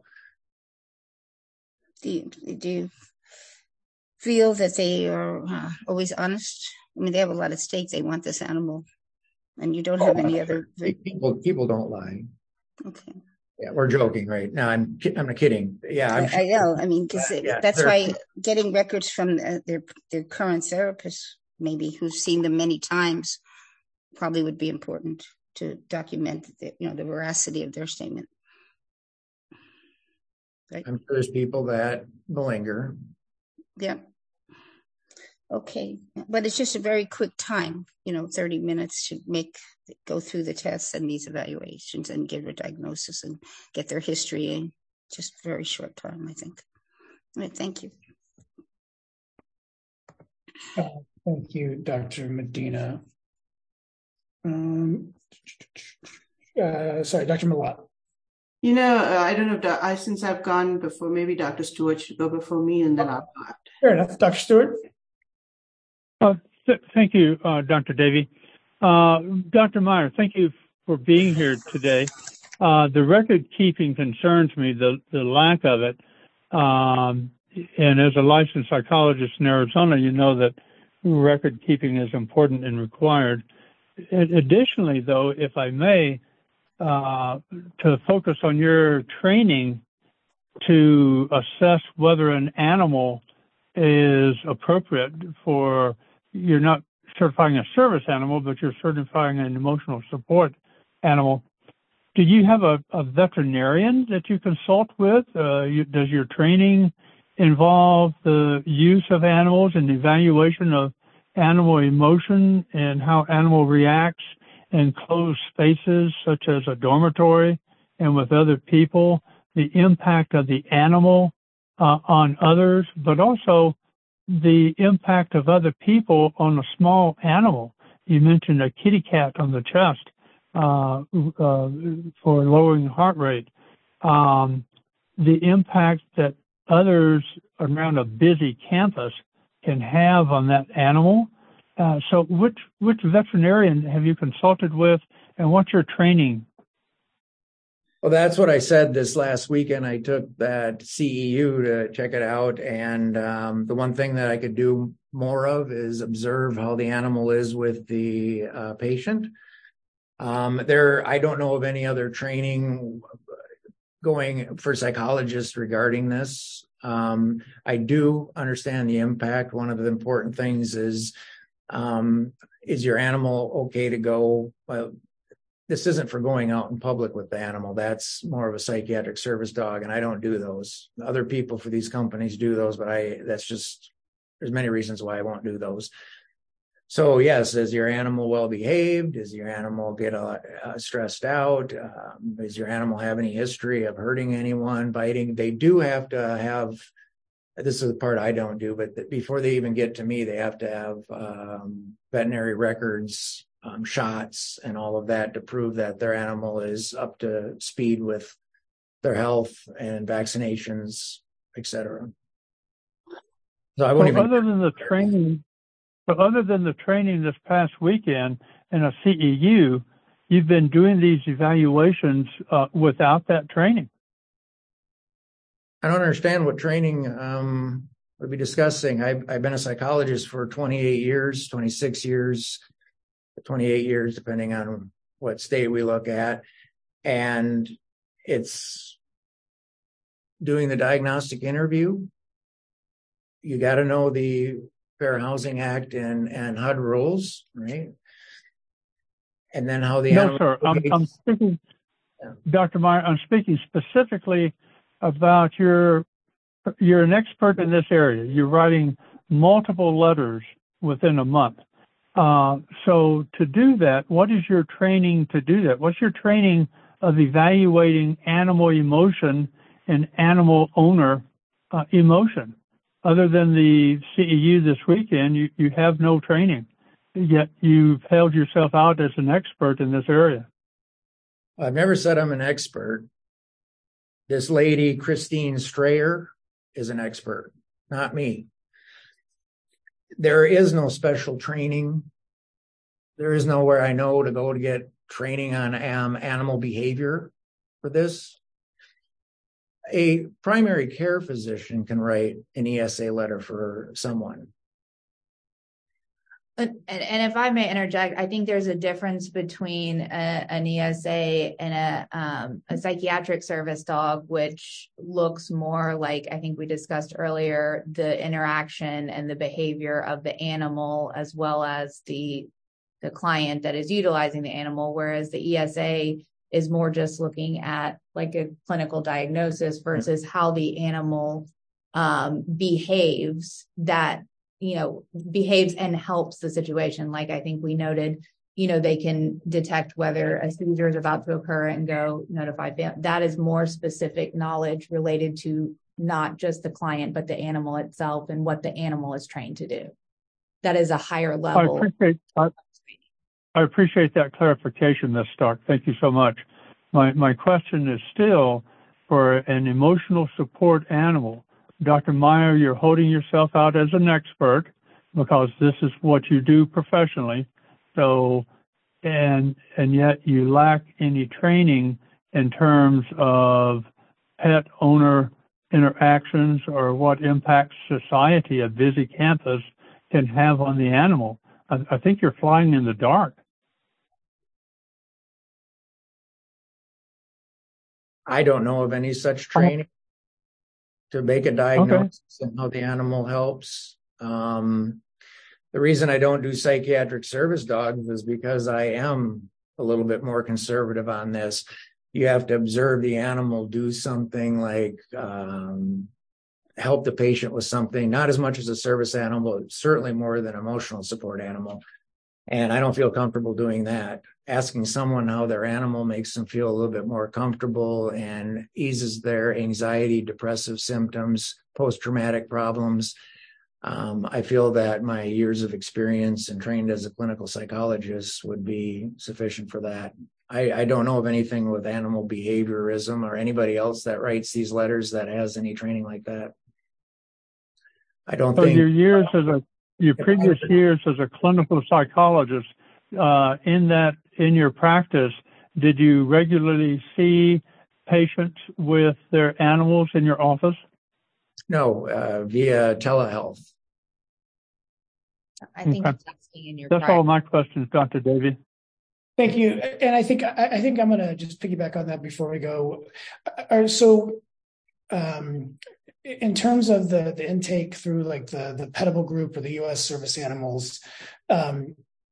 Do you, do you feel that they are uh, always honest? I mean, they have a lot at stake. They want this animal, and you don't have oh, any other. People, people don't lie. Okay. Yeah, we're joking, right? No, I'm, I'm not kidding. Yeah, I'm I, I know. I mean, because yeah, yeah, that's why getting records from uh, their their current therapist, maybe who's seen them many times, probably would be important to document the, you know, the veracity of their statement. Right? I'm sure there's people that malinger. Yeah. Okay, but it's just a very quick time. You know, thirty minutes to make go through the tests and these evaluations and give a diagnosis and get their history in just very short time, I think. All right, thank you. Uh, thank you, Doctor Medina. Um, uh, sorry, Doctor Malott. You know, uh, I don't know if I, since I've gone before, maybe Doctor Stewart should go before me, and then I'll go after. Fair enough, Doctor Stewart. Uh, th- thank you, uh, Doctor Davey. Uh, Doctor Meyer, thank you for being here today. Uh, the record keeping concerns me, the, the lack of it. Um, and as a licensed psychologist in Arizona, you know that record keeping is important and required. Additionally, though, if I may, uh, to focus on your training to assess whether an animal is appropriate for, you're not certifying a service animal, but you're certifying an emotional support animal. Do you have a, a veterinarian that you consult with? Uh, you, does your training involve the use of animals and evaluation of animal emotion and how animal reacts in closed spaces such as a dormitory and with other people, the impact of the animal uh, on others, but also the impact of other people on a small animal? You mentioned a kitty cat on the chest uh, uh, for lowering heart rate. Um, the impact that others around a busy campus can have on that animal. Uh, so which which veterinarian have you consulted with, and what's your training? Well, that's what I said this last weekend. I took that C E U to check it out. And um, the one thing that I could do more of is observe how the animal is with the uh, patient. Um, there, I don't know of any other training going for psychologists regarding this. Um, I do understand the impact. One of the important things is, um, is your animal okay to go? Well, this isn't for going out in public with the animal. That's more of a psychiatric service dog, and I don't do those. Other people for these companies do those, but I, that's just, there's many reasons why I won't do those. So yes, is your animal well behaved? Does your animal get uh, uh, stressed out? Um, does your animal have any history of hurting anyone, biting? They do have to have, this is the part I don't do, but before they even get to me, they have to have um, veterinary records, um, shots, and all of that to prove that their animal is up to speed with their health and vaccinations, et cetera. So I won't well, even. Other than the training, but other than the training this past weekend in a C E U, you've been doing these evaluations uh, without that training. I don't understand what training um, we'll be discussing. I've, I've been a psychologist for twenty-eight years, twenty-six years, twenty-eight years, depending on what state we look at. And it's doing the diagnostic interview. You got to know the Fair Housing Act and, and H U D rules, right? And then how the no, animal... sir. I'm, I'm speaking, yeah. Doctor Meyer, I'm speaking specifically about your, you're an expert in this area. You're writing multiple letters within a month. Uh, so to do that, what is your training to do that? What's your training of evaluating animal emotion and animal owner uh, emotion? Other than the C E U this weekend, you, you have no training, yet you've held yourself out as an expert in this area. I've never said I'm an expert. This lady, Christine Strayer, is an expert, not me. There is no special training there is nowhere I know to go to get training on um, animal behavior for this. A primary care physician can write an E S A letter for someone. And, and if I may interject, I think there's a difference between a, an E S A and a, um, a psychiatric service dog, which looks more like, I think we discussed earlier, the interaction and the behavior of the animal as well as the, the client that is utilizing the animal, whereas the E S A is more just looking at like a clinical diagnosis versus how the animal um, behaves that you know, behaves and helps the situation. Like I think we noted, you know, they can detect whether a seizure is about to occur and go notify them. That is more specific knowledge related to not just the client, but the animal itself and what the animal is trained to do. That is a higher level. I appreciate, I, I appreciate that clarification, Miz Stark. Thank you so much. My, my question is still for an emotional support animal. Doctor Meyer, you're holding yourself out as an expert because this is what you do professionally. So, and and yet you lack any training in terms of pet owner interactions or what impact society, a busy campus, can have on the animal. I, I think you're flying in the dark. I don't know of any such training to make a diagnosis okay. and how the animal helps. Um, the reason I don't do psychiatric service dogs is because I am a little bit more conservative on this. You have to observe the animal do something like um, help the patient with something, not as much as a service animal, certainly more than an emotional support animal. And I don't feel comfortable doing that. Asking someone how their animal makes them feel a little bit more comfortable and eases their anxiety, depressive symptoms, post-traumatic problems. Um, I feel that my years of experience and trained as a clinical psychologist would be sufficient for that. I, I don't know of anything with animal behaviorism or anybody else that writes these letters that has any training like that. I don't so think- your years as a Your previous years as a clinical psychologist, uh, in that, in your practice, did you regularly see patients with their animals in your office? No, uh, via telehealth. I think okay. that's asking in your That's practice. all my questions, Doctor Davey. Thank you. And I think I, I think I'm going to just piggyback on that before we go. Uh, so, um, in terms of the, the intake through like the, the Petable group or the U S service animals, um,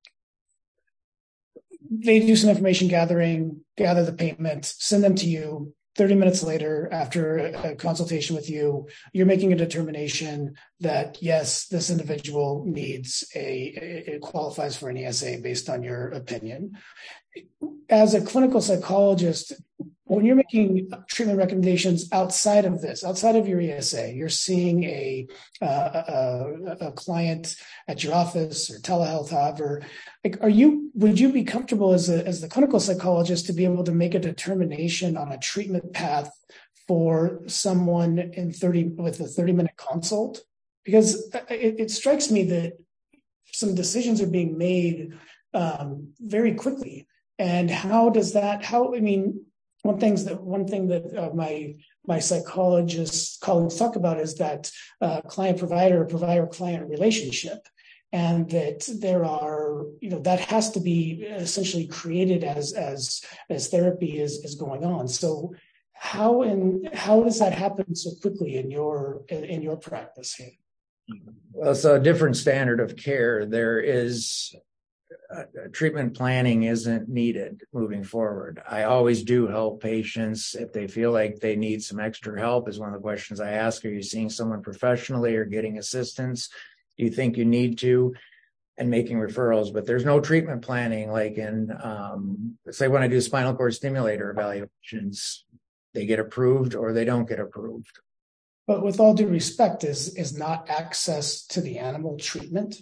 they do some information gathering, gather the payment, send them to you. thirty minutes later, after a consultation with you, you're making a determination that, yes, this individual needs a, it qualifies for an E S A based on your opinion. As a clinical psychologist, when you're making treatment recommendations outside of this, outside of your E S A, you're seeing a, uh, a, a client at your office or telehealth, however, like, are you, would you be comfortable as a, as the clinical psychologist to be able to make a determination on a treatment path for someone in thirty with a thirty minute consult? Because it, it strikes me that some decisions are being made um, very quickly. And how does that, how, I mean, one things that one thing that uh, my my psychologist colleagues talk about is that uh, client provider or provider client relationship, and that there are, you know, that has to be essentially created as as as therapy is is going on. So how and how does that happen so quickly in your in, in your practice here? Well, it's a different standard of care. There is Uh, treatment planning isn't needed moving forward. I always do help patients if they feel like they need some extra help. Is one of the questions I ask. Are you seeing someone professionally or getting assistance? Do you think you need to? And making referrals, but there's no treatment planning like in, um, say when I do spinal cord stimulator evaluations, they get approved or they don't get approved. But with all due respect, is is not access to the animal treatment?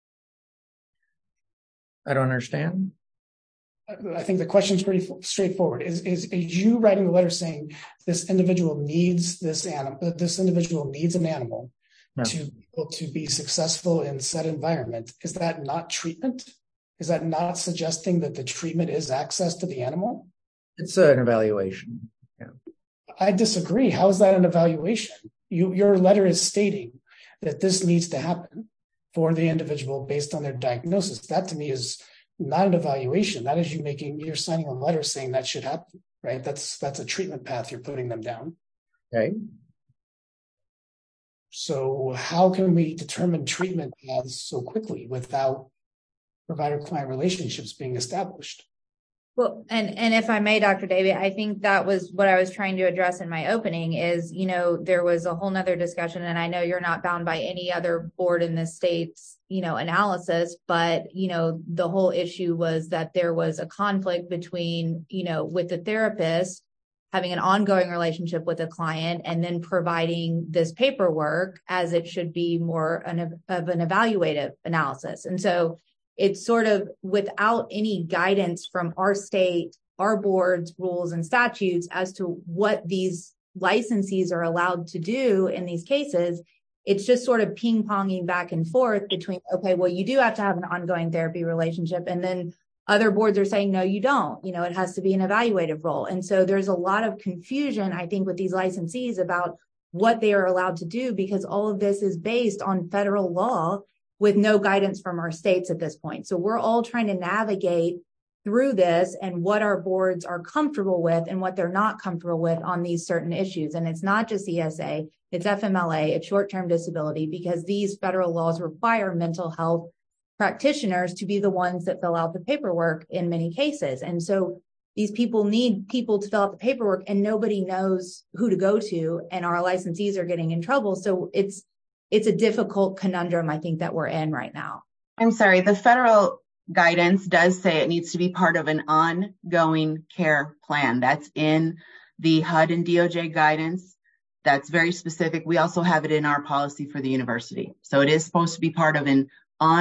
I don't understand. I think the question is pretty straightforward. Is, is is you writing a letter saying this individual needs this animal, this individual needs an animal no. to be able to be successful in said environment? Is that not treatment? Is that not suggesting that the treatment is access to the animal? It's an evaluation. Yeah. I disagree. How is that an evaluation? You, your letter is stating that this needs to happen for the individual based on their diagnosis. That to me is not an evaluation. That is you making, you're signing a letter saying that should happen, right? That's, that's a treatment path you're putting them down. Okay. So how can we determine treatment paths so quickly without provider-client relationships being established? Well, and, and if I may, Doctor Davey, I think that was what I was trying to address in my opening is, you know, there was a whole nother discussion, and I know you're not bound by any other board in the state's, you know, analysis, but, you know, the whole issue was that there was a conflict between, you know, with the therapist having an ongoing relationship with a client and then providing this paperwork as it should be more an, of an evaluative analysis. And so it's sort of without any guidance from our state, our board's rules and statutes as to what these licensees are allowed to do in these cases. It's just sort of ping-ponging back and forth between, okay, well, you do have to have an ongoing therapy relationship. And then other boards are saying, no, you don't. You know, it has to be an evaluative role. And so there's a lot of confusion, I think, with these licensees about what they are allowed to do, because all of this is based on federal law with no guidance from our states at this point. So we're all trying to navigate through this and what our boards are comfortable with and what they're not comfortable with on these certain issues. And it's not just E S A, it's F M L A, it's short-term disability, because these federal laws require mental health practitioners to be the ones that fill out the paperwork in many cases. And so these people need people to fill out the paperwork and nobody knows who to go to, and our licensees are getting in trouble. So it's it's a difficult conundrum, I think, that we're in right now. I'm sorry, the federal guidance does say it needs to be part of an ongoing care plan. That's in the H U D and D O J guidance. That's very specific. We also have it in our policy for the university. So it is supposed to be part of an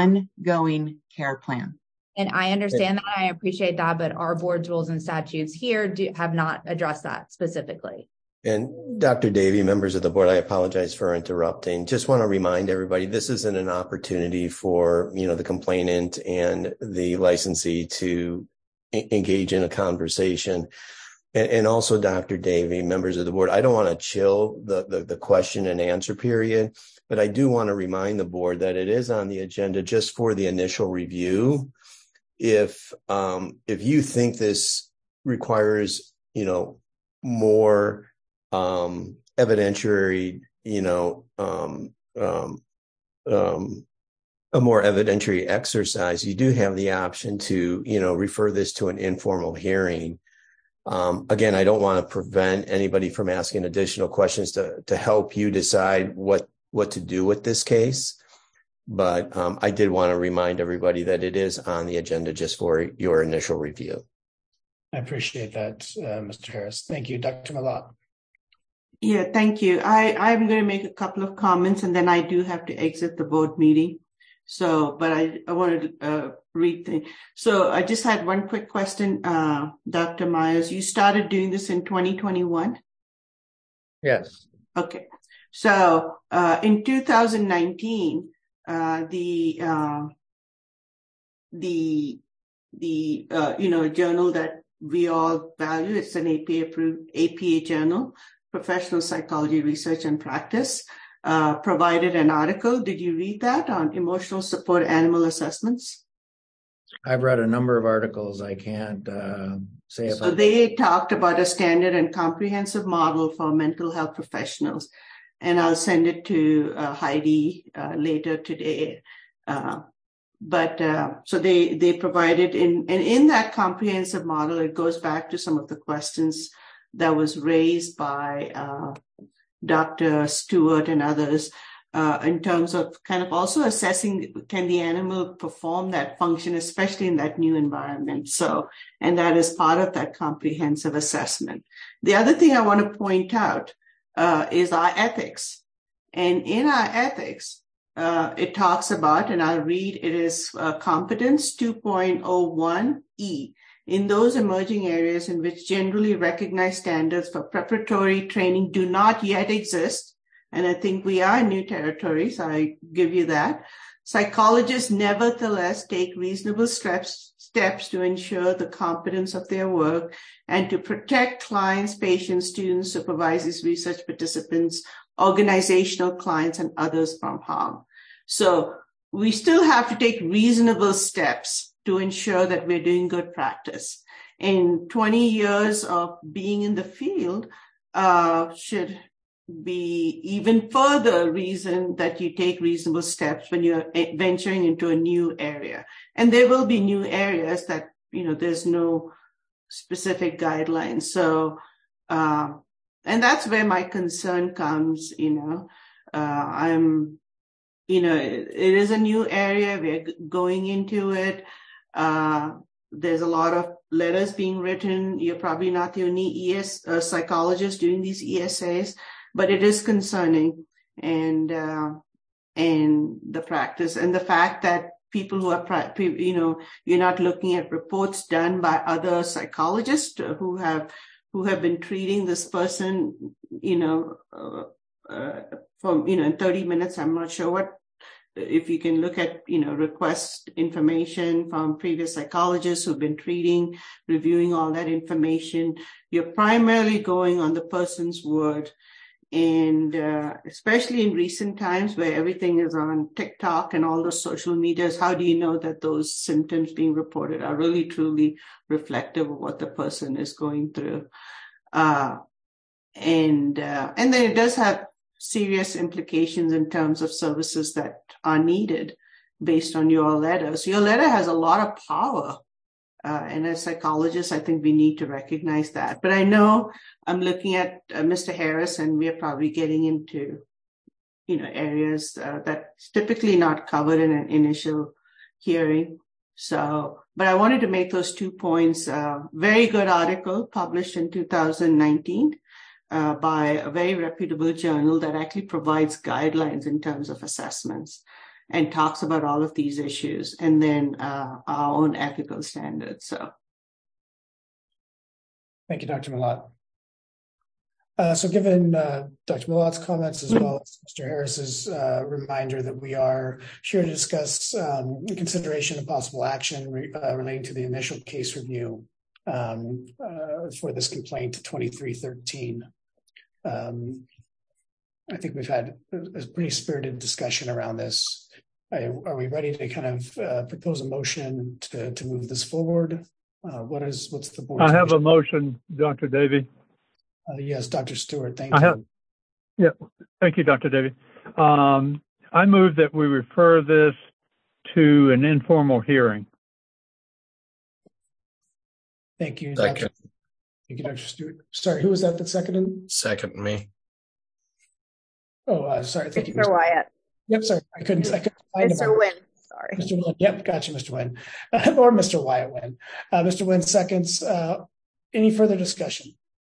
ongoing care plan. And I understand that. I appreciate that. But our board's rules and statutes here do, have not addressed that specifically. And Doctor Davey, members of the board, I apologize for interrupting. Just want to remind everybody, this isn't an opportunity for, you know, the complainant and the licensee to e- engage in a conversation. And, and also, Doctor Davey, members of the board, I don't want to chill the, the, the question and answer period, but I do want to remind the board that it is on the agenda just for the initial review. If, um, if you think this requires, you know, more um evidentiary, you know, um um um a more evidentiary exercise, you do have the option to, you know, refer this to an informal hearing. Um again, I don't want to prevent anybody from asking additional questions to to help you decide what what to do with this case, but um I did want to remind everybody that it is on the agenda just for your initial review. I appreciate that, uh, Mister Harris. Thank you. Doctor Malott. Yeah, thank you. I, I'm going to make a couple of comments and then I do have to exit the board meeting. So, but I, I wanted to uh, read things. So I just had one quick question, uh, Doctor Myers. You started doing this in twenty twenty-one? Yes. Okay. So uh, in two thousand nineteen, uh, the, uh, the, the, uh, you know, journal that we all value, it's an A P A approved A P A journal, Professional Psychology Research and Practice, uh, provided an article. Did you read that on emotional support animal assessments? I've read a number of articles. I can't uh, say about. So they talked about a standard and comprehensive model for mental health professionals, and I'll send it to uh, Heidi uh, later today. Uh, but uh, so they they provided in and in that comprehensive model, it goes back to some of the questions that was raised by uh, Doctor Stewart and others uh, in terms of kind of also assessing, can the animal perform that function, especially in that new environment? So, and that is part of that comprehensive assessment. The other thing I want to point out uh, is our ethics. And in our ethics, uh, it talks about, and I'll read, it is uh, competence two point oh one E. In those emerging areas in which generally recognized standards for preparatory training do not yet exist, and I think we are in new territories, I give you that. Psychologists nevertheless take reasonable steps, steps to ensure the competence of their work and to protect clients, patients, students, supervisors, research participants, organizational clients, and others from harm. So we still have to take reasonable steps to ensure that we're doing good practice. In twenty years of being in the field, uh, should be even further reason that you take reasonable steps when you're venturing into a new area. And there will be new areas that, you know, there's no specific guidelines. So, uh, and that's where my concern comes, you know, uh, I'm, you know, it, it is a new area. We're going into it. Uh, there's a lot of letters being written. You're probably not the only E S uh, psychologist doing these E S As, but it is concerning, and uh, and the practice and the fact that people who are, you know, you're not looking at reports done by other psychologists who have who have been treating this person, you know, uh, uh, for you know in thirty minutes. I'm not sure what. If you can look at, you know, request information from previous psychologists who've been treating, reviewing all that information, you're primarily going on the person's word. And uh, especially in recent times where everything is on TikTok and all those social medias, how do you know that those symptoms being reported are really, truly reflective of what the person is going through? Uh, and uh, and then it does have serious implications in terms of services that are needed based on your letter. So your letter has a lot of power. Uh, and as psychologists, I think we need to recognize that. But I know I'm looking at uh, Mister Harris, and we're probably getting into, you know, areas uh, that's typically not covered in an initial hearing. So, but I wanted to make those two points. Uh, very good article published in two thousand nineteen. Uh, by a very reputable journal that actually provides guidelines in terms of assessments and talks about all of these issues, and then uh, our own ethical standards. So, thank you, Doctor Malat. Uh, so, given uh, Doctor Malat's comments as well as Mister Harris's uh, reminder that we are here to discuss um, consideration of possible action re- uh, relating to the initial case review um, uh, for this complaint twenty-three thirteen. Um, I think we've had a pretty spirited discussion around this. I, are we ready to kind of uh, propose a motion to, to move this forward? Uh, what is what's the board's I have motion? a motion, Doctor Davey. Uh, yes, Doctor Stewart. Thank I you. Have, yeah, thank you, Doctor Davey. Um, I move that we refer this to an informal hearing. Thank you, Second. Doctor Thank you, Doctor Stewart. Sorry, who was that that seconded? Second me. Oh, uh, sorry. Thank Mister you, Wyatt. Yep, sorry. I couldn't, I couldn't find Mister him. Wynn, sorry. Mister Wynn. Yep, gotcha, Mister Wynn. Uh, or Mister Wyatt Wynn. Uh, Mister Wynn seconds. Uh, any further discussion?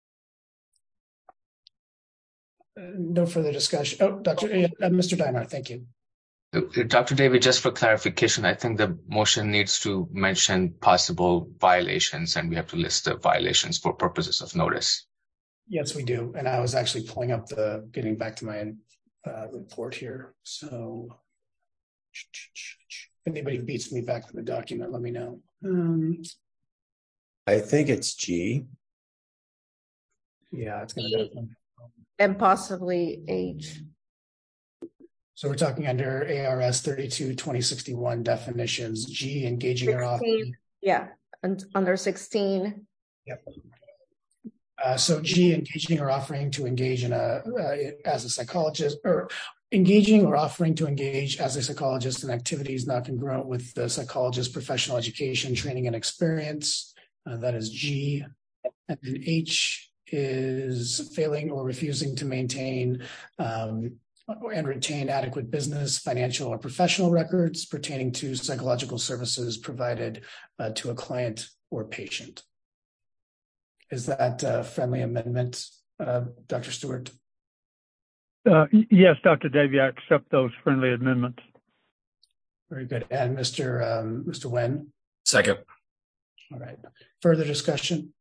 Uh, no further discussion. Oh, Doctor Uh, Mister Deinar, thank you. Doctor David, just for clarification, I think the motion needs to mention possible violations, and we have to list the violations for purposes of notice. Yes, we do. And I was actually pulling up the, getting back to my uh, report here. So if anybody beats me back to the document, let me know. Um, I think it's G. Yeah, it's going to be. And possibly H. So we're talking under A R S thirty-two twenty sixty-one definitions, G, engaging or offering. Yeah, and under sixteen. Yep. Uh, so G, engaging or offering to engage in a, uh, as a psychologist, or engaging or offering to engage as a psychologist in activities not congruent with the psychologist's professional education, training, and experience. Uh, that is G. And then H is failing or refusing to maintain um, and retain adequate business, financial, or professional records pertaining to psychological services provided uh, to a client or patient. Is that a friendly amendment, uh, Doctor Stewart? Uh, yes, Doctor Davey, I accept those friendly amendments. Very good. And Mister Um, Mister Wen? Second. All right. Further discussion?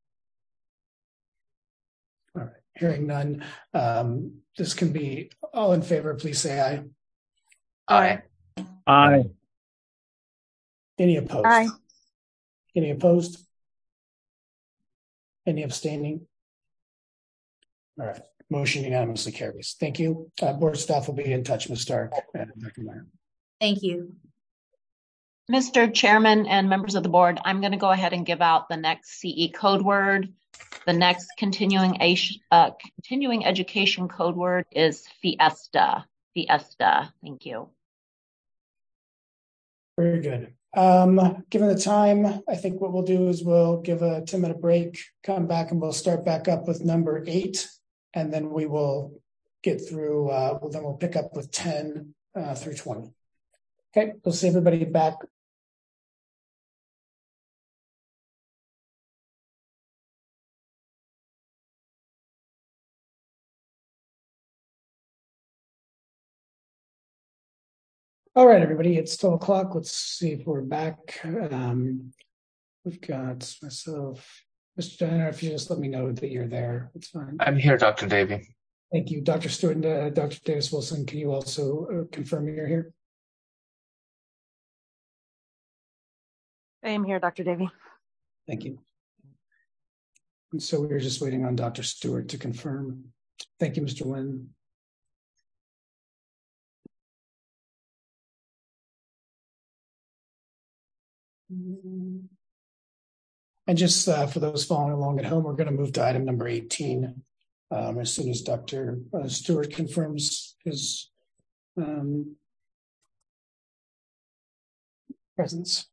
All right. Hearing none. Um, this can be all in favor. Please say aye. Aye. Aye. Any opposed? Aye. Any opposed? Any abstaining? All right. Motion unanimously carries. Thank you. Uh, board staff will be in touch, Miz Stark and Doctor Meyer. Thank you. Mister Chairman and members of the board, I'm going to go ahead and give out the next C E code word. The next continuing uh, continuing education code word is Fiesta. Fiesta. Thank you. Very good. Um, given the time, I think what we'll do is we'll give a ten minute break, come back, and we'll start back up with number eight, and then we will get through, uh, well, then we'll pick up with ten uh, through twenty. Okay, we'll see everybody back. All right, everybody, it's twelve o'clock. Let's see if we're back. Um, we've got myself, Mister Diner, if you just let me know that you're there, it's fine. I'm here, Doctor Davey. Thank you. Doctor Stewart and uh, Doctor Davis Wilson, can you also uh, confirm you're here? I am here, Doctor Davey. Thank you. And so we were just waiting on Doctor Stewart to confirm. Thank you, Mister Nguyen. And just uh, for those following along at home, we're going to move to item number eighteen um, as soon as Doctor Uh, Stewart confirms his um, presence.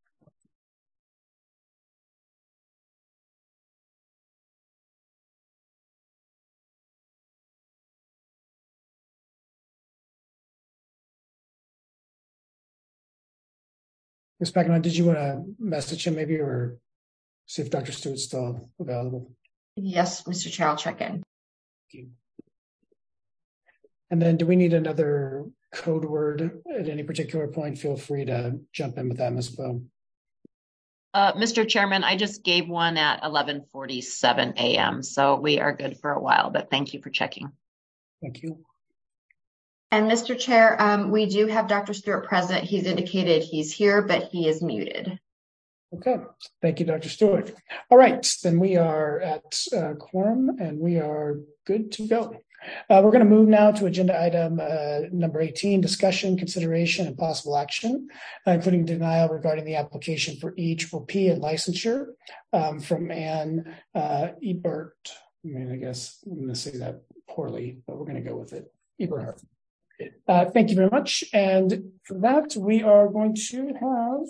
Miz Packenham, did you want to message him maybe, or see if Doctor Stewart's still available? Yes, Mister Chair, I'll check in. Thank you. And then do we need another code word at any particular point? Feel free to jump in with that, Miz Poe. Uh, Mister Chairman, I just gave one at eleven forty-seven a m, so we are good for a while, but thank you for checking. Thank you. And Mister Chair, um, we do have Doctor Stewart present. He's indicated he's here, but he is muted. Okay, thank you, Doctor Stewart. All right, then we are at uh, quorum and we are good to go. Uh, we're going to move now to agenda item uh, number eighteen, discussion, consideration, and possible action, uh, including denial regarding the application for E P P and licensure um, from Ann uh, Ebert. I mean, I guess I'm going to say that poorly, but we're going to go with it. Eberhardt. Uh, thank you very much. And for that, we are going to have,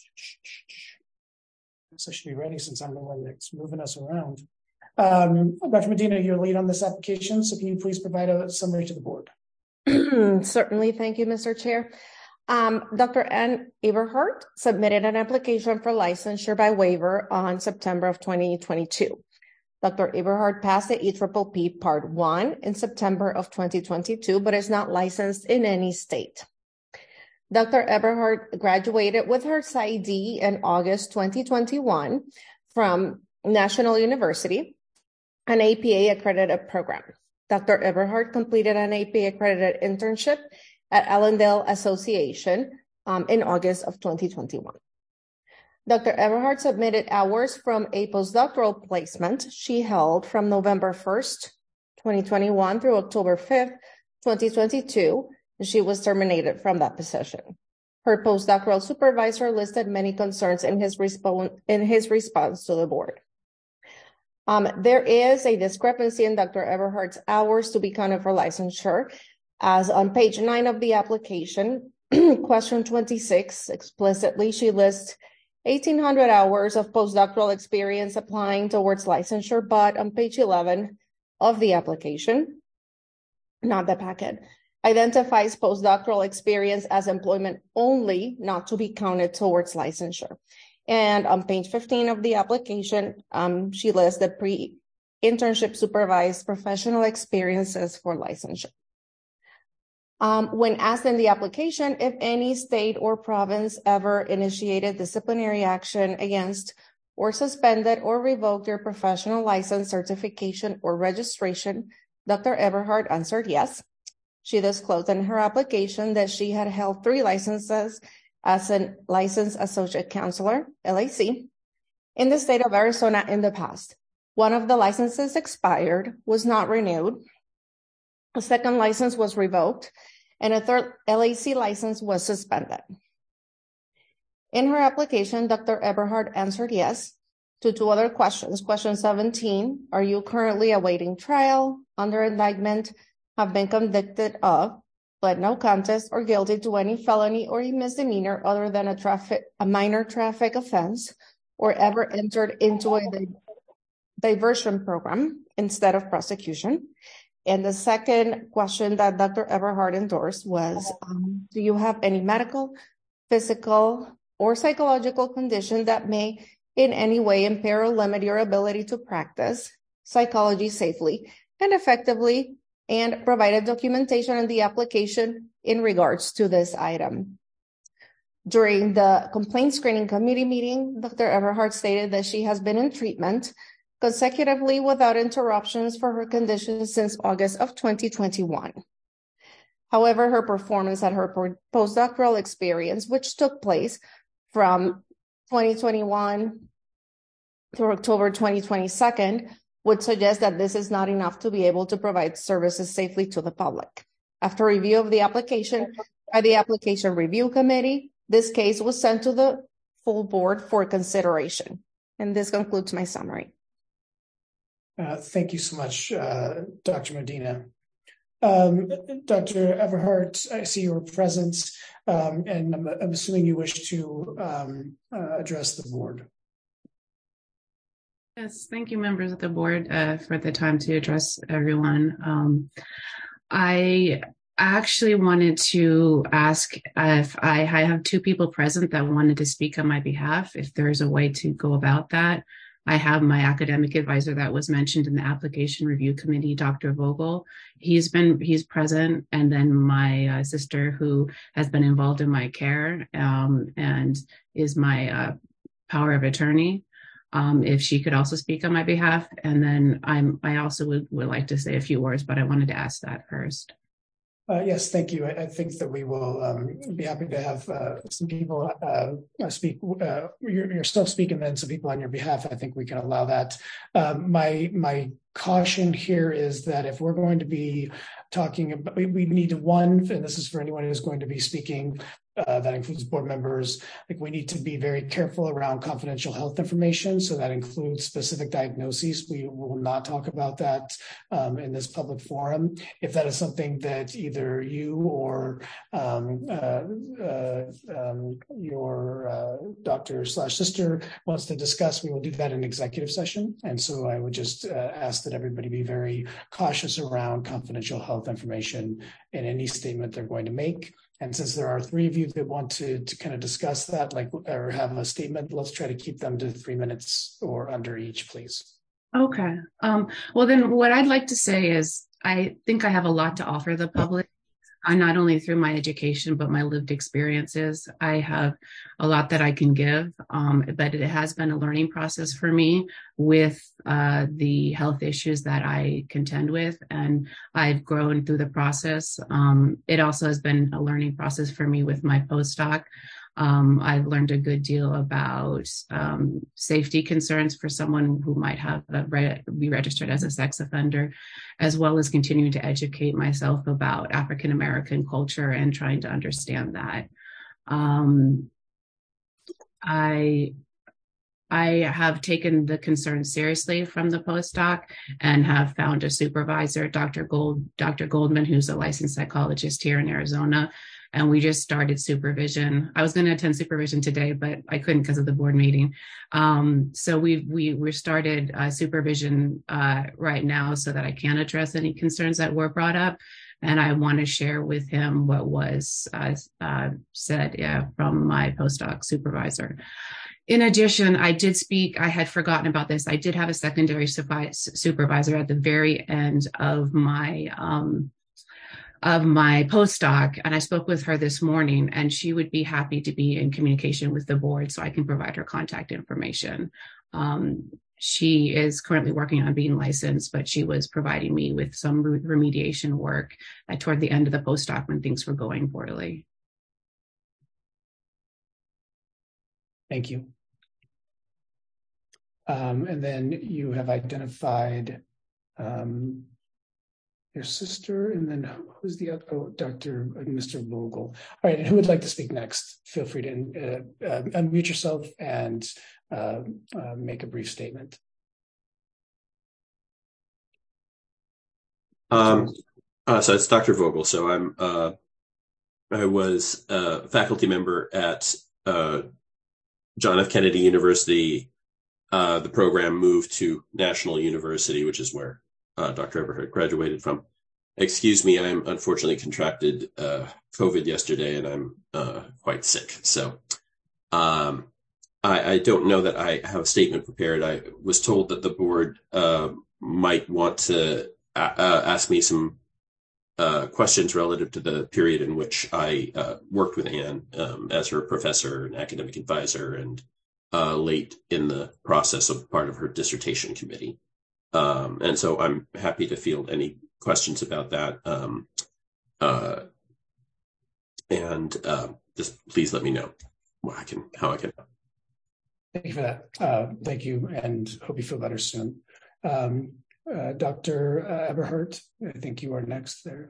I should be ready since I'm the one that's moving us around. Um, Doctor Medina, your lead on this application, so can you please provide a summary to the board? Certainly. Thank you, Mister Chair. Um, Doctor Ann Eberhardt submitted an application for licensure by waiver on September of twenty twenty-two. Doctor Eberhardt passed the E P P P Part one in September of twenty twenty-two, but is not licensed in any state. Doctor Eberhardt graduated with her PsyD in August twenty twenty-one from National University, an A P A accredited program. Doctor Eberhardt completed an A P A accredited internship at Allendale Association um, in August of twenty twenty-one. Doctor Eberhardt submitted hours from a postdoctoral placement she held from November first, twenty twenty-one through October fifth, twenty twenty-two. She was terminated from that position. Her postdoctoral supervisor listed many concerns in his, respo- in his response to the board. Um, there is a discrepancy in Doctor Eberhardt's hours to be counted for licensure, as on page nine of the application, question twenty-six, explicitly she lists eighteen hundred hours of postdoctoral experience applying towards licensure, but on page eleven of the application, not the packet, identifies postdoctoral experience as employment only, not to be counted towards licensure. And on page fifteen of the application, um, she lists the pre-internship supervised professional experiences for licensure. Um, when asked in the application if any state or province ever initiated disciplinary action against or suspended or revoked your professional license, certification, or registration, Doctor Eberhardt answered yes. she disclosed in her application that she had held three licenses as a licensed associate counselor, L A C, in the state of Arizona in the past. One of the licenses expired, was not renewed. A second license was revoked, and a third L A C license was suspended. In her application, Doctor Eberhard answered yes to two other questions. Question seventeen, are you currently awaiting trial, under indictment, have been convicted of, pled no contest, or guilty to any felony or a misdemeanor other than a traffic, a minor traffic offense, or ever entered into a di- diversion program instead of prosecution? And the second question that Doctor Eberhard endorsed was, um, do you have any medical, physical, or psychological condition that may in any way impair or limit your ability to practice psychology safely and effectively, and provided documentation in the application in regards to this item? During the complaint screening committee meeting, Doctor Eberhard stated that she has been in treatment consecutively without interruptions for her condition since August of twenty twenty-one. However, her performance at her postdoctoral experience, which took place from twenty twenty-one to October twenty twenty-two, would suggest that this is not enough to be able to provide services safely to the public. After review of the application by the application review committee, this case was sent to the full board for consideration. And this concludes my summary. Uh, thank you so much, uh, Doctor Medina. Um, Doctor Eberhard, I see your presence, um, and I'm, I'm assuming you wish to um, uh, address the board. Yes, thank you, members of the board, uh, for the time to address everyone. Um, I actually wanted to ask if I, I have two people present that wanted to speak on my behalf, if there's a way to go about that. I have my academic advisor that was mentioned in the application review committee, Doctor Vogel. He's been, he's present, and then my uh, sister who has been involved in my care um, and is my uh, power of attorney. Um, if she could also speak on my behalf. And then I'm, I also would, would like to say a few words, but I wanted to ask that first. Uh, yes, thank you. I, I think that we will um, be happy to have uh, some people uh, speak, uh, yourself speak, and then some people on your behalf. I think we can allow that. Um, my my caution here is that if we're going to be talking about, we, we need one, and this is for anyone who's going to be speaking, Uh, that includes board members. Like, we need to be very careful around confidential health information. So that includes specific diagnoses. We will not talk about that um, in this public forum. If that is something that either you or um, uh, uh, um, your uh, doctor slash sister wants to discuss, we will do that in executive session. And so I would just uh, ask that everybody be very cautious around confidential health information in any statement they're going to make. And since there are three of you that want to, to kind of discuss that, like, or have a statement, let's try to keep them to three minutes or under each, please. Okay. Um, well, then what I'd like to say is I think I have a lot to offer the public. Uh, not only through my education, but my lived experiences. I have a lot that I can give, um, but it has been a learning process for me with uh, the health issues that I contend with, and I've grown through the process. Um, it also has been a learning process for me with my postdoc. Um, I've learned a good deal about um, safety concerns for someone who might have a re- be registered as a sex offender, as well as continuing to educate myself about African American culture and trying to understand that. Um, I I have taken the concerns seriously from the postdoc and have found a supervisor, Doctor Gold, Doctor Goldman, who's a licensed psychologist here in Arizona. And we just started supervision. I was going to attend supervision today, but I couldn't because of the board meeting. Um, so we we we started uh, supervision uh, right now so that I can address any concerns that were brought up. And I want to share with him what was uh, uh, said yeah, from my postdoc supervisor. In addition, I did speak, I had forgotten about this. I did have a secondary supervisor at the very end of my um, of my postdoc, and I spoke with her this morning, and she would be happy to be in communication with the board so I can provide her contact information. Um, she is currently working on being licensed, but she was providing me with some remediation work at, toward the end of the postdoc when things were going poorly. Thank you. Um, and then you have identified um, your sister, and then who's the other? Oh, Doctor Mister Vogel. All right, and who would like to speak next? Feel free to uh, uh, unmute yourself and uh, uh, make a brief statement. Um, uh, so it's Doctor Vogel. So I'm uh, I was a faculty member at uh, John F. Kennedy University. Uh, the program moved to National University, which is where uh, Doctor Eberhardt graduated from. Excuse me, I'm unfortunately contracted uh, COVID yesterday, and I'm uh, quite sick. So um, I, I don't know that I have a statement prepared. I was told that the board uh, might want to uh, ask me some uh, questions relative to the period in which I uh, worked with Anne um, as her professor and academic advisor, and uh, late in the process of part of her dissertation committee. Um, and so I'm happy to field any questions about that. Um, uh, and uh, just please let me know what I can, how I can. Thank you for that. Uh, thank you, and hope you feel better soon. Um, uh, Doctor Eberhardt, I think you are next there.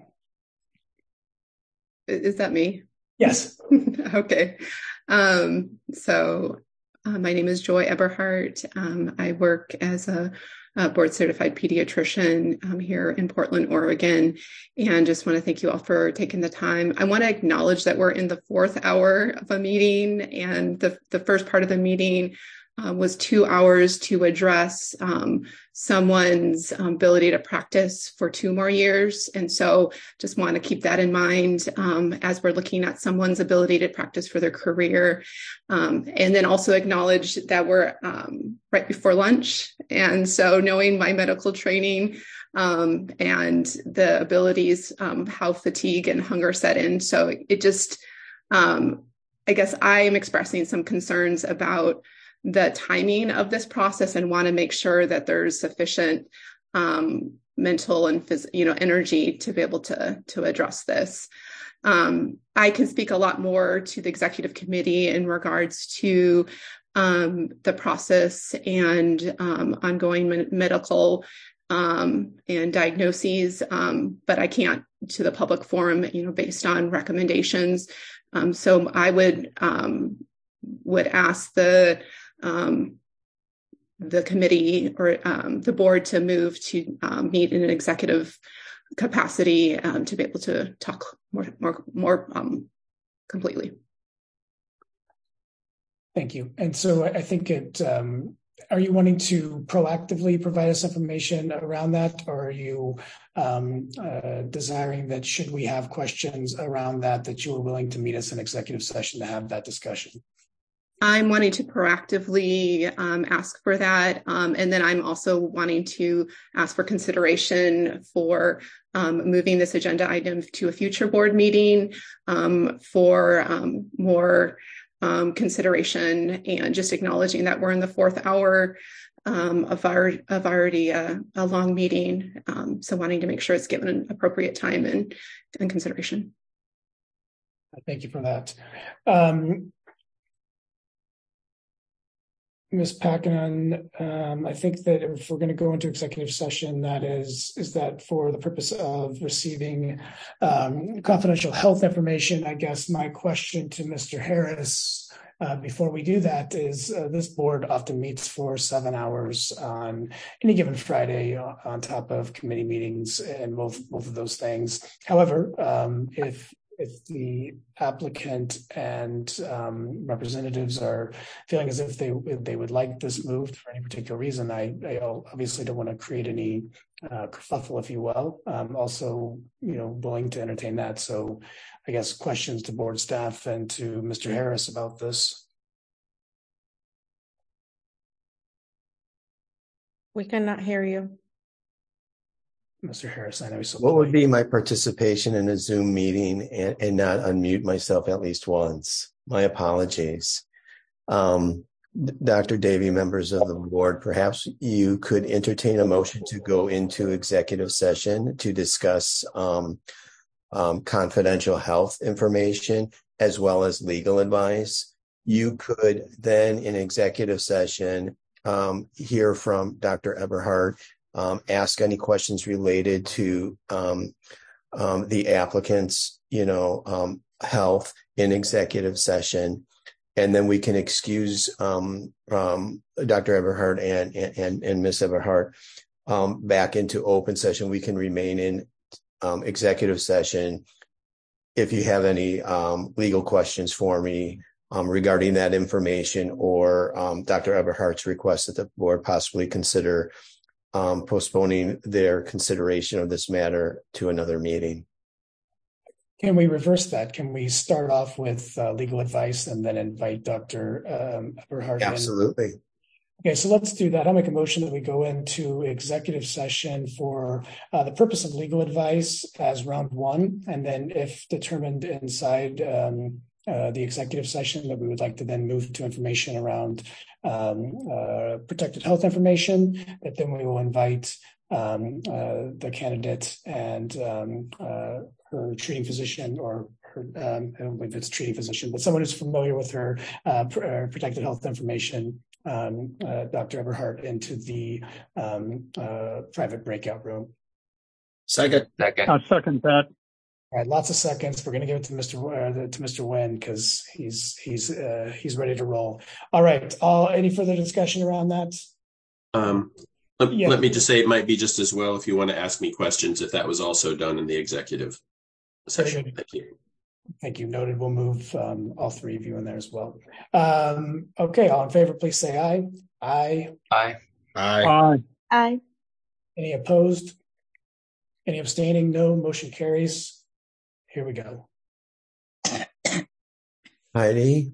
Is that me? Yes. Okay. Um, so uh, my name is Joy Eberhardt. Um, I work as a Uh, board certified pediatrician um, here in Portland, Oregon, and just want to thank you all for taking the time. I want to acknowledge that we're in the fourth hour of a meeting, and the, the first part of the meeting uh, was two hours to address um, someone's um, ability to practice for two more years. And so just want to keep that in mind um, as we're looking at someone's ability to practice for their career. Um, and then also acknowledge that we're um, right before lunch. And so knowing my medical training um, and the abilities, um, how fatigue and hunger set in. So it just, um, I guess I am expressing some concerns about the timing of this process and want to make sure that there's sufficient um, mental and phys- you know, energy to be able to, to address this. Um, I can speak a lot more to the executive committee in regards to um, the process and um, ongoing me- medical um, and diagnoses, um, but I can't to the public forum, you know, based on recommendations. Um, so I would um, would ask the um, the committee or um, the board to move to um, meet in an executive capacity um, to be able to talk more more more um, completely. Thank you. And so I think it. Um, are you wanting to proactively provide us information around that, or are you um, uh, desiring that should we have questions around that, that you are willing to meet us in executive session to have that discussion? I'm wanting to proactively um, ask for that. Um, and then I'm also wanting to ask for consideration for um, moving this agenda item to a future board meeting um, for um, more um, consideration, and just acknowledging that we're in the fourth hour um, of our of already a, a long meeting. Um, so wanting to make sure it's given an appropriate time and, and consideration. Thank you for that. Um, Miz Packanon, um, I think that if we're going to go into executive session, that is, is that for the purpose of receiving um, confidential health information. I guess my question to Mister Harris uh, before we do that is uh, this board often meets for seven hours on any given Friday on top of committee meetings and both, both of those things. However, um, if If the applicant and um, representatives are feeling as if they they would like this moved for any particular reason, I, I obviously don't want to create any uh, kerfuffle, if you will. I'm also, you know, willing to entertain that. So, I guess questions to board staff and to Mister Harris about this. We cannot hear you. Mister Harris, I know he's so What would be my participation in a Zoom meeting and, and not unmute myself at least once? My apologies. Um, Doctor Davey, members of the board, perhaps you could entertain a motion to go into executive session to discuss um, um, confidential health information as well as legal advice. You could then, in executive session, um, hear from Doctor Eberhardt, um, ask any questions related to um, um, the applicant's, you know, um, health in executive session. And then we can excuse um, um, Doctor Eberhardt and and and Miz Eberhardt um, back into open session. We can remain in um, executive session. If you have any um, legal questions for me um, regarding that information, or um, Doctor Eberhardt's request that the board possibly consider um, postponing their consideration of this matter to another meeting. Can we reverse that? Can we start off with uh, legal advice and then invite Doctor Um, Eberhardt in? Absolutely. Okay, so let's do that. I'll make a motion that we go into executive session for uh, the purpose of legal advice as round one. And then if determined inside um, uh, the executive session that we would like to then move to information around um, uh, protected health information, that then we will invite um, uh, the candidate and um, uh, her treating physician, or her, um, I don't believe it's treating physician, but someone who's familiar with her uh, pr- uh, protected health information, um, uh, Doctor Eberhardt, into the um, uh, private breakout room. Second. Second. I'll second that. All right, lots of seconds. We're going to give it to Mister Uh, to Mister Nguyen because he's he's uh, he's ready to roll. All right. All any further discussion around that? Um, let, Yeah. let me just say it might be just as well if you want to ask me questions if that was also done in the executive session. Thank you. Thank you. Noted. We'll move um, all three of you in there as well. Um, okay. All in favor, please say aye. Aye. Aye. Aye. Aye. Aye. Any opposed? Any abstaining? No. Motion carries. Here we go. Heidi?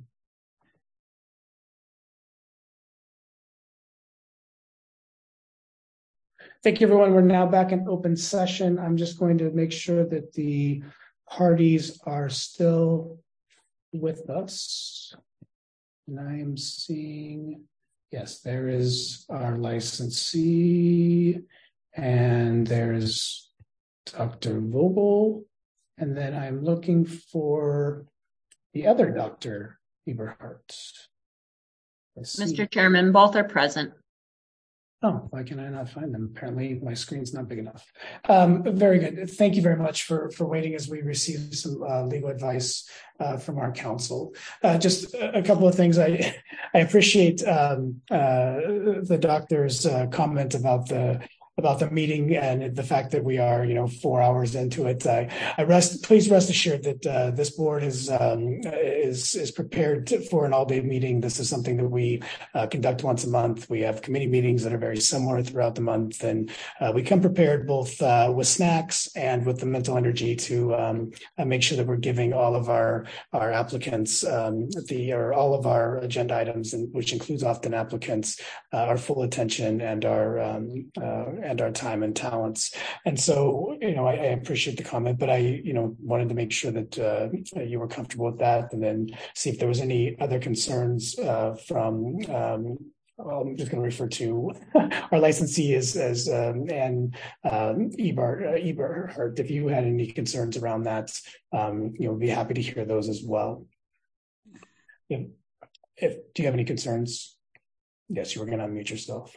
Thank you, everyone. We're now back in open session. I'm just going to make sure that the parties are still with us. And I am seeing, yes, there is our licensee, and there's Doctor Vogel. And then I'm looking for the other Doctor Eberhardt. Mister Chairman, both are present. Oh, why can I not find them? Apparently my screen's not big enough. Um, very good. Thank you very much for, for waiting as we receive some uh, legal advice uh, from our counsel. Uh, just a couple of things. I I appreciate um, uh, the doctor's uh, comment about the about the meeting and the fact that we are, you know, four hours into it. I, I rest, please rest assured that uh, this board is um, is is prepared to, for an all-day meeting. This is something that we uh, conduct once a month. We have committee meetings that are very similar throughout the month, and uh, we come prepared both uh, with snacks and with the mental energy to um, uh, make sure that we're giving all of our our applicants um, the or all of our agenda items, and which includes often applicants, uh, our full attention and our um, uh, and our time and talents. And so, you know, I, I appreciate the comment, but I, you know, wanted to make sure that uh, you were comfortable with that, and then see if there was any other concerns uh, from, um, well, I'm just going to refer to our licensee as, as um, and um, Eber, uh, Eberhardt. If you had any concerns around that, um, you know, be happy to hear those as well. If, if do you have any concerns? Yes, you were going to unmute yourself.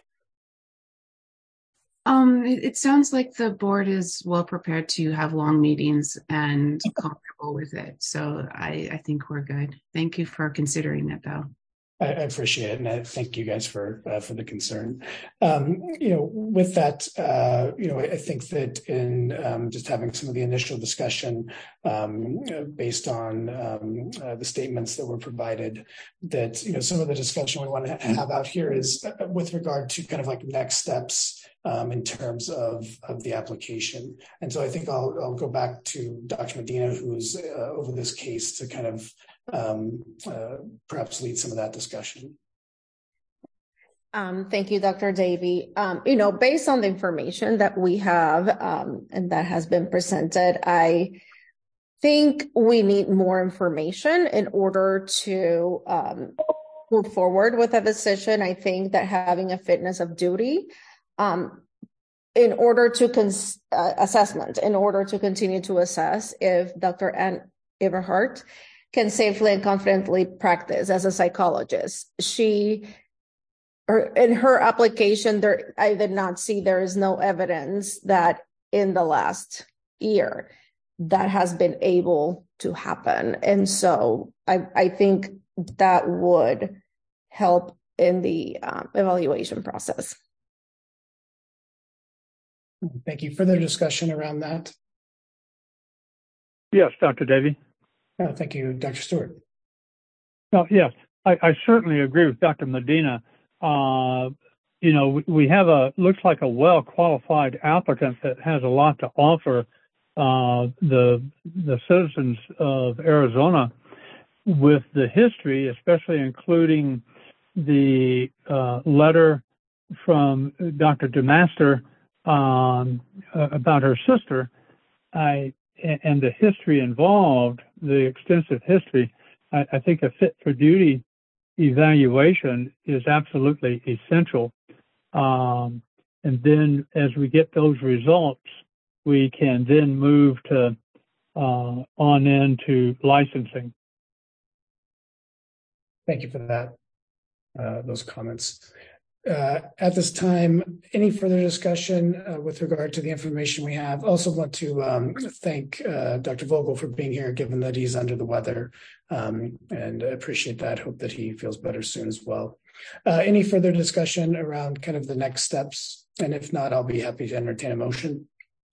Um, it, it sounds like the board is well prepared to have long meetings and comfortable with it. So I, I think we're good. Thank you for considering it, though. I, I appreciate it, and I thank you guys for uh, for the concern. Um, you know, with that, uh, you know, I, I think that in um, just having some of the initial discussion um, based on um, uh, the statements that were provided, that you know, some of the discussion we want to have out here is uh, with regard to kind of like next steps. Um, in terms of, of the application. And so I think I'll, I'll go back to Doctor Medina, who's uh, over this case, to kind of um, uh, perhaps lead some of that discussion. Um, thank you, Doctor Davey. Um, you know, based on the information that we have um, and that has been presented, I think we need more information in order to um, move forward with a decision. I think that having a fitness of duty um, in order to cons- uh, assessment, in order to continue to assess if Doctor Ann Everhart can safely and confidently practice as a psychologist. She, or in her application, there I did not see there is no evidence that in the last year that has been able to happen. And so I, I think that would help in the um, evaluation process. Thank you. Further discussion around that? Yes, Doctor Davey. Oh, thank you, Doctor Stewart. Oh, yes, I, I certainly agree with Doctor Medina. Uh, you know, we, we have a, looks like a well-qualified applicant that has a lot to offer uh, the, the citizens of Arizona with the history, especially including the uh, letter from Doctor DeMaster um, uh, about her sister, I, and the history involved, the extensive history. I, I think a fit for duty evaluation is absolutely essential. Um, and then as we get those results, we can then move to uh, on into licensing. Thank you for that, uh, those comments. Uh, at this time, any further discussion uh, with regard to the information we have? Also want to um, thank uh, Doctor Vogel for being here, given that he's under the weather, um, and appreciate that. Hope that he feels better soon as well. Uh, any further discussion around kind of the next steps? And if not, I'll be happy to entertain a motion.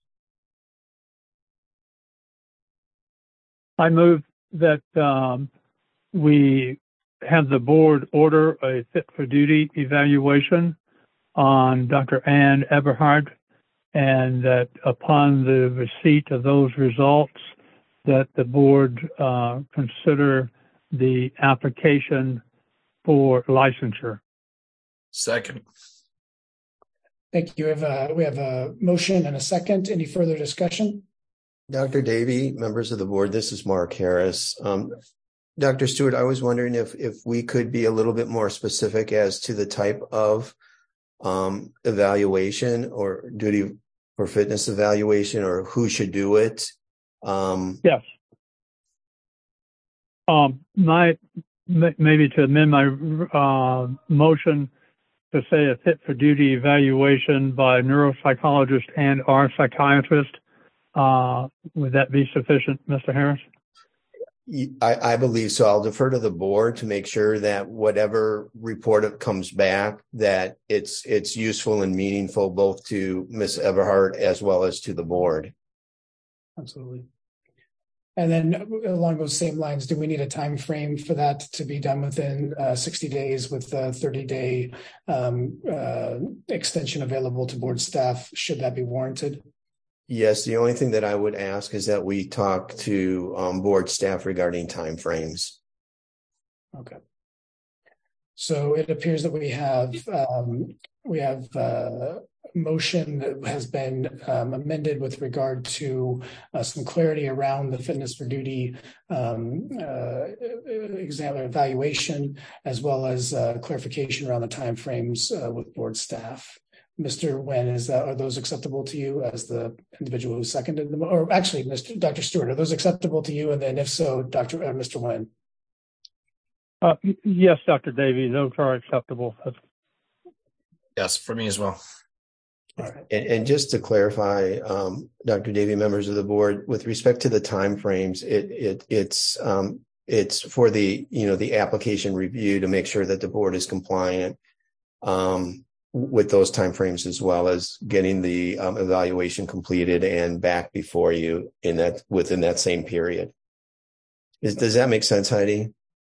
I move that um, we have the board order a fit for duty evaluation on Doctor Ann Everhart, and that upon the receipt of those results, that the board uh, consider the application for licensure. Second. Thank you. We have a, we have a motion and a second. Any further discussion? Doctor Davey, members of the board, this is Mark Harris. Um, Doctor Stewart, I was wondering if if we could be a little bit more specific as to the type of um, evaluation or duty or fitness evaluation, or who should do it. Um, yes. Um, my maybe to amend my uh, motion to say a fit for duty evaluation by neuropsychologist and or psychiatrist. Uh, would that be sufficient, Mister Harris? I, I believe so. I'll defer to the board to make sure that whatever report comes back, that it's it's useful and meaningful both to Miz Everhart as well as to the board. Absolutely. And then along those same lines, do we need a time frame for that to be done within uh, sixty days with a thirty day um, uh, extension available to board staff, should that be warranted? Yes, the only thing that I would ask is that we talk to um, board staff regarding timeframes. Okay. So it appears that we have um, we have uh, a motion that has been um, amended with regard to uh, some clarity around the fitness for duty um, uh, exam evaluation, as well as uh, clarification around the timeframes uh, with board staff. Mister Nguyen, is that, are those acceptable to you as the individual who seconded them? Or actually, Mister Doctor Stewart, are those acceptable to you? And then if so, Doctor Uh, Mister Nguyen. Uh, yes, Doctor Davey, those are acceptable. Yes, for me as well. All right. And, and just to clarify, um, Doctor Davey, members of the board, with respect to the timeframes, it it it's um, it's for the you know the application review to make sure that the board is compliant Um, with those timeframes, as well as getting the um, evaluation completed and back before you in that within that same period. Is, does that make sense, Heidi?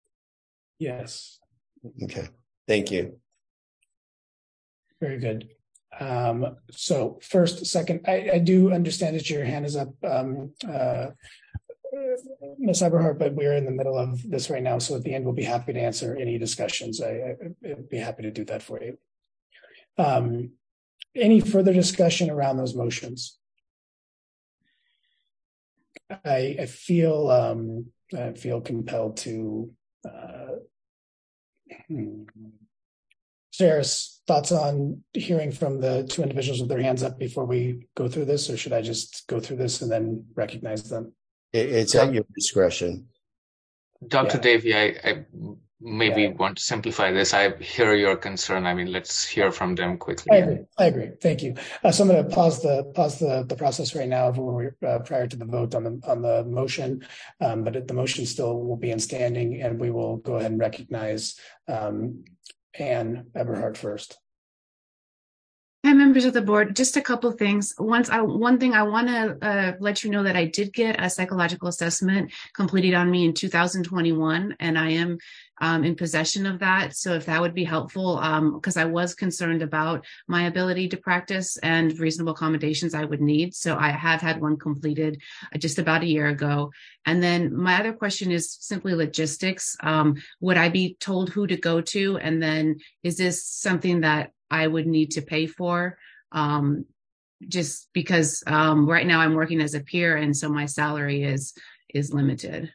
Yes. Okay. Thank you. Very good. Um, so first, second, I, I do understand that your hand is up, um, uh, Miz Everhart, but we're in the middle of this right now. So at the end, we'll be happy to answer any discussions. I, I, I'd be happy to do that for you. Um, any further discussion around those motions? I, I feel um, I feel compelled to uh, Sarah's thoughts on hearing from the two individuals with their hands up before we go through this, or should I just go through this and then recognize them? It's at your discretion. Doctor Yeah. Davey, I, I maybe Yeah. want to simplify this. I hear your concern. I mean, let's hear from them quickly. I agree. I agree. Thank you. Uh, so I'm going to pause the pause the, the process right now when we're, uh, prior to the vote on the on the motion, um, but the motion still will be in standing, and we will go ahead and recognize um, Ann Eberhardt first. Hi, members of the board. Just a couple of things. Once, I, one thing I want to uh, let you know that I did get a psychological assessment completed on me in two thousand twenty-one, and I am um, in possession of that. So if that would be helpful, because um, I was concerned about my ability to practice and reasonable accommodations I would need. So I have had one completed uh, just about a year ago. And then my other question is simply logistics. Um, would I be told who to go to? And then is this something that I would need to pay for, um, just because um, right now I'm working as a peer, and so my salary is is limited.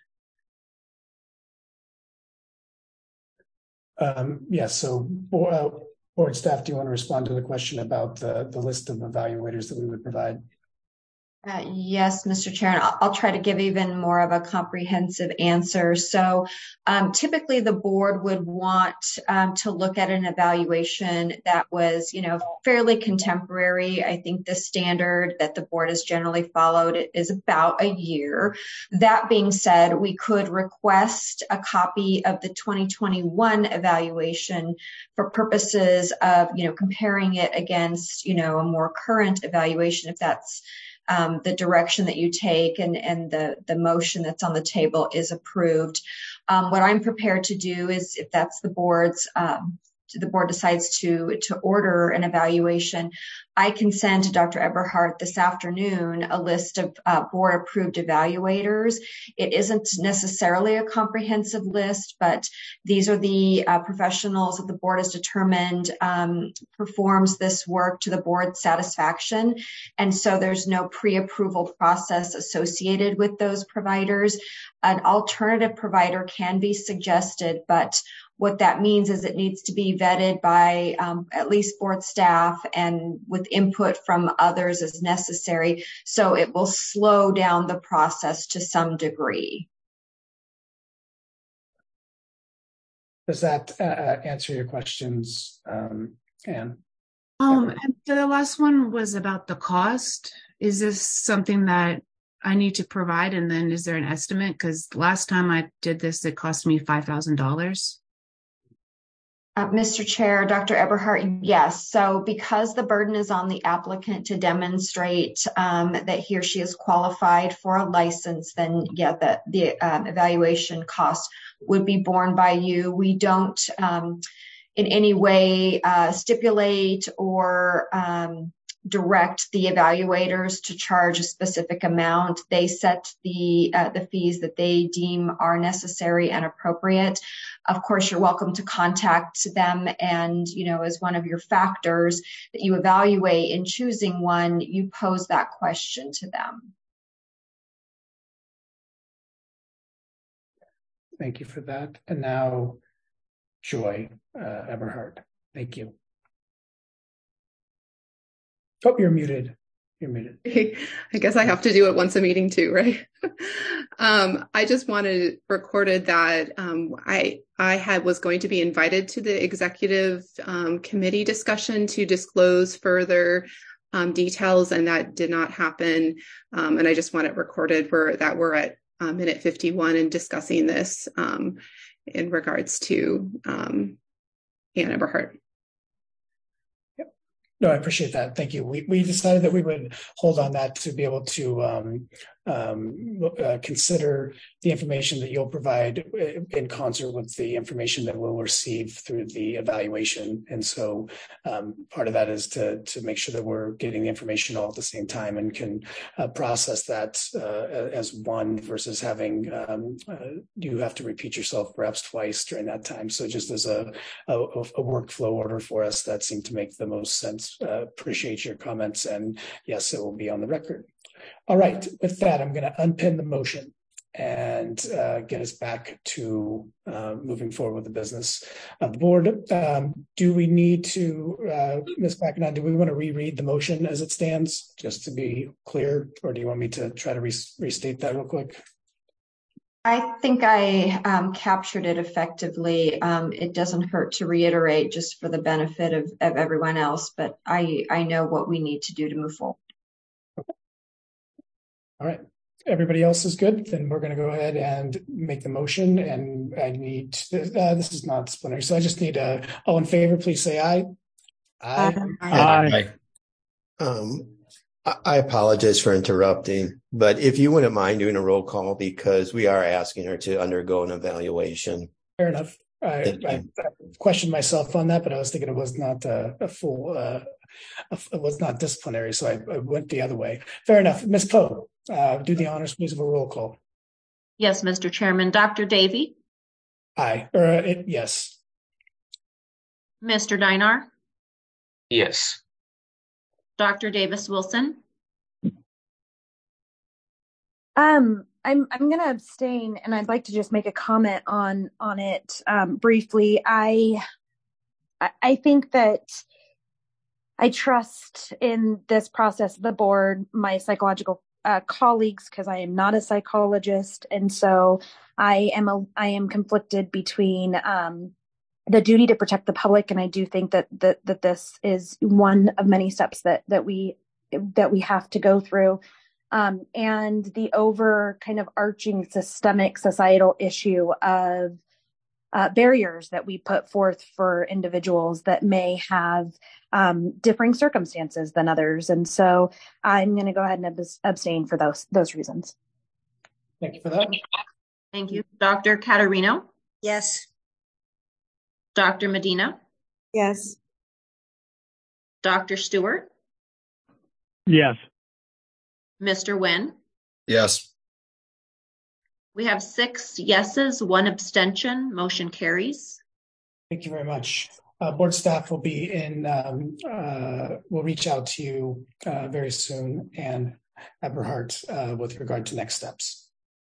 Um, yes. So, uh, board staff, do you want to respond to the question about the the list of evaluators that we would provide? Uh, yes, Mister Chair, and I'll, I'll try to give even more of a comprehensive answer. So um, typically the board would want um, to look at an evaluation that was, you know, fairly contemporary. I think the standard that the board has generally followed is about a year. That being said, we could request a copy of the twenty twenty-one evaluation for purposes of, you know, comparing it against, you know, a more current evaluation, if that's Um, the direction that you take and, and the, the motion that's on the table is approved. Um, what I'm prepared to do is, if that's the board's, um, the board decides to, to order an evaluation, I can send to Doctor Eberhardt this afternoon a list of uh, board approved evaluators. It isn't necessarily a comprehensive list, but these are the uh, professionals that the board has determined um, performs this work to the board's satisfaction. And so there's no pre-approval process associated with those providers. An alternative provider can be suggested, but what that means is it needs to be vetted by um, at least board staff and with input from others as necessary. So it will slow down the process to some degree. Does that uh, answer your questions, um, Anne? Um, and the last one was about the cost. Is this something that I need to provide? And then is there an estimate? Because last time I did this, it cost me five thousand dollars. Uh, Mister Chair, Doctor Eberhardt, yes. So because the burden is on the applicant to demonstrate um, that he or she is qualified for a license, then yeah, the, the um, evaluation cost would be borne by you. We don't um, in any way uh, stipulate or um, direct the evaluators to charge a specific amount. They set the uh, the fees that they deem are necessary and appropriate. Of course, you're welcome to contact them, and, you know, as one of your factors that you evaluate in choosing one, you pose that question to them. Thank you for that. And now, Joy uh, Eberhardt. Thank you. Oh, you're muted. You're muted. I guess I have to do it once a meeting too, right? um, I just wanted recorded that um, I I had was going to be invited to the executive um, committee discussion to disclose further um, details, and that did not happen. Um, and I just want it recorded where that we're at uh, minute fifty-one and discussing this um, in regards to um, Ann Eberhardt. No, I appreciate that. Thank you. We we decided that we would hold on that to be able to um, um, uh, consider the information that you'll provide in concert with the information that we'll receive through the evaluation. And so um, part of that is to to make sure that we're getting the information all at the same time and can uh, process that uh, as one versus having um, uh, you have to repeat yourself perhaps twice during that time. So just as a, a, a workflow order for us, that seemed to make the most sense. Uh, appreciate your comments, and yes, it will be on the record. All right, with that, I'm going to unpin the motion. and uh, get us back to uh, moving forward with the business of the board. Um, do we need to, uh, Miz McIntyre, do we want to reread the motion as it stands, just to be clear, or do you want me to try to re restate that real quick? I think I um, captured it effectively. Um, it doesn't hurt to reiterate just for the benefit of, of everyone else, but I, I know what we need to do to move forward. Okay. All right. Everybody else is good, then we're going to go ahead and make the motion. And I need, uh, this is not disciplinary, so I just need uh, all in favor, please say aye. Aye. Aye. Aye. Um, I apologize for interrupting, but if you wouldn't mind doing a roll call, because we are asking her to undergo an evaluation. Fair enough. I, I, I questioned myself on that, but I was thinking it was not a, a full, uh, a, it was not disciplinary, so I, I went the other way. Fair enough. Miz Poe, uh, do the honors, please, of a roll call. Yes, Mister Chairman. Doctor Davey? Aye. Or uh, it, yes. Mister Dinar? Yes. Doctor Davis Wilson? Um, I'm I'm going to abstain, and I'd like to just make a comment on on it um, briefly. I I think that I trust in this process of the board, my psychological uh, colleagues, because I am not a psychologist, and so I am a I am conflicted between um, the duty to protect the public, and I do think that that that this is one of many steps that that we that we have to go through, um, and the over kind of arching systemic societal issue of uh, barriers that we put forth for individuals that may have um, differing circumstances than others, and so I'm going to go ahead and ab- abstain for those those reasons. Thank you for that. Thank you, Doctor Caterino. Yes. Doctor Medina? Yes. Doctor Stewart? Yes. Mister Nguyen? Yes. We have six yeses, one abstention. Motion carries. Thank you very much. Uh, board staff will be in, um, uh, we'll reach out to you uh, very soon, and Eberhardt uh, with regard to next steps.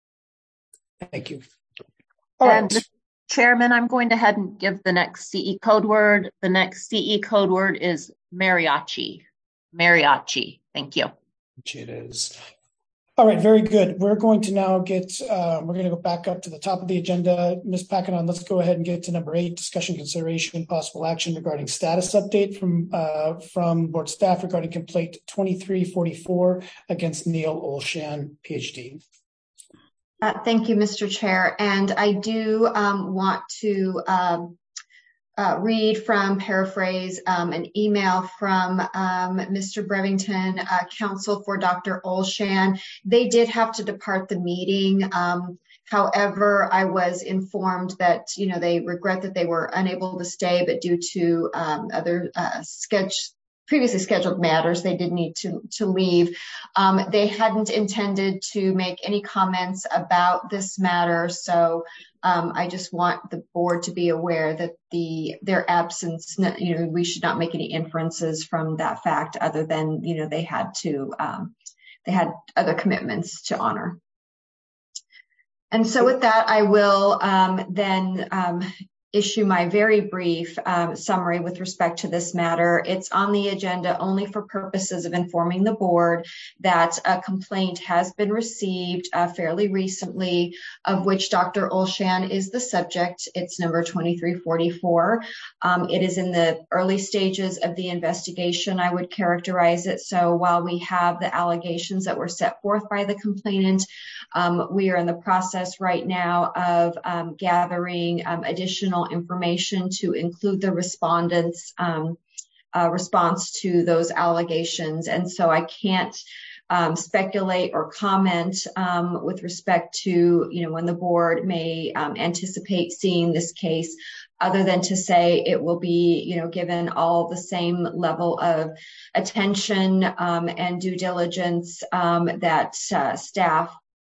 Thank you. All and right. Chairman, I'm going to head and give the next C E code word. The next C E code word is mariachi. Mariachi. Thank you. Which it is. All right, very good. We're going to now get, uh, we're going to go back up to the top of the agenda. Miz Packanon, let's go ahead and get to number eight, discussion, consideration, possible action regarding status update from uh, from board staff regarding complaint twenty-three forty-four against Neil Olshan, P H D. Uh, thank you, Mister Chair. And I do um, want to um, uh, read from, paraphrase, um, an email from um, Mister Brevington, uh, counsel for Doctor Olshan. They did have to depart the meeting. Um, however, I was informed that, you know, they regret that they were unable to stay, but due to um, other uh, sketch previously scheduled matters, they did need to, to leave. Um, they hadn't intended to make any comments about this matter, so um, I just want the board to be aware that the their absence, you know, we should not make any inferences from that fact other than, you know, they had to, um, they had other commitments to honor. And so with that, I will um, then um, issue my very brief um, summary with respect to this matter. It's on the agenda only for purposes of informing the board that a complaint has been received uh, fairly recently, of which Doctor Olshan is the subject. It's number twenty-three forty-four. Um, it is in the early stages of the investigation, I would characterize it. So while we have the allegations that were set forth by the complainant, um, we are in the process right now of um, gathering um, additional information to include the respondents' um, uh, response to those allegations. And so I can't um, speculate or comment um, with respect to, you know, when the board may um, anticipate seeing this case, other than to say it will be, you know, given all the same level of attention um, and due diligence um, that uh, staff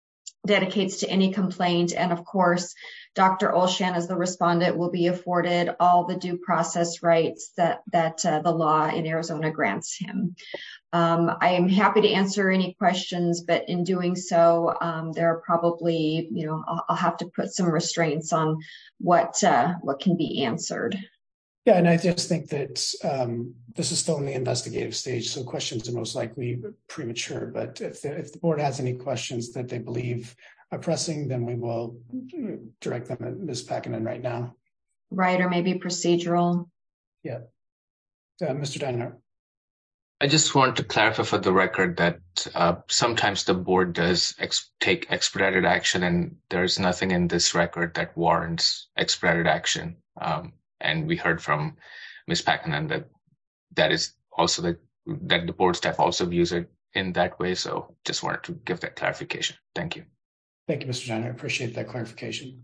dedicates to any complaint. And of course, Doctor Olshan, as the respondent, will be afforded all the due process rights that, that uh, the law in Arizona grants him. Um, I am happy to answer any questions, but in doing so, um, there are probably, you know, I'll, I'll have to put some restraints on what uh, what can be answered. Yeah, and I just think that um, this is still in the investigative stage, so questions are most likely premature. But if the, if the board has any questions that they believe are pressing, then we will direct them at Miz Packanen right now. Right, or maybe procedural. Yeah. Uh, Mister Diner. I just want to clarify for the record that uh, sometimes the board does ex- take expedited action, and there's nothing in this record that warrants expedited action. Um, and we heard from Miz Packanen that that is also the, that the board staff also views it in that way. So just wanted to give that clarification. Thank you. Thank you, Mister Diner. I appreciate that clarification.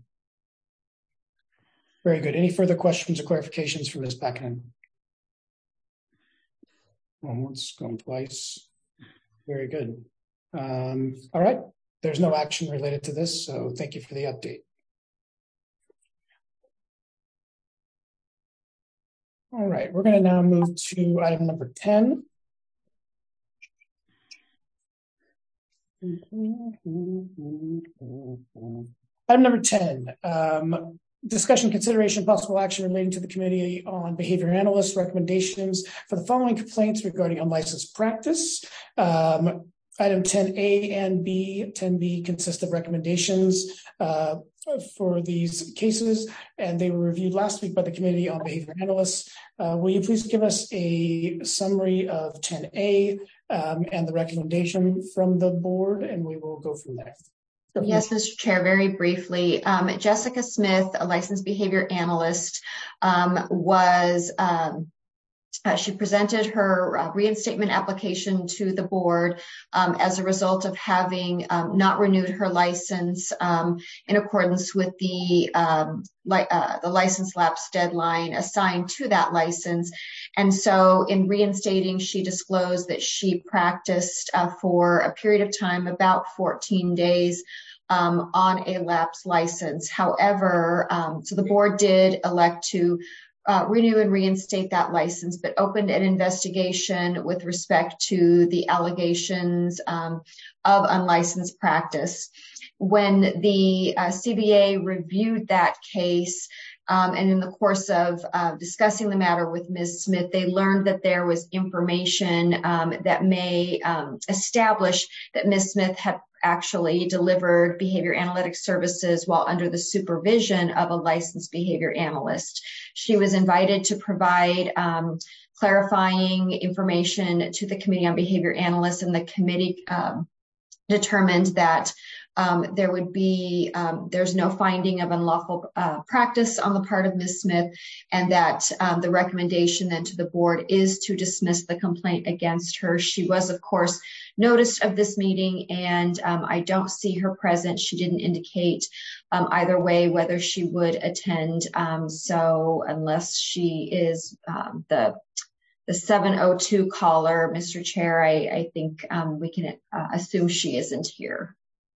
Very good. Any further questions or clarifications from Miz Packanen? Once, going twice. Very good. Um, all right. There's no action related to this, so thank you for the update. All right. We're going to now move to item number ten. Item number ten. Um, Discussion, consideration, possible action relating to the Committee on Behavior Analysts recommendations for the following complaints regarding unlicensed practice. Um, item ten A and B. ten B consist of recommendations uh, for these cases, and they were reviewed last week by the Committee on Behavior Analysts. Uh, will you please give us a summary of ten A um, and the recommendation from the board, and we will go from there. Yes, Mister Chair, very briefly. Um, Jessica Smith, a licensed behavior analyst, um, was, um, uh, she presented her uh, reinstatement application to the board um, as a result of having um, not renewed her license um, in accordance with the, um, li- uh, the license lapse deadline assigned to that license. And so in reinstating, she disclosed that she practiced uh, for a period of time, about fourteen days, um, on a lapsed license. However, um, so the board did elect to uh, renew and reinstate that license, but opened an investigation with respect to the allegations um, of unlicensed practice. When the uh, C B A reviewed that case, Um, and in the course of uh, discussing the matter with Miz Smith, they learned that there was information um, that may um, establish that Miz Smith had actually delivered behavior analytics services while under the supervision of a licensed behavior analyst. She was invited to provide um, clarifying information to the Committee on Behavior Analysts, and the committee um, determined that Um, there would be, um, there's no finding of unlawful uh, practice on the part of Miz Smith, and that um, the recommendation then to the board is to dismiss the complaint against her. She was, of course, noticed of this meeting, and um, I don't see her present. She didn't indicate um, either way whether she would attend. Um, so unless she is um, the the seven oh two caller, Mister Chair, I, I think um, we can uh, assume she isn't here.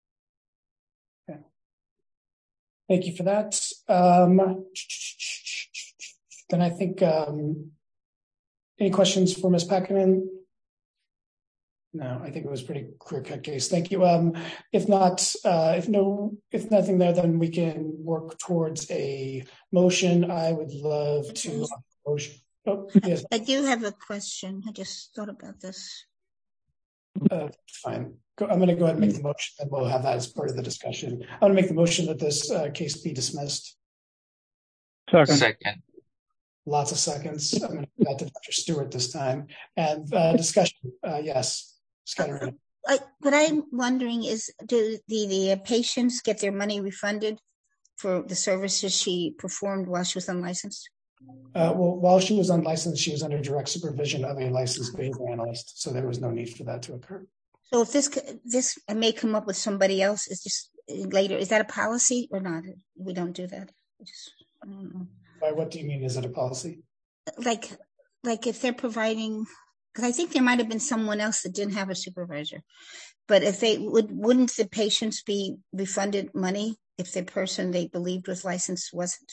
Thank you for that. Um, then I think, um, any questions for Miz Packanen? No, I think it was a pretty clear-cut case. Thank you. Um, if not, uh, if no, if nothing there, then we can work towards a motion. I would love to. Motion. Oh, yes. I do have a question. I just thought about this. Uh, fine. Go, I'm going to go ahead and make the motion, and we'll have that as part of the discussion. I'm going to make the motion that this uh, case be dismissed. Second. Second. Lots of seconds. I'm going to give that to Doctor Stewart this time. And uh, discussion. Uh, yes. Uh, I, what I'm wondering is, do the, the patients get their money refunded for the services she performed while she was unlicensed? Uh, well, while she was unlicensed, she was under direct supervision of a licensed behavior analyst, so there was no need for that to occur. So if this this may come up with somebody else, is just later, is that a policy or not? We don't do that. Just, I don't know. By what do you mean? Is it a policy? Like, like if they're providing Because I think there might have been someone else that didn't have a supervisor. But if they would, wouldn't the patients be refunded money if the person they believed was licensed wasn't?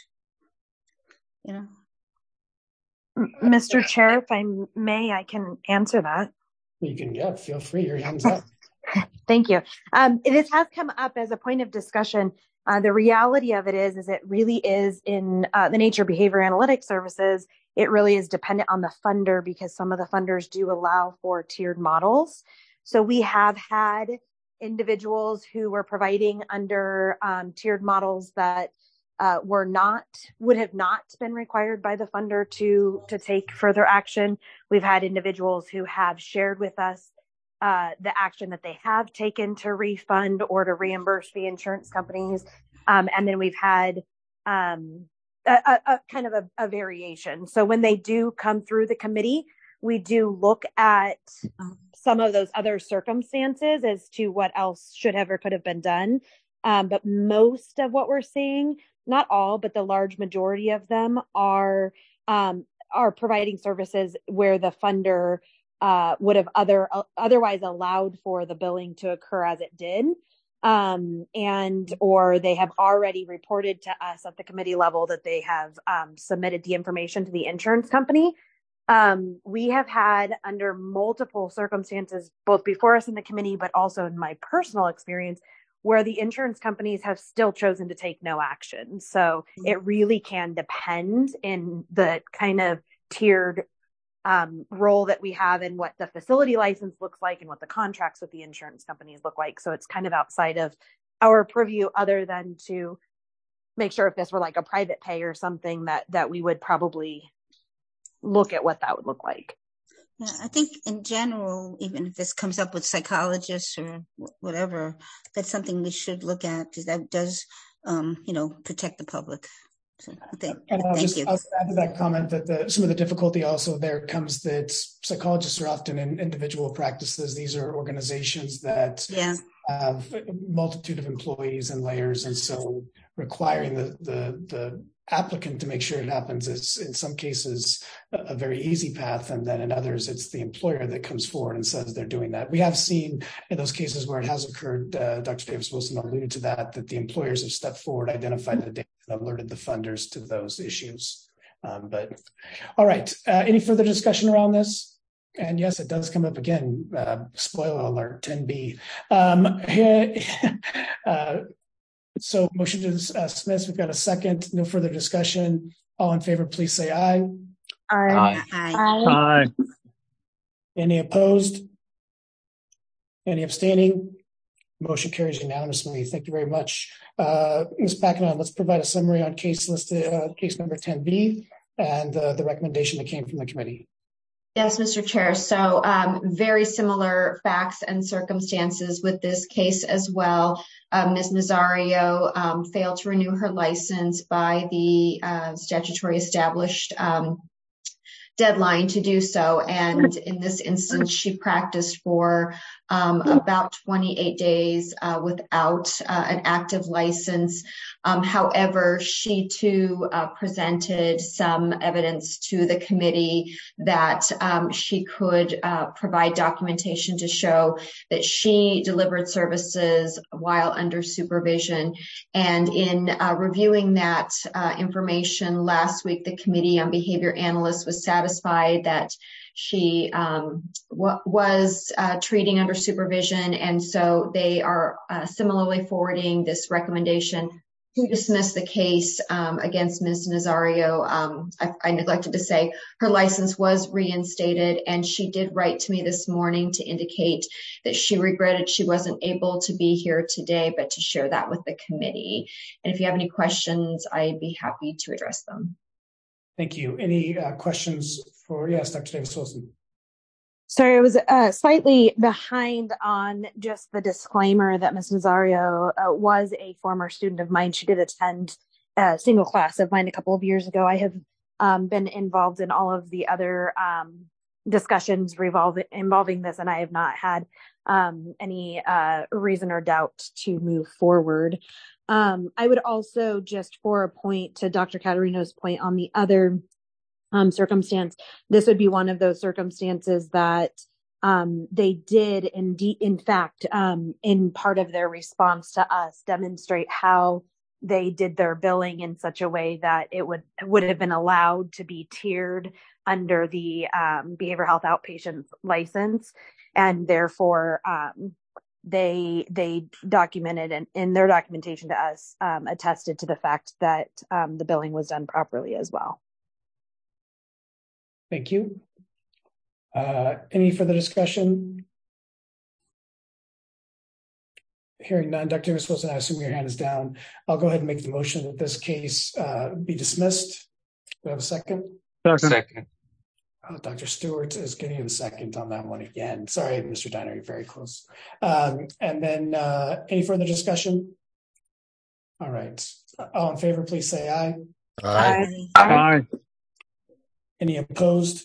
You know? Mister Chair, if I may, I can answer that. You can, yeah, feel free. Your hands up. Thank you. Um, this has come up as a point of discussion. Uh, the reality of it is, is it really is in uh, the nature of behavior analytics services, it really is dependent on the funder because some of the funders do allow for tiered models. So we have had individuals who were providing under um, tiered models that uh, were not, would have not been required by the funder to, to take further action. We've had individuals who have shared with us uh, the action that they have taken to refund or to reimburse the insurance companies. Um, and then we've had um, a, a, a kind of a, a variation. So when they do come through the committee, we do look at some of those other circumstances as to what else should have or could have been done. Um, but most of what we're seeing, not all, but the large majority of them are um, are providing services where the funder uh, would have other uh, otherwise allowed for the billing to occur as it did. Um, and or they have already reported to us at the committee level that they have um, submitted the information to the insurance company. Um, we have had under multiple circumstances, both before us in the committee, but also in my personal experience, where the insurance companies have still chosen to take no action. So it really can depend in the kind of tiered um, role that we have and what the facility license looks like and what the contracts with the insurance companies look like. So it's kind of outside of our purview other than to make sure if this were like a private pay or something that, that we would probably look at what that would look like. Yeah, I think in general, even if this comes up with psychologists or whatever, that's something we should look at because that does, um, you know, protect the public. So, thank, and I'll thank just you. I'll add to that comment that the, some of the difficulty also there comes that psychologists are often in individual practices. These are organizations that yeah. have a multitude of employees and layers, and so requiring the the the applicant to make sure it happens is in some cases a very easy path, and then in others it's the employer that comes forward and says they're doing that. We have seen in those cases where it has occurred, uh, Doctor Davis Wilson alluded to that, that the employers have stepped forward, identified the data, and alerted the funders to those issues. Um, but all right, uh, any further discussion around this? And yes, it does come up again. Uh, spoiler alert, ten B. Um, uh, So motion to uh, dismiss. We've got a second. No further discussion. All in favor, please say aye. Aye. Aye. Aye. Any opposed? Any abstaining? Motion carries unanimously. Thank you very much. Uh, Miz Packenham, let's provide a summary on case list, uh, case number ten B and uh, the recommendation that came from the committee. Yes, Mister Chair. So um, very similar facts and circumstances with this case as well. Uh, Miz Nazario um, failed to renew her license by the uh, statutory established um, deadline to do so. And in this instance, she practiced for um, about twenty-eight days uh, without uh, an active license. Um, however, she too uh, presented some evidence to the committee that um, she could uh, provide documentation to show that she delivered services while under supervision. And in uh, reviewing that uh, information last week, the Committee on Behavior Analysts was satisfied that she um, w- was uh, treating under supervision. And so they are uh, similarly forwarding this recommendation to dismiss the case um, against Miz Nazario. Um, I, I neglected to say her license was reinstated, and she did write to me this morning to indicate that she regretted she wasn't able to be here today, but to share that with the committee. And if you have any questions, I'd be happy to address them. Thank you. Any uh, questions for, yes, Doctor Davis Wilson? Sorry, I was uh, slightly behind on just the disclaimer that Miz Nazario uh, was a former student of mine. She did attend a single class of mine a couple of years ago. I have um, been involved in all of the other um, discussions revolving involving this, and I have not had um, any uh, reason or doubt to move forward. Um, I would also, just for a point to Doctor Caterino's point on the other um, circumstance. This would be one of those circumstances that um, they did indeed, in fact, um, in part of their response to us, demonstrate how they did their billing in such a way that it would would have been allowed to be tiered under the um, behavioral health outpatient license, and therefore um, they they documented and in their documentation to us um, attested to the fact that um, the billing was done properly as well. Thank you. Uh, any further discussion? Hearing none, Doctor Davis Wilson, I assume your hand is down. I'll go ahead and make the motion that this case uh, be dismissed. Do we have a second? Second. Second. Oh, Doctor Stewart is getting a second on that one again. Sorry, Mister Diner, you're very close. Um, and then uh, any further discussion? All right. All in favor, please say aye. Aye. Aye. Aye. Any opposed?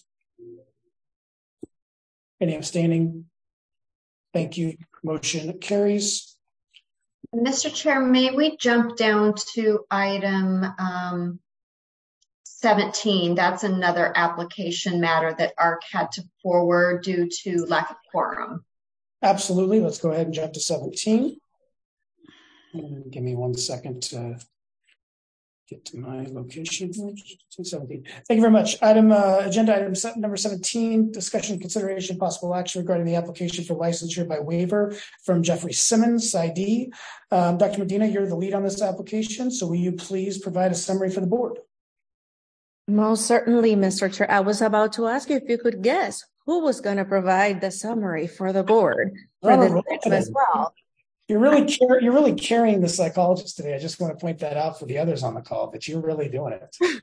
Any abstaining? Thank you. Motion carries. Mister Chair, may we jump down to item um, seventeen? That's another application matter that A R C had to forward due to lack of quorum. Absolutely. Let's go ahead and jump to seventeen. And give me one second to get to my location. seventeen. Thank you very much. Item uh, agenda item number seventeen, discussion, consideration, possible action regarding the application for licensure by waiver from Jeffrey Simmons, I D. Um, Doctor Medina, you're the lead on this application, so will you please provide a summary for the board? Most certainly, Mister Chair. I was about to ask you if you could guess who was going to provide the summary for the board for Oh, this right. item as well. You're really car- you're really carrying the psychologist today. I just want to point that out for the others on the call, but you're really doing it.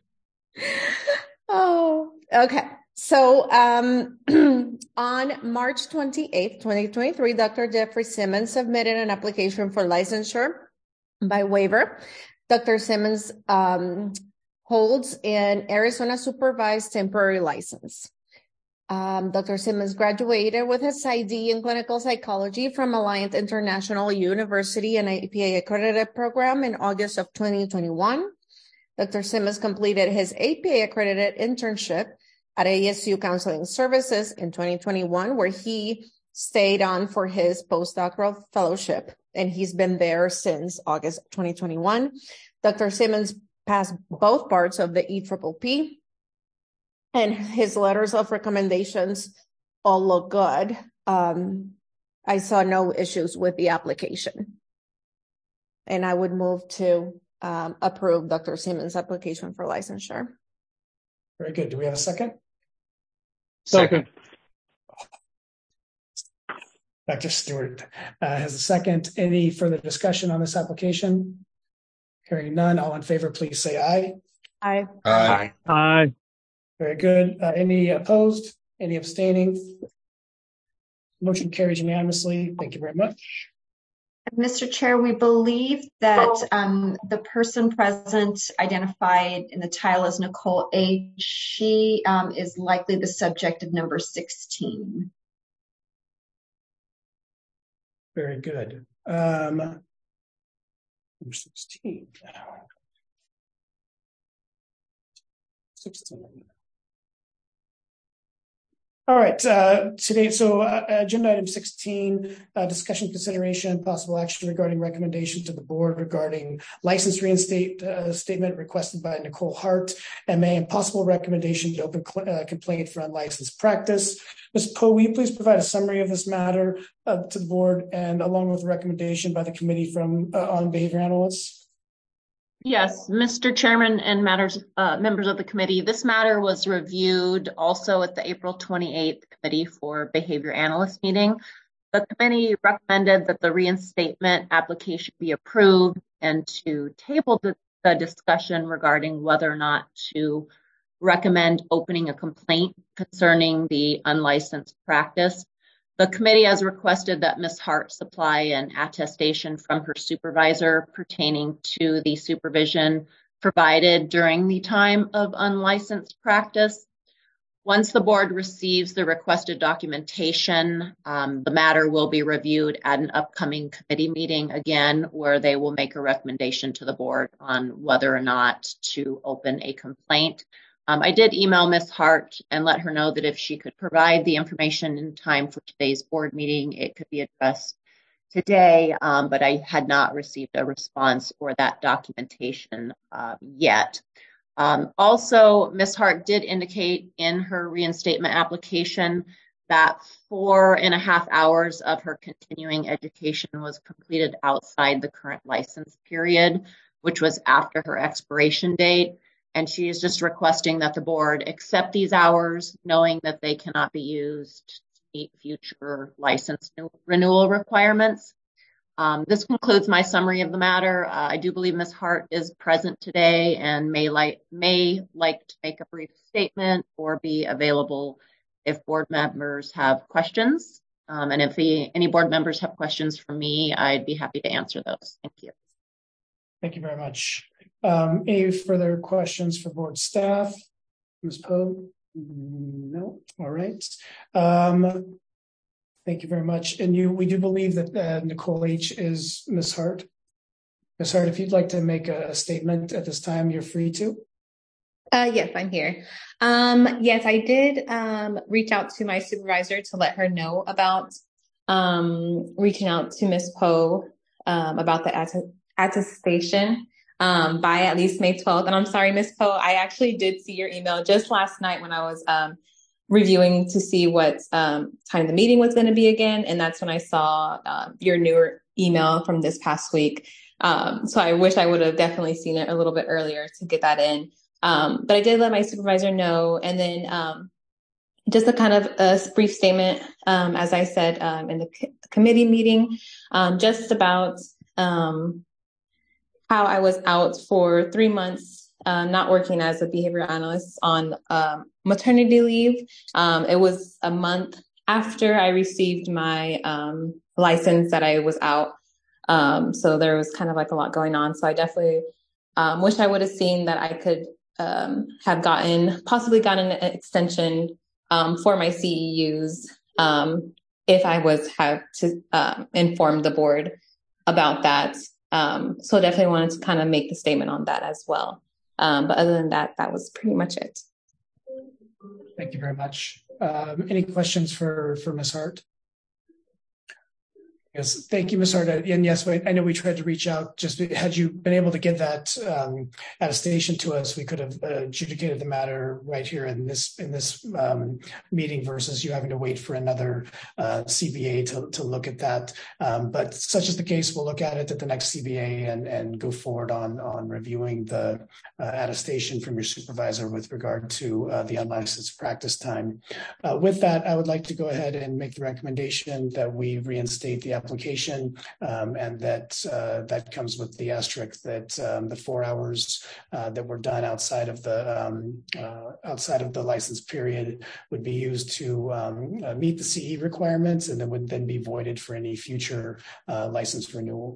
Oh, okay. So um, on March twenty-eighth, twenty twenty-three, Doctor Jeffrey Simmons submitted an application for licensure by waiver. Doctor Simmons um, holds an Arizona supervised temporary license. Um, Doctor Simmons graduated with his I D in clinical psychology from Alliant International University, an A P A accredited program, in August of twenty twenty-one. Doctor Simmons completed his A P A accredited internship at A S U Counseling Services in twenty twenty-one, where he stayed on for his postdoctoral fellowship, and he's been there since August of twenty twenty-one. Doctor Simmons passed both parts of the E P P P, and his letters of recommendations all look good. Um, I saw no issues with the application. And I would move to um, approve Doctor Simmons' application for licensure. Very good. Do we have a second? Second. Doctor Stewart uh, has a second. Any further discussion on this application? Hearing none, all in favor, please say aye. Aye. Aye. Aye. Very good. Uh, any opposed? Any abstaining? Motion carries unanimously. Thank you very much. Mister Chair, we believe that um, the person present identified in the title as Nicole H. She um, is likely the subject of number sixteen. Very good. Um, number sixteen. sixteen. All right, uh, today, so uh, agenda item sixteen, uh, discussion, consideration, possible action regarding recommendation to the board regarding license reinstate uh, statement requested by Nicole Hart, M A, and possible recommendation to open cl- uh, complaint for unlicensed practice. Miz Poe, will you please provide a summary of this matter uh, to the board, and along with a recommendation by the committee from uh, on behavior analysts? Yes, Mister Chairman and matters, uh, members of the committee, this matter was reviewed also at the April twenty-eighth Committee for Behavior Analyst meeting. The committee recommended that the reinstatement application be approved and to table the, the discussion regarding whether or not to recommend opening a complaint concerning the unlicensed practice. The committee has requested that Miz Hart supply an attestation from her supervisor pertaining to the supervision provided during the time of unlicensed practice. Once the board receives the requested documentation, um, the matter will be reviewed at an upcoming committee meeting again, where they will make a recommendation to the board on whether or not to open a complaint. Um, I did email Miz Hart and let her know that if she could provide the information in time for today's board meeting, it could be addressed today, um, but I had not received a response or that documentation uh, yet. Um, also, Miz Hart did indicate in her reinstatement application that four and a half hours of her continuing education was completed outside the current license period, which was after her expiration date. And she is just requesting that the board accept these hours, knowing that they cannot be used to meet future license renewal requirements. Um, this concludes my summary of the matter. Uh, I do believe Miz Hart is present today and may like may like to make a brief statement or be available if board members have questions. Um, and if he, any board members have questions for me, I'd be happy to answer those. Thank you. Thank you very much. Um, any further questions for board staff? Miz Poe? No. All right. Um, thank you very much. And you, we do believe that uh, Nicole H. is Miz Hart. Miz Hart, if you'd like to make a, a statement at this time, you're free to. Uh, yes, I'm here. Um, yes, I did um, reach out to my supervisor to let her know about um, reaching out to Miz Poe um, about the att- attestation um, by at least May twelfth. And I'm sorry, Miz Poe, I actually did see your email just last night when I was um, reviewing to see what um, time the meeting was going to be again. And that's when I saw uh, your newer email from this past week. Um, so I wish I would have definitely seen it a little bit earlier to get that in. Um, but I did let my supervisor know. And then um, just a kind of a brief statement, um, as I said um, in the c- committee meeting, um, just about um, how I was out for three months, uh, not working as a behavior analyst on um, maternity leave. Um, it was a month after I received my um, license that I was out. Um, so there was kind of like a lot going on. So I definitely um, wish I would have seen that I could Um, have gotten, possibly gotten an extension um, for my C E Us um, if I was have to uh, inform the board about that. Um, so definitely wanted to kind of make the statement on that as well. Um, but other than that, that was pretty much it. Thank you very much. Um, any questions for, for Miz Hart? Yes, thank you, Miz Hart. And yes, I know we tried to reach out. Just had you been able to get that um, attestation to us, we could have uh, adjudicated the matter right here in this in this um, meeting versus you having to wait for another uh, C B A to, to look at that. Um, but such is the case, we'll look at it at the next C B A and, and go forward on, on reviewing the uh, attestation from your supervisor with regard to uh, the unlicensed practice time. Uh, with that, I would like to go ahead and make the recommendation that we reinstate the application, um, and that uh, that comes with the asterisk that um, the four hours uh, that were done outside of the um, uh, outside of the license period would be used to um, uh, meet the C E requirements, and then would then be voided for any future uh, license renewal.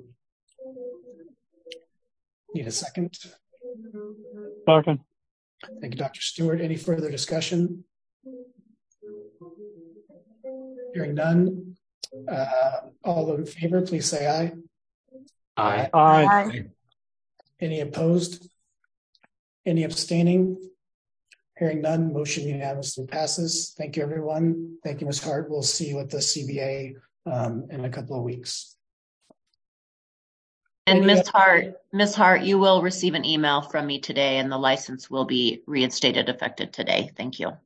Need a second? Second. Thank you, Doctor Stewart. Any further discussion? Hearing none. Uh, all in favor, please say aye. Aye. Aye. Aye. Any opposed? Any abstaining? Hearing none, motion unanimously passes. Thank you, everyone. Thank you, Miz Hart. We'll see you at the C B A um, in a couple of weeks. And Miz Hart, Miz Hart, you will receive an email from me today, and the license will be reinstated effective today. Thank you.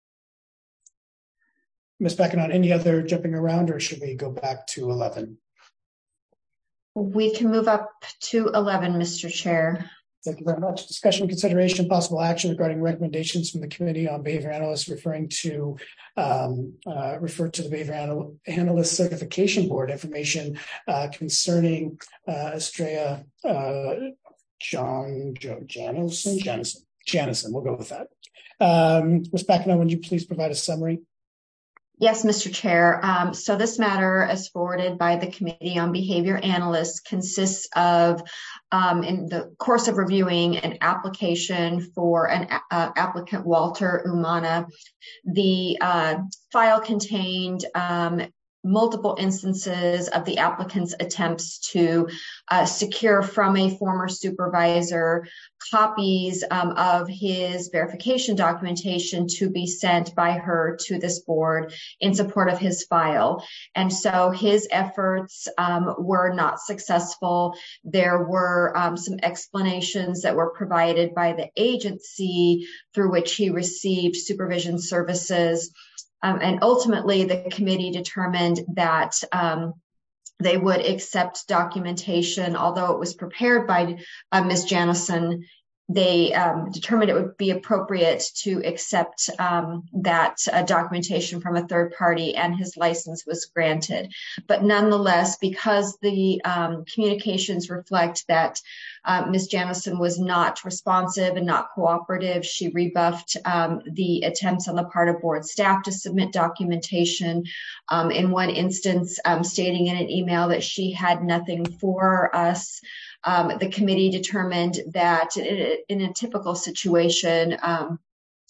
Miz Beckinon, any other jumping around, or should we go back to eleven? We can move up to eleven, Mister Chair. Thank you very much. Discussion, consideration, possible action regarding recommendations from the Committee on Behavior Analysts referring to um, uh, refer to the Behavior Anal- Analyst Certification Board information uh, concerning uh, Estrella uh, John Joe Janison Janison Janison. We'll go with that. Um, Miz Beckinon, would you please provide a summary? Yes, Mister Chair. Um, so this matter, as forwarded by the Committee on Behavior Analysts, consists of, um, in the course of reviewing an application for an uh, applicant, Walter Umana. The uh, file contained um, multiple instances of the applicant's attempts to uh, secure from a former supervisor copies um, of his verification documentation to be sent by her to this board in support of his file. And so his efforts um, were not successful. There were um, some explanations that were provided by the agency through which he received supervision services. Um, and ultimately, the committee determined that um, they would accept documentation, although it was prepared by uh, Miz Janison. They um, determined it would be appropriate to accept um, that uh, documentation from a third party, and his license was granted. But nonetheless, because the um, communications reflect that uh, Miz Janison was not responsive and not cooperative, she rebuffed um, the attempts on the part of board staff to submit documentation. Um, in one instance, um, stating in an email that she had nothing for us. Um, the committee determined that in a typical situation, um,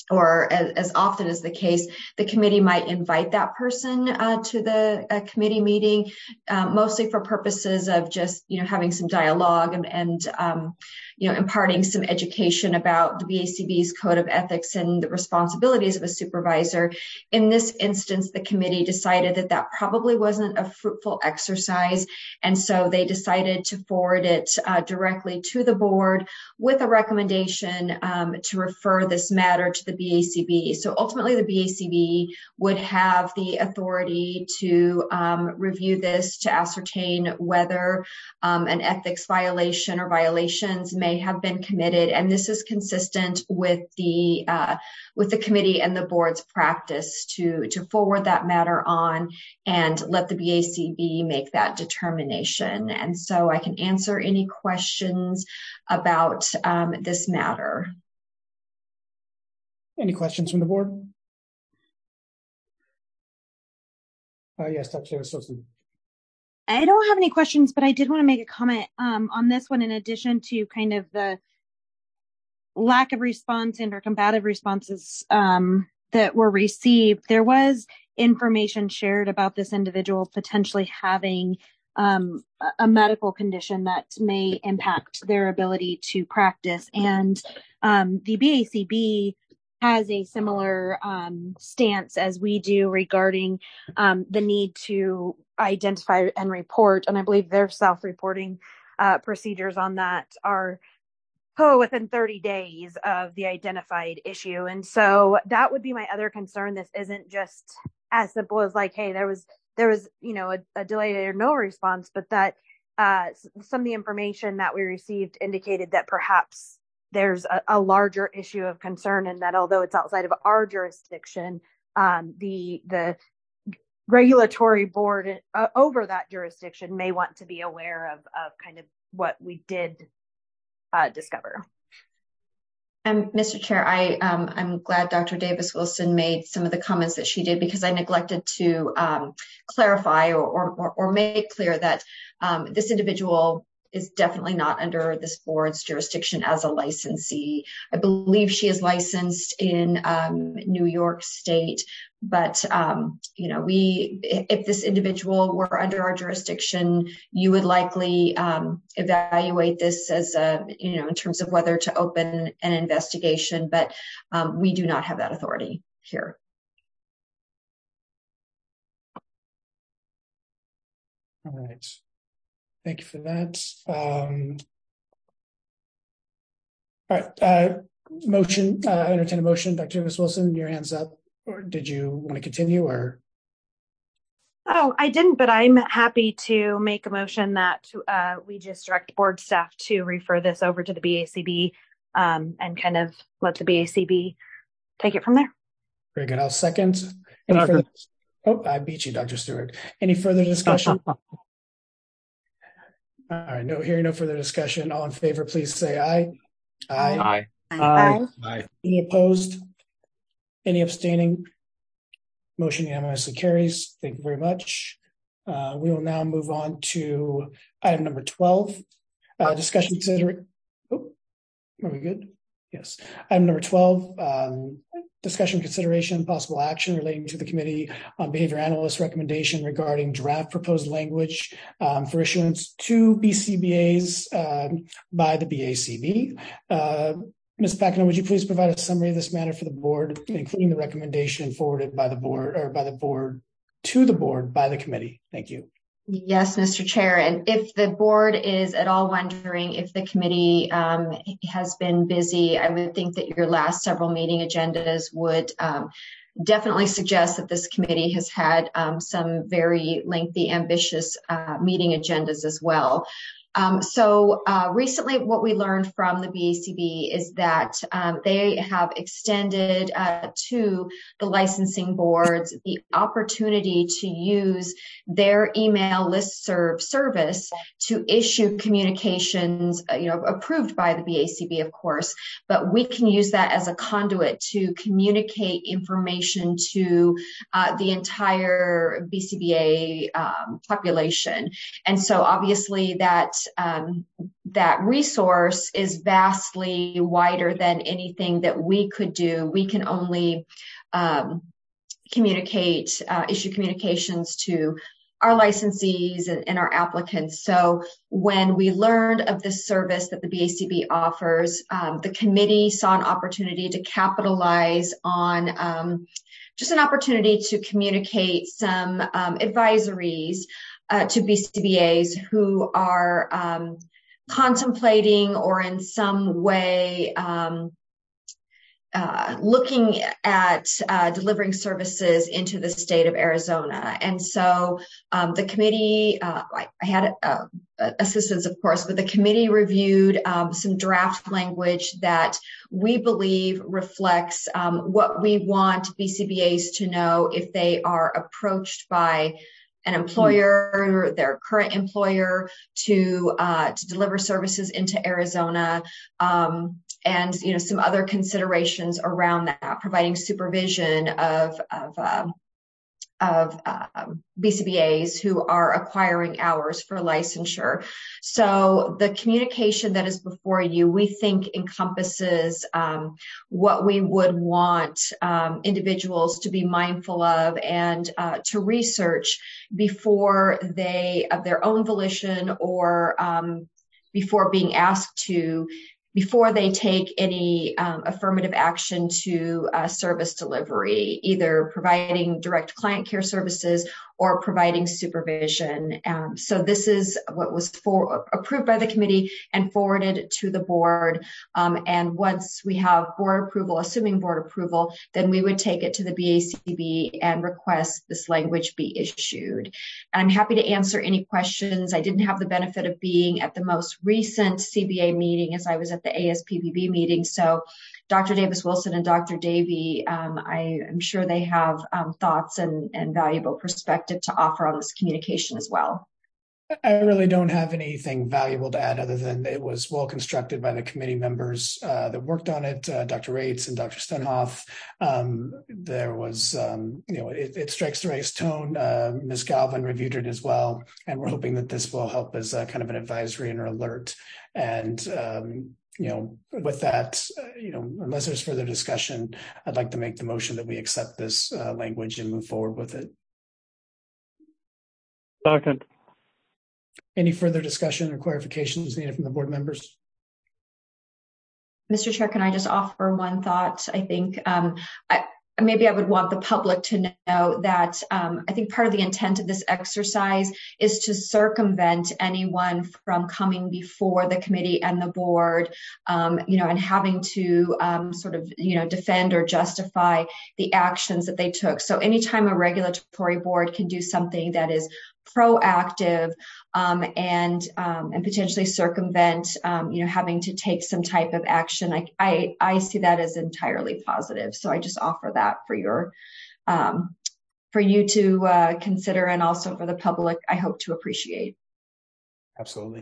or as, as often as the case, the committee might invite that person uh, to the uh, committee meeting, uh, mostly for purposes of just, you know, having some dialogue and, and um, you know, imparting some education about the B A C B's code of ethics and the responsibilities of a supervisor. In this instance, the committee decided that that probably wasn't a fruitful exercise, and so they decided to forward it uh, directly to the board with a recommendation um, to refer this matter to the B A C B. So ultimately, the B A C B would have the authority to um, review this to ascertain whether um, an ethics violation or violations may have been committed, and this is consistent with the uh, with the committee and the board's practice to to forward that matter on and let the B A C B make that determination. And so I can answer any questions about um, this matter. Any questions from the board? Uh, yes, Doctor Davis-Wilson. I don't have any questions, but I did want to make a comment um, on this one in addition to kind of the lack of response and or combative responses um, that were received. There was information shared about this individual potentially having um, a medical condition that may impact their ability to practice. And um, the B A C B has a similar um, stance as we do regarding um, the need to identify and report. And I believe their self-reporting uh, procedures on that are oh, within thirty days of the identified issue. And so that would be my other concern. This isn't just as simple as like, hey, there was, there was, you know, a, a delayed or no response, but that uh, some of the information that we received indicated that perhaps there's a, a larger issue of concern, and that although it's outside of our jurisdiction, um, the the regulatory board uh, over that jurisdiction may want to be aware of, of kind of what we did uh, discover. And Mister Chair, I, um, I'm glad Doctor Davis-Wilson made some of the comments that she did, because I neglected to um, clarify or, or, or make clear that um, this individual is definitely not under this board's jurisdiction as a licensee. I believe she is licensed in um, New York State, but um, you know, we, if this individual were under our jurisdiction, you would likely um, evaluate this as a, you know, in terms of whether to open an investigation, but um, we do not have that authority here. All right. Thank you for that. Um, all right. Uh, motion, uh, entertain a motion. Doctor Davis-Wilson, your hand's up. Or did you want to continue or? Oh, I didn't, but I'm happy to make a motion that uh, we just direct board staff to refer this over to the B A C B um, and kind of let the B A C B take it from there. Very good. I'll second. Any further, oh, I beat you, Doctor Stewart. Any further discussion? All right, no, hearing no further discussion. All in favor, please say aye. Aye. Aye. Aye. Aye. Any opposed? Any abstaining? Motion unanimously carries. Thank you very much. Uh, we will now move on to item number twelve. Uh, discussion considering. Oh, are we good? Yes. Item number twelve. Um, discussion, consideration, possible action relating to the committee on behavior analyst recommendation regarding draft proposed language um, for issuance to B C B As uh, by the B A C B. Uh, Miz Pacino, would you please provide a summary of this matter for the board, including the recommendation forwarded by the board or by the board to the board by the committee? Thank you. Yes, Mister Chair. And if the board is at all wondering if the committee um, has been busy, I would think that your last several meeting agendas would um, definitely suggest that this committee has had um, some very lengthy, ambitious uh, meeting agendas as well. Um, so uh, recently what we learned from the B A C B is that um, they have extended uh, to the licensing boards the opportunity to use their email listserv service to issue communications, uh, you know, approved by the B A C B, of course, but we can use that as a conduit to communicate information to uh, the entire B C B A um, population. And so obviously that Um, that resource is vastly wider than anything that we could do. We can only um, communicate, uh, issue communications to our licensees and, and our applicants. So when we learned of this service that the B A C B offers, um, the committee saw an opportunity to capitalize on um, just an opportunity to communicate some um, advisories Uh, to B C B As who are um, contemplating or in some way um, uh, looking at uh, delivering services into the state of Arizona. And so um, the committee, uh, I, I had uh, assistance, of course, but the committee reviewed um, some draft language that we believe reflects um, what we want B C B As to know if they are approached by an employer, their current employer, to uh, to deliver services into Arizona, um, and you know some other considerations around that, providing supervision of of uh, of uh, B C B As who are acquiring hours for licensure. So the communication that is before you, we think encompasses um, what we would want um, individuals to be mindful of and uh, to research before they, of their own volition or um, before being asked to, before they take any um, affirmative action to uh, service delivery, either providing direct client care services or providing supervision. Um, so this is what was for, approved by the committee and forwarded to the board. Um, and once we have board approval, assuming board approval, then we would take it to the B A C B and request this language be issued. And I'm happy to answer any questions. I didn't have the benefit of being at the most recent C B A meeting as I was at the A S P B B meeting. So Doctor Davis Wilson and Doctor Davey, um, I am sure they have um, thoughts and, and valuable perspective to offer on this communication as well. I really don't have anything valuable to add other than it was well constructed by the committee members uh, that worked on it, uh, Doctor Rates and Doctor Stenhoff. Um, there was, um, you know, it, it strikes the right tone. Uh, Miz Galvin reviewed it as well, and we're hoping that this will help as a, kind of an advisory and an alert. And um, you know, with that, uh, you know, unless there's further discussion, I'd like to make the motion that we accept this uh, language and move forward with it. Second. Any further discussion or clarifications needed from the board members? Mister Chair, can I just offer one thought? I think um, I, maybe I would want the public to know that um, I think part of the intent of this exercise is to circumvent anyone from coming before the committee and the board, um, you know, and having to um, sort of, you know, defend or justify the actions that they took. So anytime a regulatory board can do something that is proactive um, and um, and potentially circumvent, um, you know, having to take some type of action, I, I I see that as entirely positive. So I just offer that for your um, for you to uh, consider, and also for the public, I hope to appreciate. Absolutely,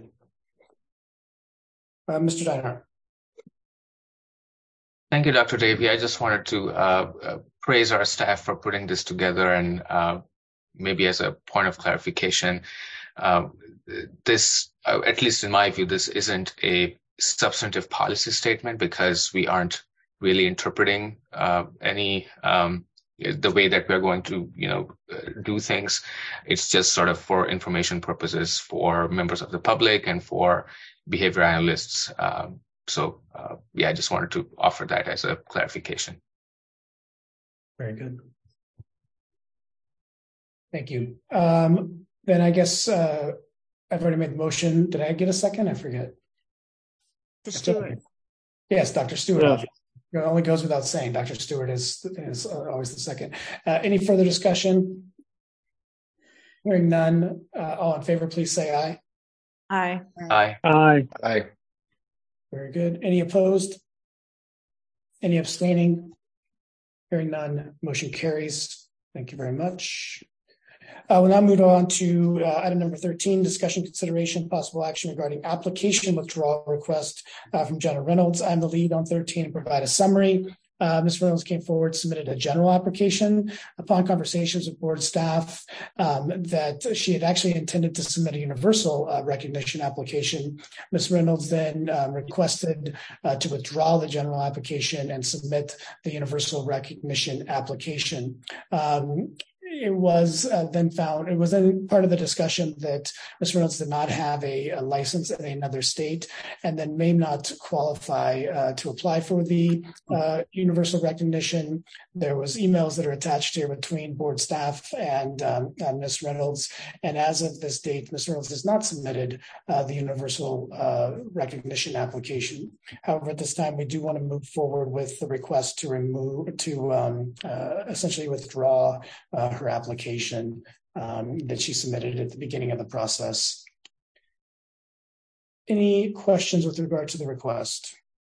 uh, Mister Diner. Thank you, Doctor Davey. I just wanted to uh, uh, praise our staff for putting this together, and uh, maybe as a point of clarification, uh, this, uh, at least in my view, this isn't a substantive policy statement because we aren't really interpreting uh, any um, the way that we're going to, you know, uh, do things. It's just sort of for information purposes for members of the public and for behavior analysts. Um, so, uh, yeah, I just wanted to offer that as a clarification. Very good. Thank you. Um, then I guess uh, I've already made the motion. Did I get a second? I forget. Doctor Stewart. Yes, Doctor Stewart. Yes. It only goes without saying. Doctor Stewart is is always the second. Uh, any further discussion? Hearing none. Uh, all in favor, please say aye. Aye. Aye. Aye. Aye. Very good. Any opposed? Any abstaining? Hearing none. Motion carries. Thank you very much. Uh, we'll now move on to uh, item number thirteen, discussion, consideration, possible action regarding application withdrawal request uh, from Jenna Reynolds. I'm the lead on thirteen and provide a summary. Uh, Miz Reynolds came forward, submitted a general application. Upon conversations with board staff, um, that she had actually intended to submit a universal uh, recognition application. Miz Reynolds then um, requested uh, to withdraw the general application and submit the universal recognition application. Um, It was uh, then found, it was then part of the discussion that Miz Reynolds did not have a, a license in another state and then may not qualify uh, to apply for the uh, universal recognition. There was emails that are attached here between board staff and, um, and Miz Reynolds. And as of this date, Miz Reynolds has not submitted uh, the universal uh, recognition application. However, at this time, we do want to move forward with the request to remove, to um, uh, essentially withdraw uh, her application um, that she submitted at the beginning of the process. Any questions with regard to the request?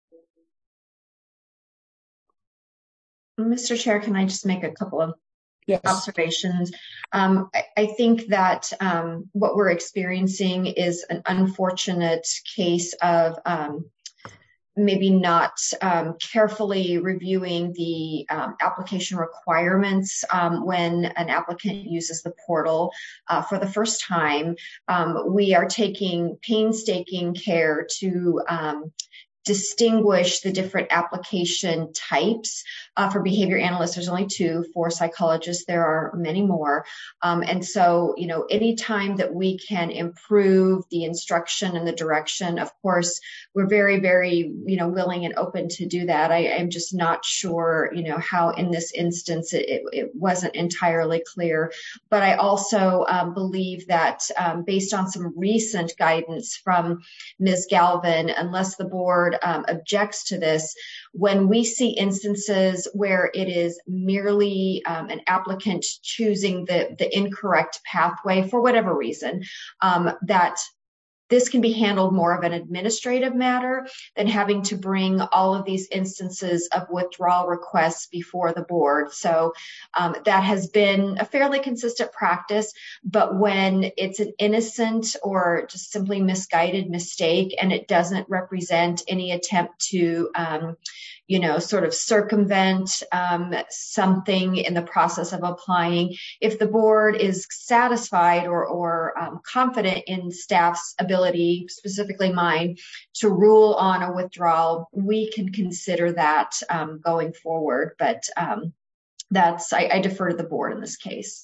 Mister Chair, can I just make a couple of yes. observations? Um, I, I think that um, what we're experiencing is an unfortunate case of um, maybe not um, carefully reviewing the um, application requirements um, when an applicant uses the portal uh, for the first time. Um, we are taking painstaking care to um, distinguish the different application types. Uh, for behavior analysts, there's only two. For psychologists, there are many more. Um, and so, you know, anytime that we can improve the instruction and the direction, of course, we're very, very, you know, willing and open to do that. I, I'm just not sure, you know, how in this instance it, it, it wasn't entirely clear. But I also um, believe that um, based on some recent guidance from Miz Galvin, unless the board um, objects to this, when we see instances where it is merely um, an applicant choosing the, the incorrect pathway for whatever reason, um, that this can be handled more of an administrative matter than having to bring all of these instances of withdrawal requests before the board. So um, that has been a fairly consistent practice, but when it's an innocent or just simply misguided mistake and it doesn't represent any attempt to um, you know, sort of circumvent um, something in the process of applying. If the board is satisfied or, or um, confident in staff's ability, specifically mine, to rule on a withdrawal, we can consider that um, going forward. But um, that's, I, I defer to the board in this case.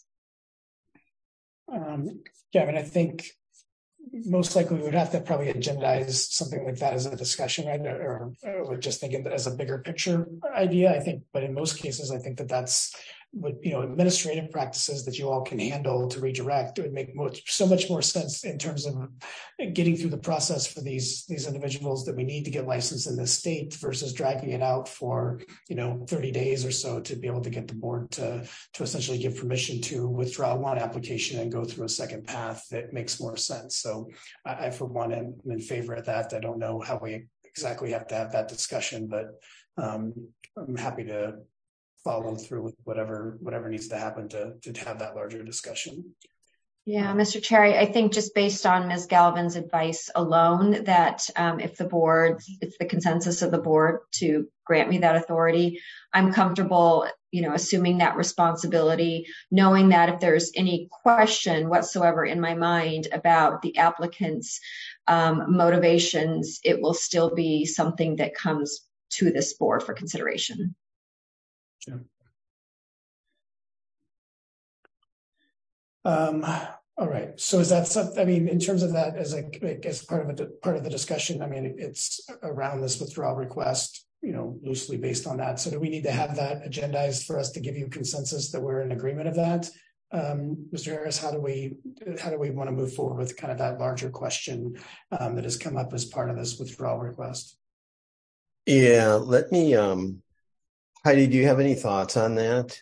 Um, yeah, I mean, I think most likely we would have to probably agendize something like that as a discussion, right? Or, or just thinking that as a bigger picture idea, I think. But in most cases, I think that that's what, you know, administrative practices that you all can handle to redirect. It would make much, so much more sense in terms of getting through the process for these these individuals that we need to get licensed in this state versus dragging it out for, you know, thirty days or so to be able to get the board to to essentially give permission to withdraw one application and go through a second path that makes more sense. So I, I for one, am in favor of that. I don't know how we exactly have to have that discussion, but um, I'm happy to follow through with whatever whatever needs to happen to, to have that larger discussion. Yeah, Mister Chair, I think just based on Miz Galvin's advice alone, that um, if the board, it's the consensus of the board to grant me that authority, I'm comfortable, you know, assuming that responsibility, knowing that if there's any question whatsoever in my mind about the applicant's um, motivations, it will still be something that comes to this board for consideration. Sure. Um, all right. So is that something, I mean, in terms of that as a, as part of a part of the discussion, I mean, it's around this withdrawal request, you know, loosely based on that. So do we need to have that agendized for us to give you consensus that we're in agreement of that? Um, Mister Harris, how do we, how do we want to move forward with kind of that larger question um, that has come up as part of this withdrawal request? Yeah, let me, um, Heidi, do you have any thoughts on that?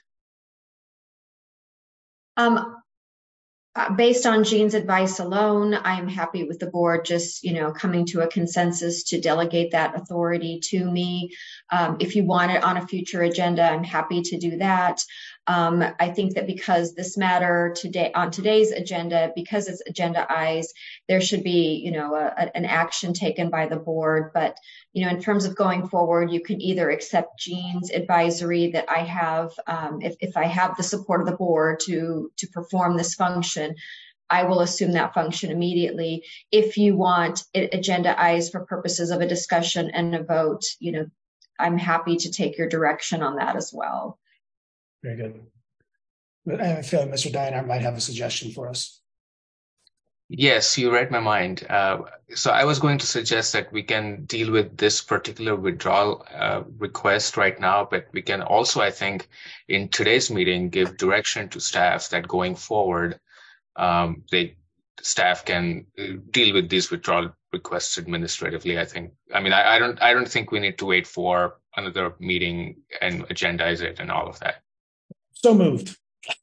Um, Uh, based on Jean's advice alone, I am happy with the board just, you know, coming to a consensus to delegate that authority to me. Um, if you want it on a future agenda, I'm happy to do that. Um, I think that because this matter today on today's agenda, because it's agendaized, there should be, you know, a, a, an action taken by the board. But, you know, in terms of going forward, you can either accept Jean's advisory that I have, um, if, if I have the support of the board to, to perform this function, I will assume that function immediately. If you want it agendaized for purposes of a discussion and a vote, you know, I'm happy to take your direction on that as well. Very good. But I feel like Mister Diener might have a suggestion for us. Yes, you read my mind. Uh, so I was going to suggest that we can deal with this particular withdrawal uh, request right now, but we can also, I think, in today's meeting, give direction to staff that going forward, um, they staff can deal with these withdrawal requests administratively. I think. I mean, I, I don't. I don't think we need to wait for another meeting and agendize it and all of that. So moved.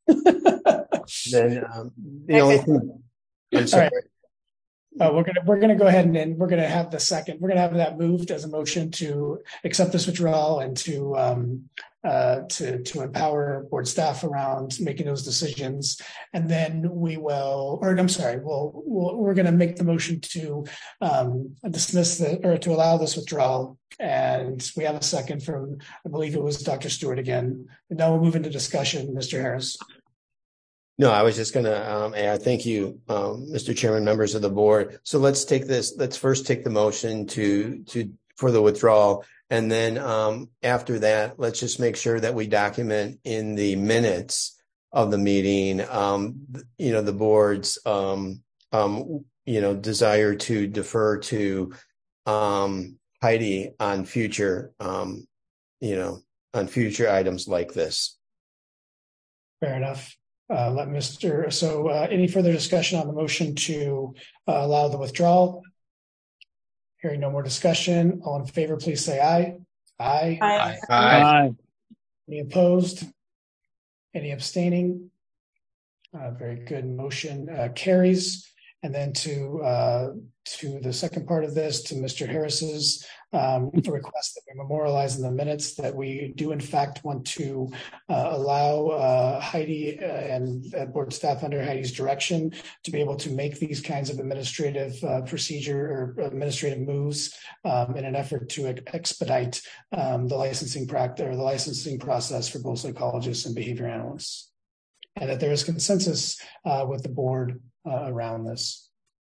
Then um, the only thing. I'm sorry. All right. Uh, we're gonna we're gonna go ahead and, and we're gonna have the second. We're gonna have that moved as a motion to accept this withdrawal and to um, uh, to to empower board staff around making those decisions. And then we will, or I'm sorry, we'll, we'll we're gonna make the motion to um, dismiss the or to allow this withdrawal. And we have a second from, I believe it was Doctor Stewart again. And now we'll move into discussion, Mister Harris. No, I was just going to um, add, thank you, um, Mister Chairman, members of the board. So let's take this, let's first take the motion to, to, for the withdrawal. And then um, after that, let's just make sure that we document in the minutes of the meeting, um, you know, the board's, um, um, you know, desire to defer to um, Heidi on future, um, you know, on future items like this. Fair enough. Uh, let Mister So uh, any further discussion on the motion to uh, allow the withdrawal? Hearing no more discussion, all in favor, please say aye. Aye. Aye. Aye. Aye. Any opposed? Any abstaining? Uh, very good. Motion uh, carries. And then to uh, to the second part of this, to Mister Harris's um, request that we memorialize in the minutes that we do in fact want to uh, allow uh, Heidi uh, and uh, board staff under Heidi's direction to be able to make these kinds of administrative uh, procedure or administrative moves um, in an effort to expedite um, the licensing practice or the licensing process for both psychologists and behavior analysts, and that there is consensus uh, with the board Uh, around this.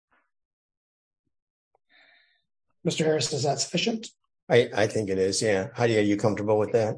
Mister Harris, is that sufficient? I, I think it is, yeah. Heidi, are you comfortable with that?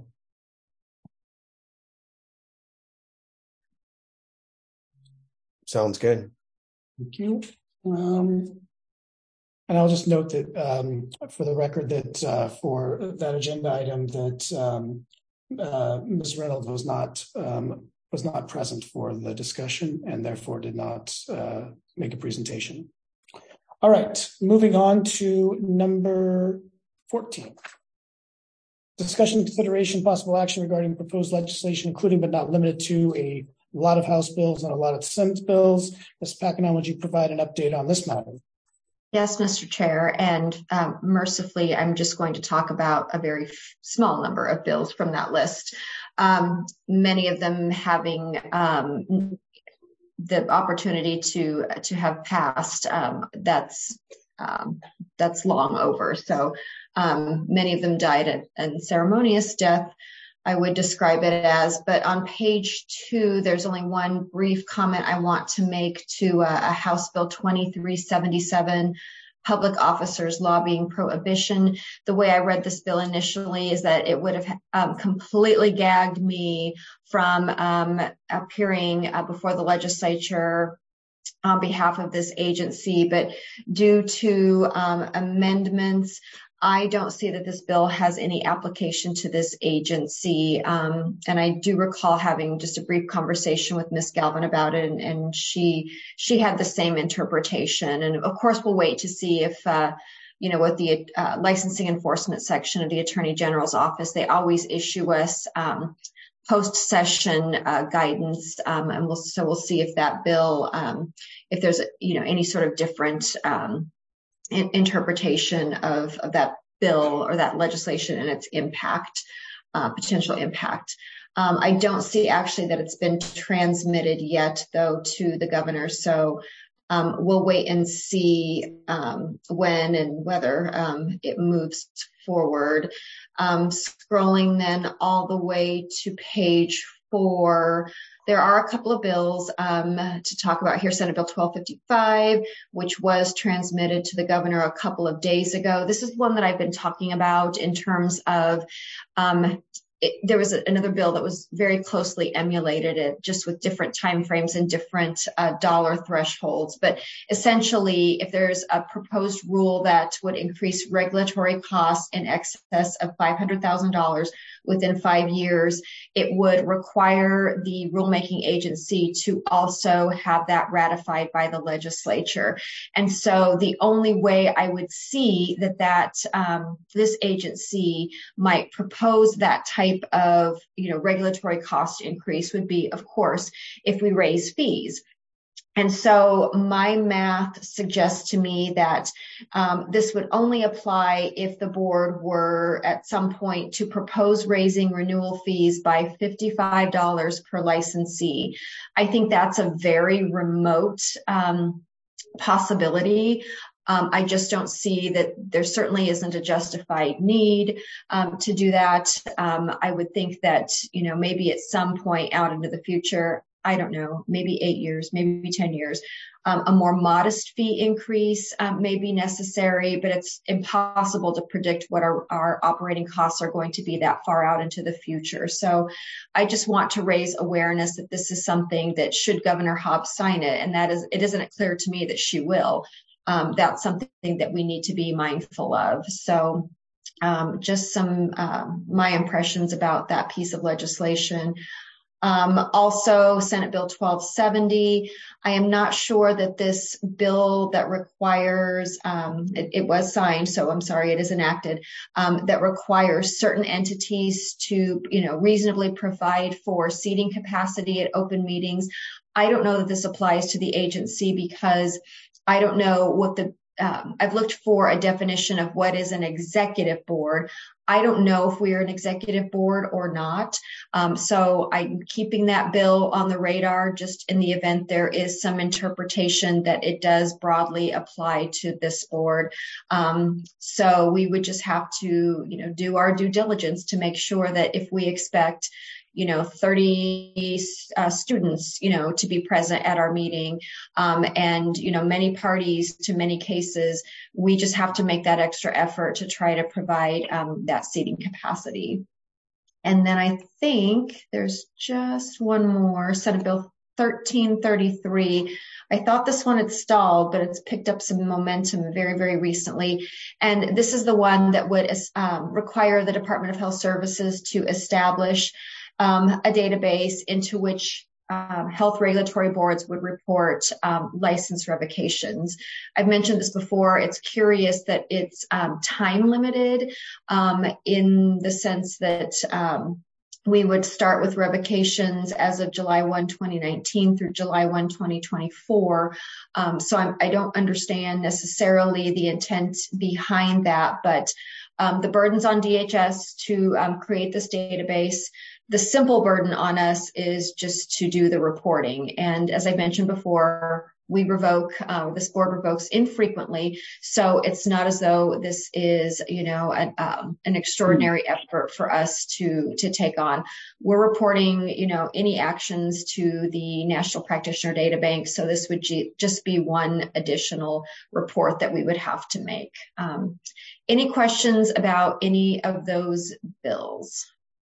Sounds good. Thank you. Um, and I'll just note that um, for the record that uh, for that agenda item that um, uh, Miz Reynolds was not um, was not present for the discussion and therefore did not uh, make a presentation. All right, moving on to number fourteen. Discussion, consideration, possible action regarding proposed legislation, including but not limited to a lot of House bills and a lot of Senate bills. Miz Packanon, would you provide an update on this matter? Yes, Mister Chair, and um, mercifully, I'm just going to talk about a very f- small number of bills from that list. Um, many of them having um, the opportunity to to have passed. Um, that's um, that's long over. So um, many of them died a, a ceremonious death, I would describe it as. But on page two, there's only one brief comment I want to make to uh, a House Bill twenty-three seventy-seven, public officers lobbying prohibition. The way I read this bill initially is that it would have um, completely gagged me from um, appearing uh, before the legislature on behalf of this agency, but due to um, amendments, I don't see that this bill has any application to this agency. Um, and I do recall having just a brief conversation with Miz Galvin about it, and, and she she had the same interpretation. And of course, we'll wait to see if, uh, you know, what the uh, licensing enforcement section of the Attorney General's office, they always issue us um, post-session uh, guidance, um, and we'll so we'll see if that bill, um, if there's you know any sort of different um, in, interpretation of, of that bill or that legislation and its impact, uh, potential impact. Um, I don't see actually that it's been transmitted yet, though, to the governor. So um, we'll wait and see um, when and whether um, it moves forward. Um, scrolling then all the way to page four, there are a couple of bills um, to talk about here. Senate Bill twelve fifty-five, which was transmitted to the governor a couple of days ago. This is one that I've been talking about in terms of um, It, there was a, another bill that was very closely emulated it, just with different timeframes and different uh, dollar thresholds. But essentially, if there's a proposed rule that would increase regulatory costs in excess of five hundred thousand dollars within five years, it would require the rulemaking agency to also have that ratified by the legislature. And so the only way I would see that that um, this agency might propose that type of, you know, regulatory cost increase would be, of course, if we raise fees. And so my math suggests to me that um, this would only apply if the board were at some point to propose raising renewal fees by fifty-five dollars per licensee. I think that's a very remote um, possibility. Um, I just don't see that there certainly isn't a justified need um, to do that. Um, I would think that, you know, maybe at some point out into the future, I don't know, maybe eight years, maybe ten years, um, a more modest fee increase um, may be necessary, but it's impossible to predict what our, our operating costs are going to be that far out into the future. So I just want to raise awareness that this is something that should Governor Hobbs sign it, and that is, it isn't clear to me that she will. Um, that's something that we need to be mindful of. So um, just some um, my impressions about that piece of legislation. Um, also, Senate Bill twelve seventy. I am not sure that this bill that requires, um, it, it was signed, so I'm sorry, it is enacted, um, that requires certain entities to, you know, reasonably provide for seating capacity at open meetings. I don't know that this applies to the agency because I don't know what the, um, I've looked for a definition of what is an executive board. I don't know if we are an executive board or not. Um, so I'm keeping that bill on the radar just in the event there is some interpretation that it does broadly apply to this board. Um, so we would just have to, you know, do our due diligence to make sure that if we expect, you know, thirty uh, students, you know, to be present at our meeting, um, and, you know, many parties to many cases, we just have to make that extra effort to try to provide um, that seating capacity. And then I think there's just one more, Senate Bill thirteen thirty-three. I thought this one had stalled, but it's picked up some momentum very, very recently. And this is the one that would um, require the Department of Health Services to establish Um, a database into which um, health regulatory boards would report um, license revocations. I've mentioned this before. It's curious that it's um, time limited um, in the sense that um, we would start with revocations as of July first, twenty nineteen through July first, twenty twenty-four. Um, so I'm, I don't understand necessarily the intent behind that, but um, the burden's on D H S to um, create this database. The simple burden on us is just to do the reporting. And as I mentioned before, we revoke, uh, this board revokes infrequently. So it's not as though this is, you know, an, um, an extraordinary effort for us to, to take on. We're reporting, you know, any actions to the National Practitioner Data Bank. So this would g- just be one additional report that we would have to make. Um, any questions about any of those bills?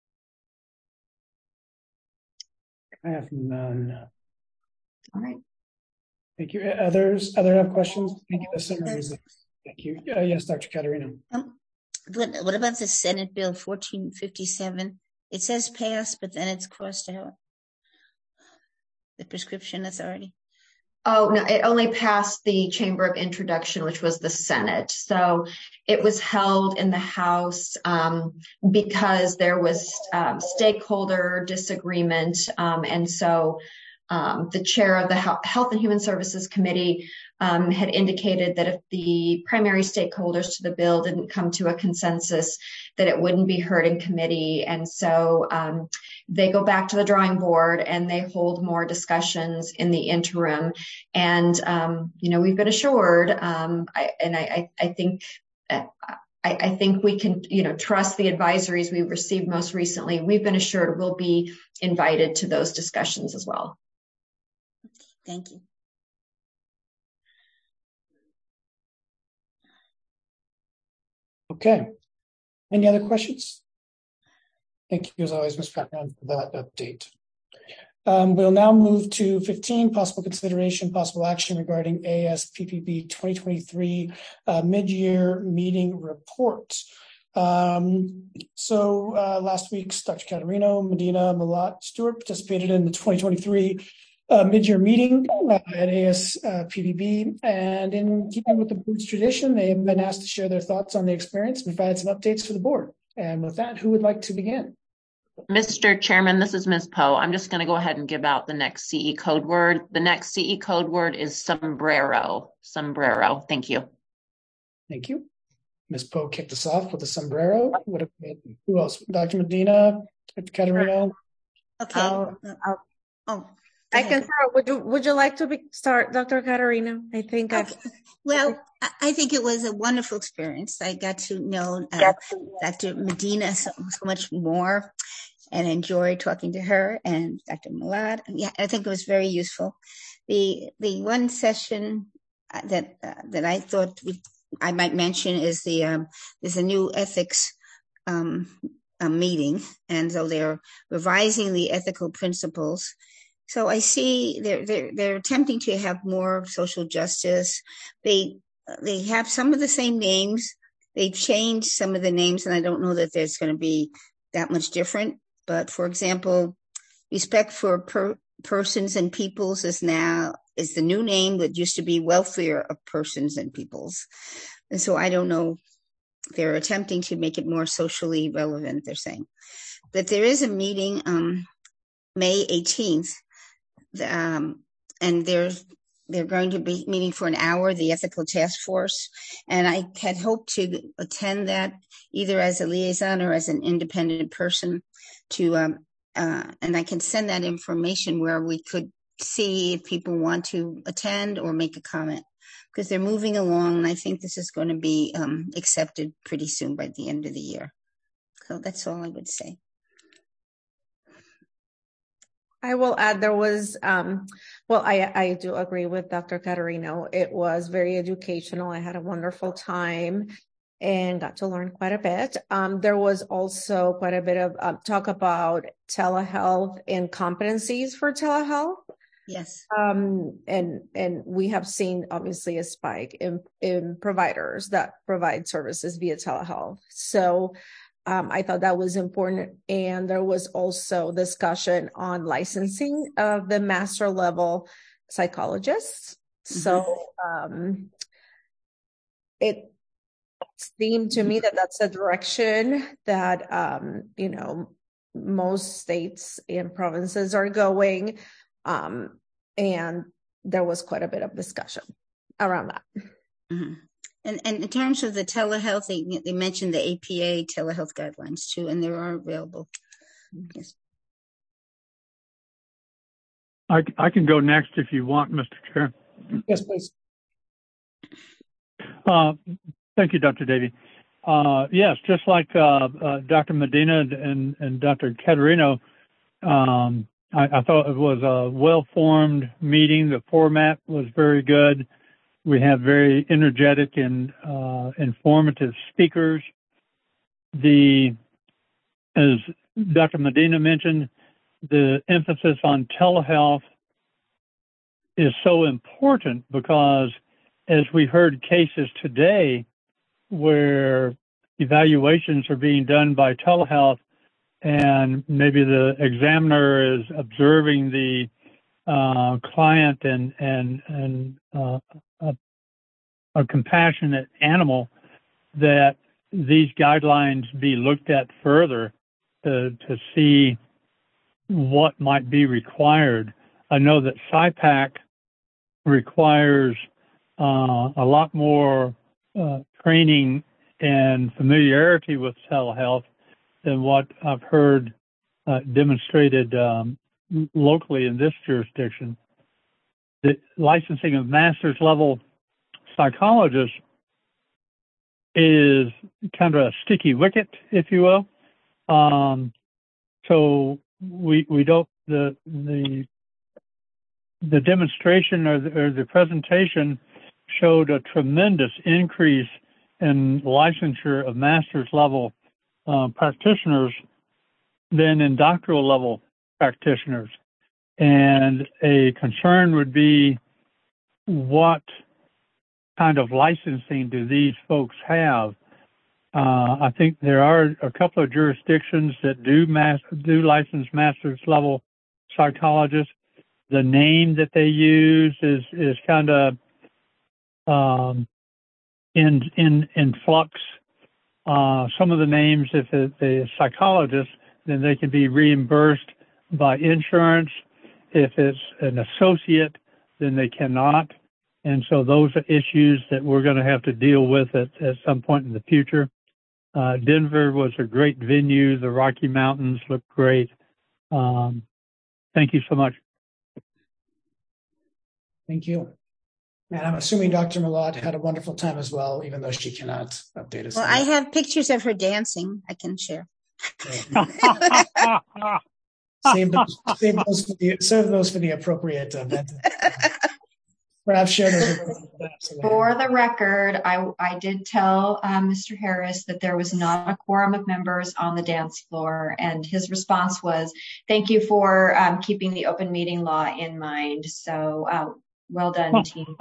I have none. All right. Thank you. Others, other have questions? Thank you. The summary is Thank you. Uh, yes, Doctor Caterino. Um, what, what about the Senate Bill fourteen fifty-seven? It says pass, but then it's crossed out. The prescription authority. Oh, no, it only passed the Chamber of Introduction, which was the Senate. So it was held in the House um, because there was um, stakeholder disagreement. Um, and so um, the chair of the Health and Human Services Committee um, had indicated that if the primary stakeholders to the bill didn't come to a consensus, that it wouldn't be heard in committee. And so um, they go back to the drawing board and they hold more discussions in the interim. And, um, you know, we've been assured, um, I, and I, I, I think, uh, I, I think we can, you know, trust the advisories we've received most recently. We've been assured we'll be invited to those discussions as well. Thank you. Okay. Any other questions? Thank you, as always, Miz Patman, for that update. Um, we'll now move to fifteen, possible consideration, possible action regarding A S P P B twenty twenty-three uh, mid-year meeting report. Um, so uh, last week's Doctor Caterino, Medina, Malat, Stewart participated in the twenty twenty-three uh, mid-year meeting uh, at A S P P B, and in keeping with the board's tradition, they have been asked to share their thoughts on the experience and provide some updates for the board. And with that, who would like to begin? Mister Chairman, this is Miz Poe. I'm just going to go ahead and give out the next C E code word. The next C E code word is sombrero. Sombrero. Thank you. Thank you. Miz Poe kicked us off with a sombrero. What? Who else? Doctor Medina, Doctor Caterino. Okay. I'll, I'll, oh, I can start. Would you Would you like to be, start, Doctor Caterino? I think. Okay. I've... Well, I think it was a wonderful experience. I got to know uh, Doctor Medina so, so much more, and enjoy talking to her and Doctor Malad. Yeah, I think it was very useful. The the one session that uh, that I thought we, I might mention is the um, there's a new ethics um, a meeting, and so they're revising the ethical principles. So I see they're they're they're attempting to have more social justice. They they have some of the same names. They've changed some of the names, and I don't know that there's going to be that much different. But for example, respect for per, persons and peoples is now is the new name that used to be welfare of persons and peoples. And so I don't know. They're attempting to make it more socially relevant, they're saying. But there is a meeting um, May eighteenth, um, and there's they're going to be meeting for an hour, the Ethical Task Force. And I had hoped to attend that either as a liaison or as an independent person to, um, uh, and I can send that information where we could see if people want to attend or make a comment, because they're moving along. And I think this is going to be um, accepted pretty soon by the end of the year. So that's all I would say. I will add there was, um, well, I, I do agree with Doctor Caterino. It was very educational. I had a wonderful time and got to learn quite a bit. Um, there was also quite a bit of um, talk about telehealth and competencies for telehealth. Yes. Um, and, and we have seen obviously a spike in, in providers that provide services via telehealth. So Um, I thought that was important. And there was also discussion on licensing of the master level psychologists. Mm-hmm. So um, it seemed to me that that's a direction that, um, you know, most states and provinces are going. Um, and there was quite a bit of discussion around that. Mm-hmm. And, and in terms of the telehealth, they, they mentioned the A P A telehealth guidelines too, and they are available. Yes. I, I can go next if you want, Mister Chair. Yes, please. Uh, thank you, Doctor Davey. Uh, yes, just like uh, uh, Doctor Medina and, and Doctor Caterino, um, I, I thought it was a well-formed meeting. The format was very good. We have very energetic and uh, informative speakers. The, as Doctor Medina mentioned, the emphasis on telehealth is so important because, as we heard cases today where evaluations are being done by telehealth and maybe the examiner is observing the uh, client and, and, and uh, a, a compassionate animal, that these guidelines be looked at further to, to see what might be required. I know that S I PAC requires uh, a lot more uh, training and familiarity with telehealth than what I've heard uh, demonstrated um, locally in this jurisdiction. The licensing of master's level psychologists is kind of a sticky wicket, if you will. Um, so we we don't the the the demonstration or the, or the presentation showed a tremendous increase in licensure of master's level uh, practitioners than in doctoral level practitioners. And a concern would be, what kind of licensing do these folks have? Uh, I think there are a couple of jurisdictions that do mass, do license master's level psychologists. The name that they use is is kind of um, in in in flux. Uh, some of the names, if it's a psychologist, then they can be reimbursed by insurance. If it's an associate, then they cannot. And so those are issues that we're going to have to deal with at, at some point in the future. Uh, Denver was a great venue. The Rocky Mountains look great. Um, thank you so much. Thank you. And I'm assuming Doctor Malott had a wonderful time as well, even though she cannot update us. Well, I have pictures of her dancing I can share. save, those, save, those for the, save those for the appropriate event. Perhaps share those. For the record, I, I did tell um, Mister Harris that there was not a quorum of members on the dance floor, and his response was, "Thank you for um, keeping the open meeting law in mind." So, uh, well done, team.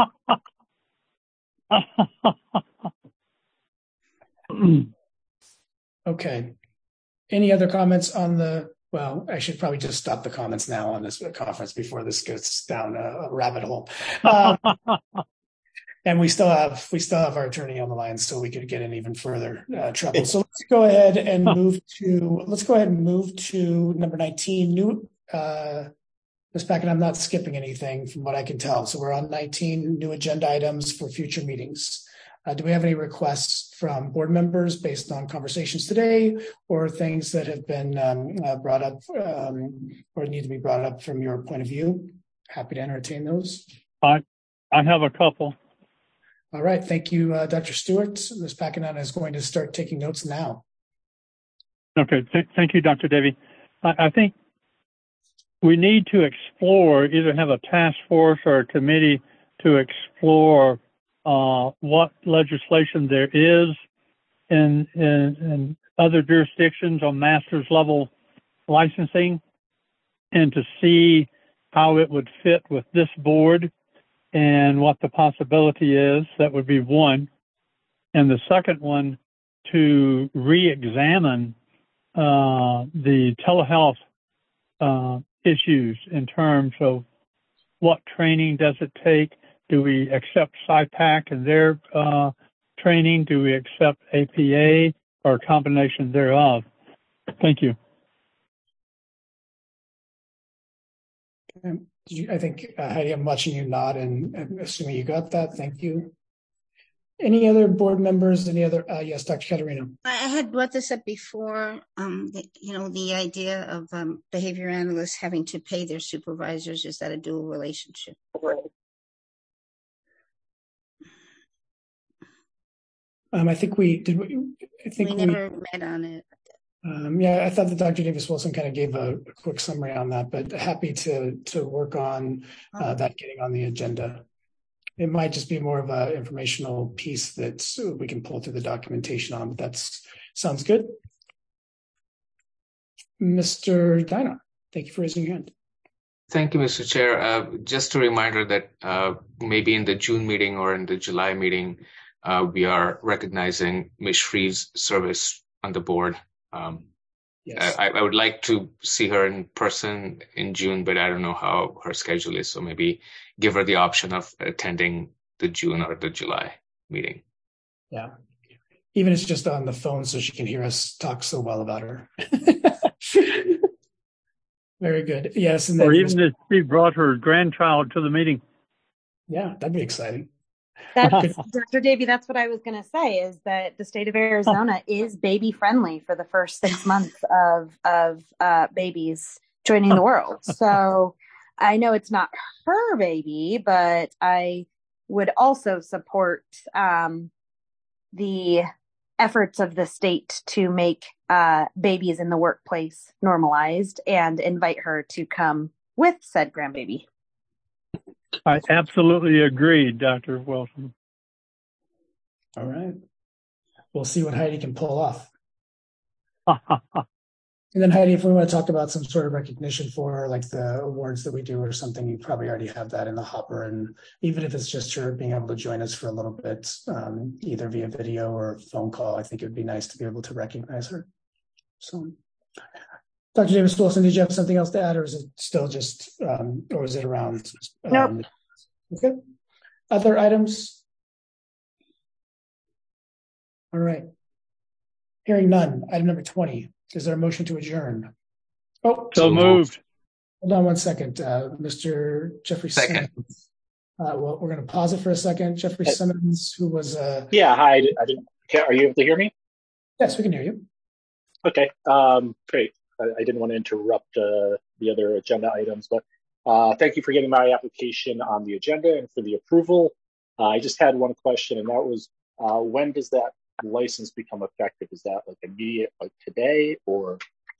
Okay. Any other comments on the? Well, I should probably just stop the comments now on this conference before this goes down a, a rabbit hole. Um, and we still have we still have our attorney on the line, so we could get in even further uh, trouble. So let's go ahead and move to let's go ahead and move to number nineteen. New, uh, Miz Packett, I'm not skipping anything from what I can tell. So we're on nineteen, new agenda items for future meetings. Uh, do we have any requests from board members based on conversations today, or things that have been um, uh, brought up um, or need to be brought up from your point of view? Happy to entertain those. I, I have a couple. All right. Thank you, uh, Doctor Stewart. Miz Packenham is going to start taking notes now. Okay. Th- thank you, Doctor Davey. I, I think we need to explore, either have a task force or a committee to explore Uh, what legislation there is in, in, in other jurisdictions on master's level licensing, and to see how it would fit with this board and what the possibility is. That would be one. And the second one, to re-examine uh, the telehealth uh, issues in terms of what training does it take. Do we accept S I PAC and their uh, training? Do we accept A P A or a combination thereof? Thank you. Um, did you I think, uh, Heidi, I'm watching you nod and, and assuming you got that. Thank you. Any other board members? Any other? Uh, yes, Doctor Caterino. I had brought this up before, um, the, you know, the idea of um, behavior analysts having to pay their supervisors. Is that a dual relationship? Um, I think we did. We, I think we never we, met on it. Um, yeah, I thought that Doctor Davis Wilson kind of gave a, a quick summary on that, but happy to to work on uh, that getting on the agenda. It might just be more of an informational piece that we can pull through the documentation on, but that sounds good. Mister Diner, thank you for raising your hand. Thank you, Mister Chair. Uh, just a reminder that uh, maybe in the June meeting or in the July meeting, uh, we are recognizing Miz Shreve's service on the board. Um, yes. I, I would like to see her in person in June, but I don't know how her schedule is. So maybe give her the option of attending the June or the July meeting. Yeah. Even if it's just on the phone so she can hear us talk so well about her. Very good. Yes. And or even if she brought her grandchild to the meeting. Yeah, that'd be exciting. That's, Doctor Davey, that's what I was going to say, is that the state of Arizona is baby friendly for the first six months of of uh, babies joining the world. So I know it's not her baby, but I would also support um, the efforts of the state to make uh, babies in the workplace normalized and invite her to come with said grandbaby. I absolutely agree, Doctor Wilson. All right. We'll see what Heidi can pull off. And then Heidi, if we want to talk about some sort of recognition for her, like the awards that we do or something, you probably already have that in the hopper. And even if it's just her being able to join us for a little bit, um, either via video or phone call, I think it would be nice to be able to recognize her. So, Doctor Davis Wilson, did you have something else to add, or is it still just, um, or is it around? Um, nope. Okay. Other items? All right. Hearing none. Item number twenty. Is there a motion to adjourn? Oh, so moved. Hold on one second. Uh, Mister Jeffrey second. Simmons. Uh, well, we're going to pause it for a second. Jeffrey Simmons, who was... Uh, yeah, hi. I, I didn't. Are you able to hear me? Yes, we can hear you. Okay, um, great. I, I didn't want to interrupt uh, the other agenda items, but uh, thank you for getting my application on the agenda and for the approval. Uh, I just had one question, and that was, uh, when does that license become effective? Is that like immediate, like today, or?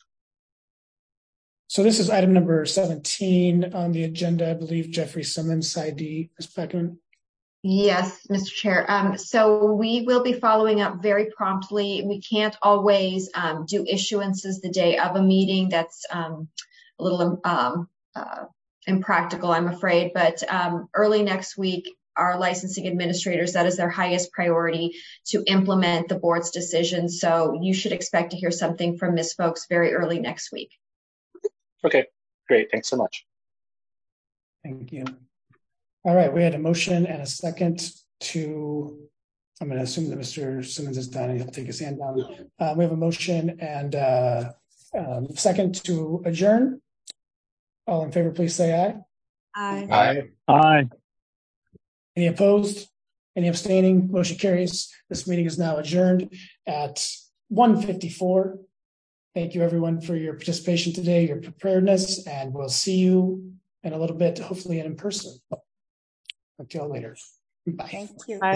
So this is item number seventeen on the agenda. I believe Jeffrey Simmons, I D, is back in. Yes, Mister Chair. Um, so we will be following up very promptly. We can't always um, do issuances the day of a meeting. That's um, a little um, uh, impractical, I'm afraid. But um, early next week, our licensing administrators, that is their highest priority to implement the board's decision. So you should expect to hear something from Miz Folks very early next week. Okay, great. Thanks so much. Thank you. All right, we had a motion and a second to, I'm going to assume that Mister Simmons is done and he'll take his hand down. Uh, we have a motion and uh, um, second to adjourn. All in favor, please say aye. Aye. Aye. Aye. Any opposed? Any abstaining? Motion carries. This meeting is now adjourned at one fifty-four. Thank you, everyone, for your participation today, your preparedness, and we'll see you in a little bit, hopefully in person. Talk to you all later. Bye. Thank you. Bye.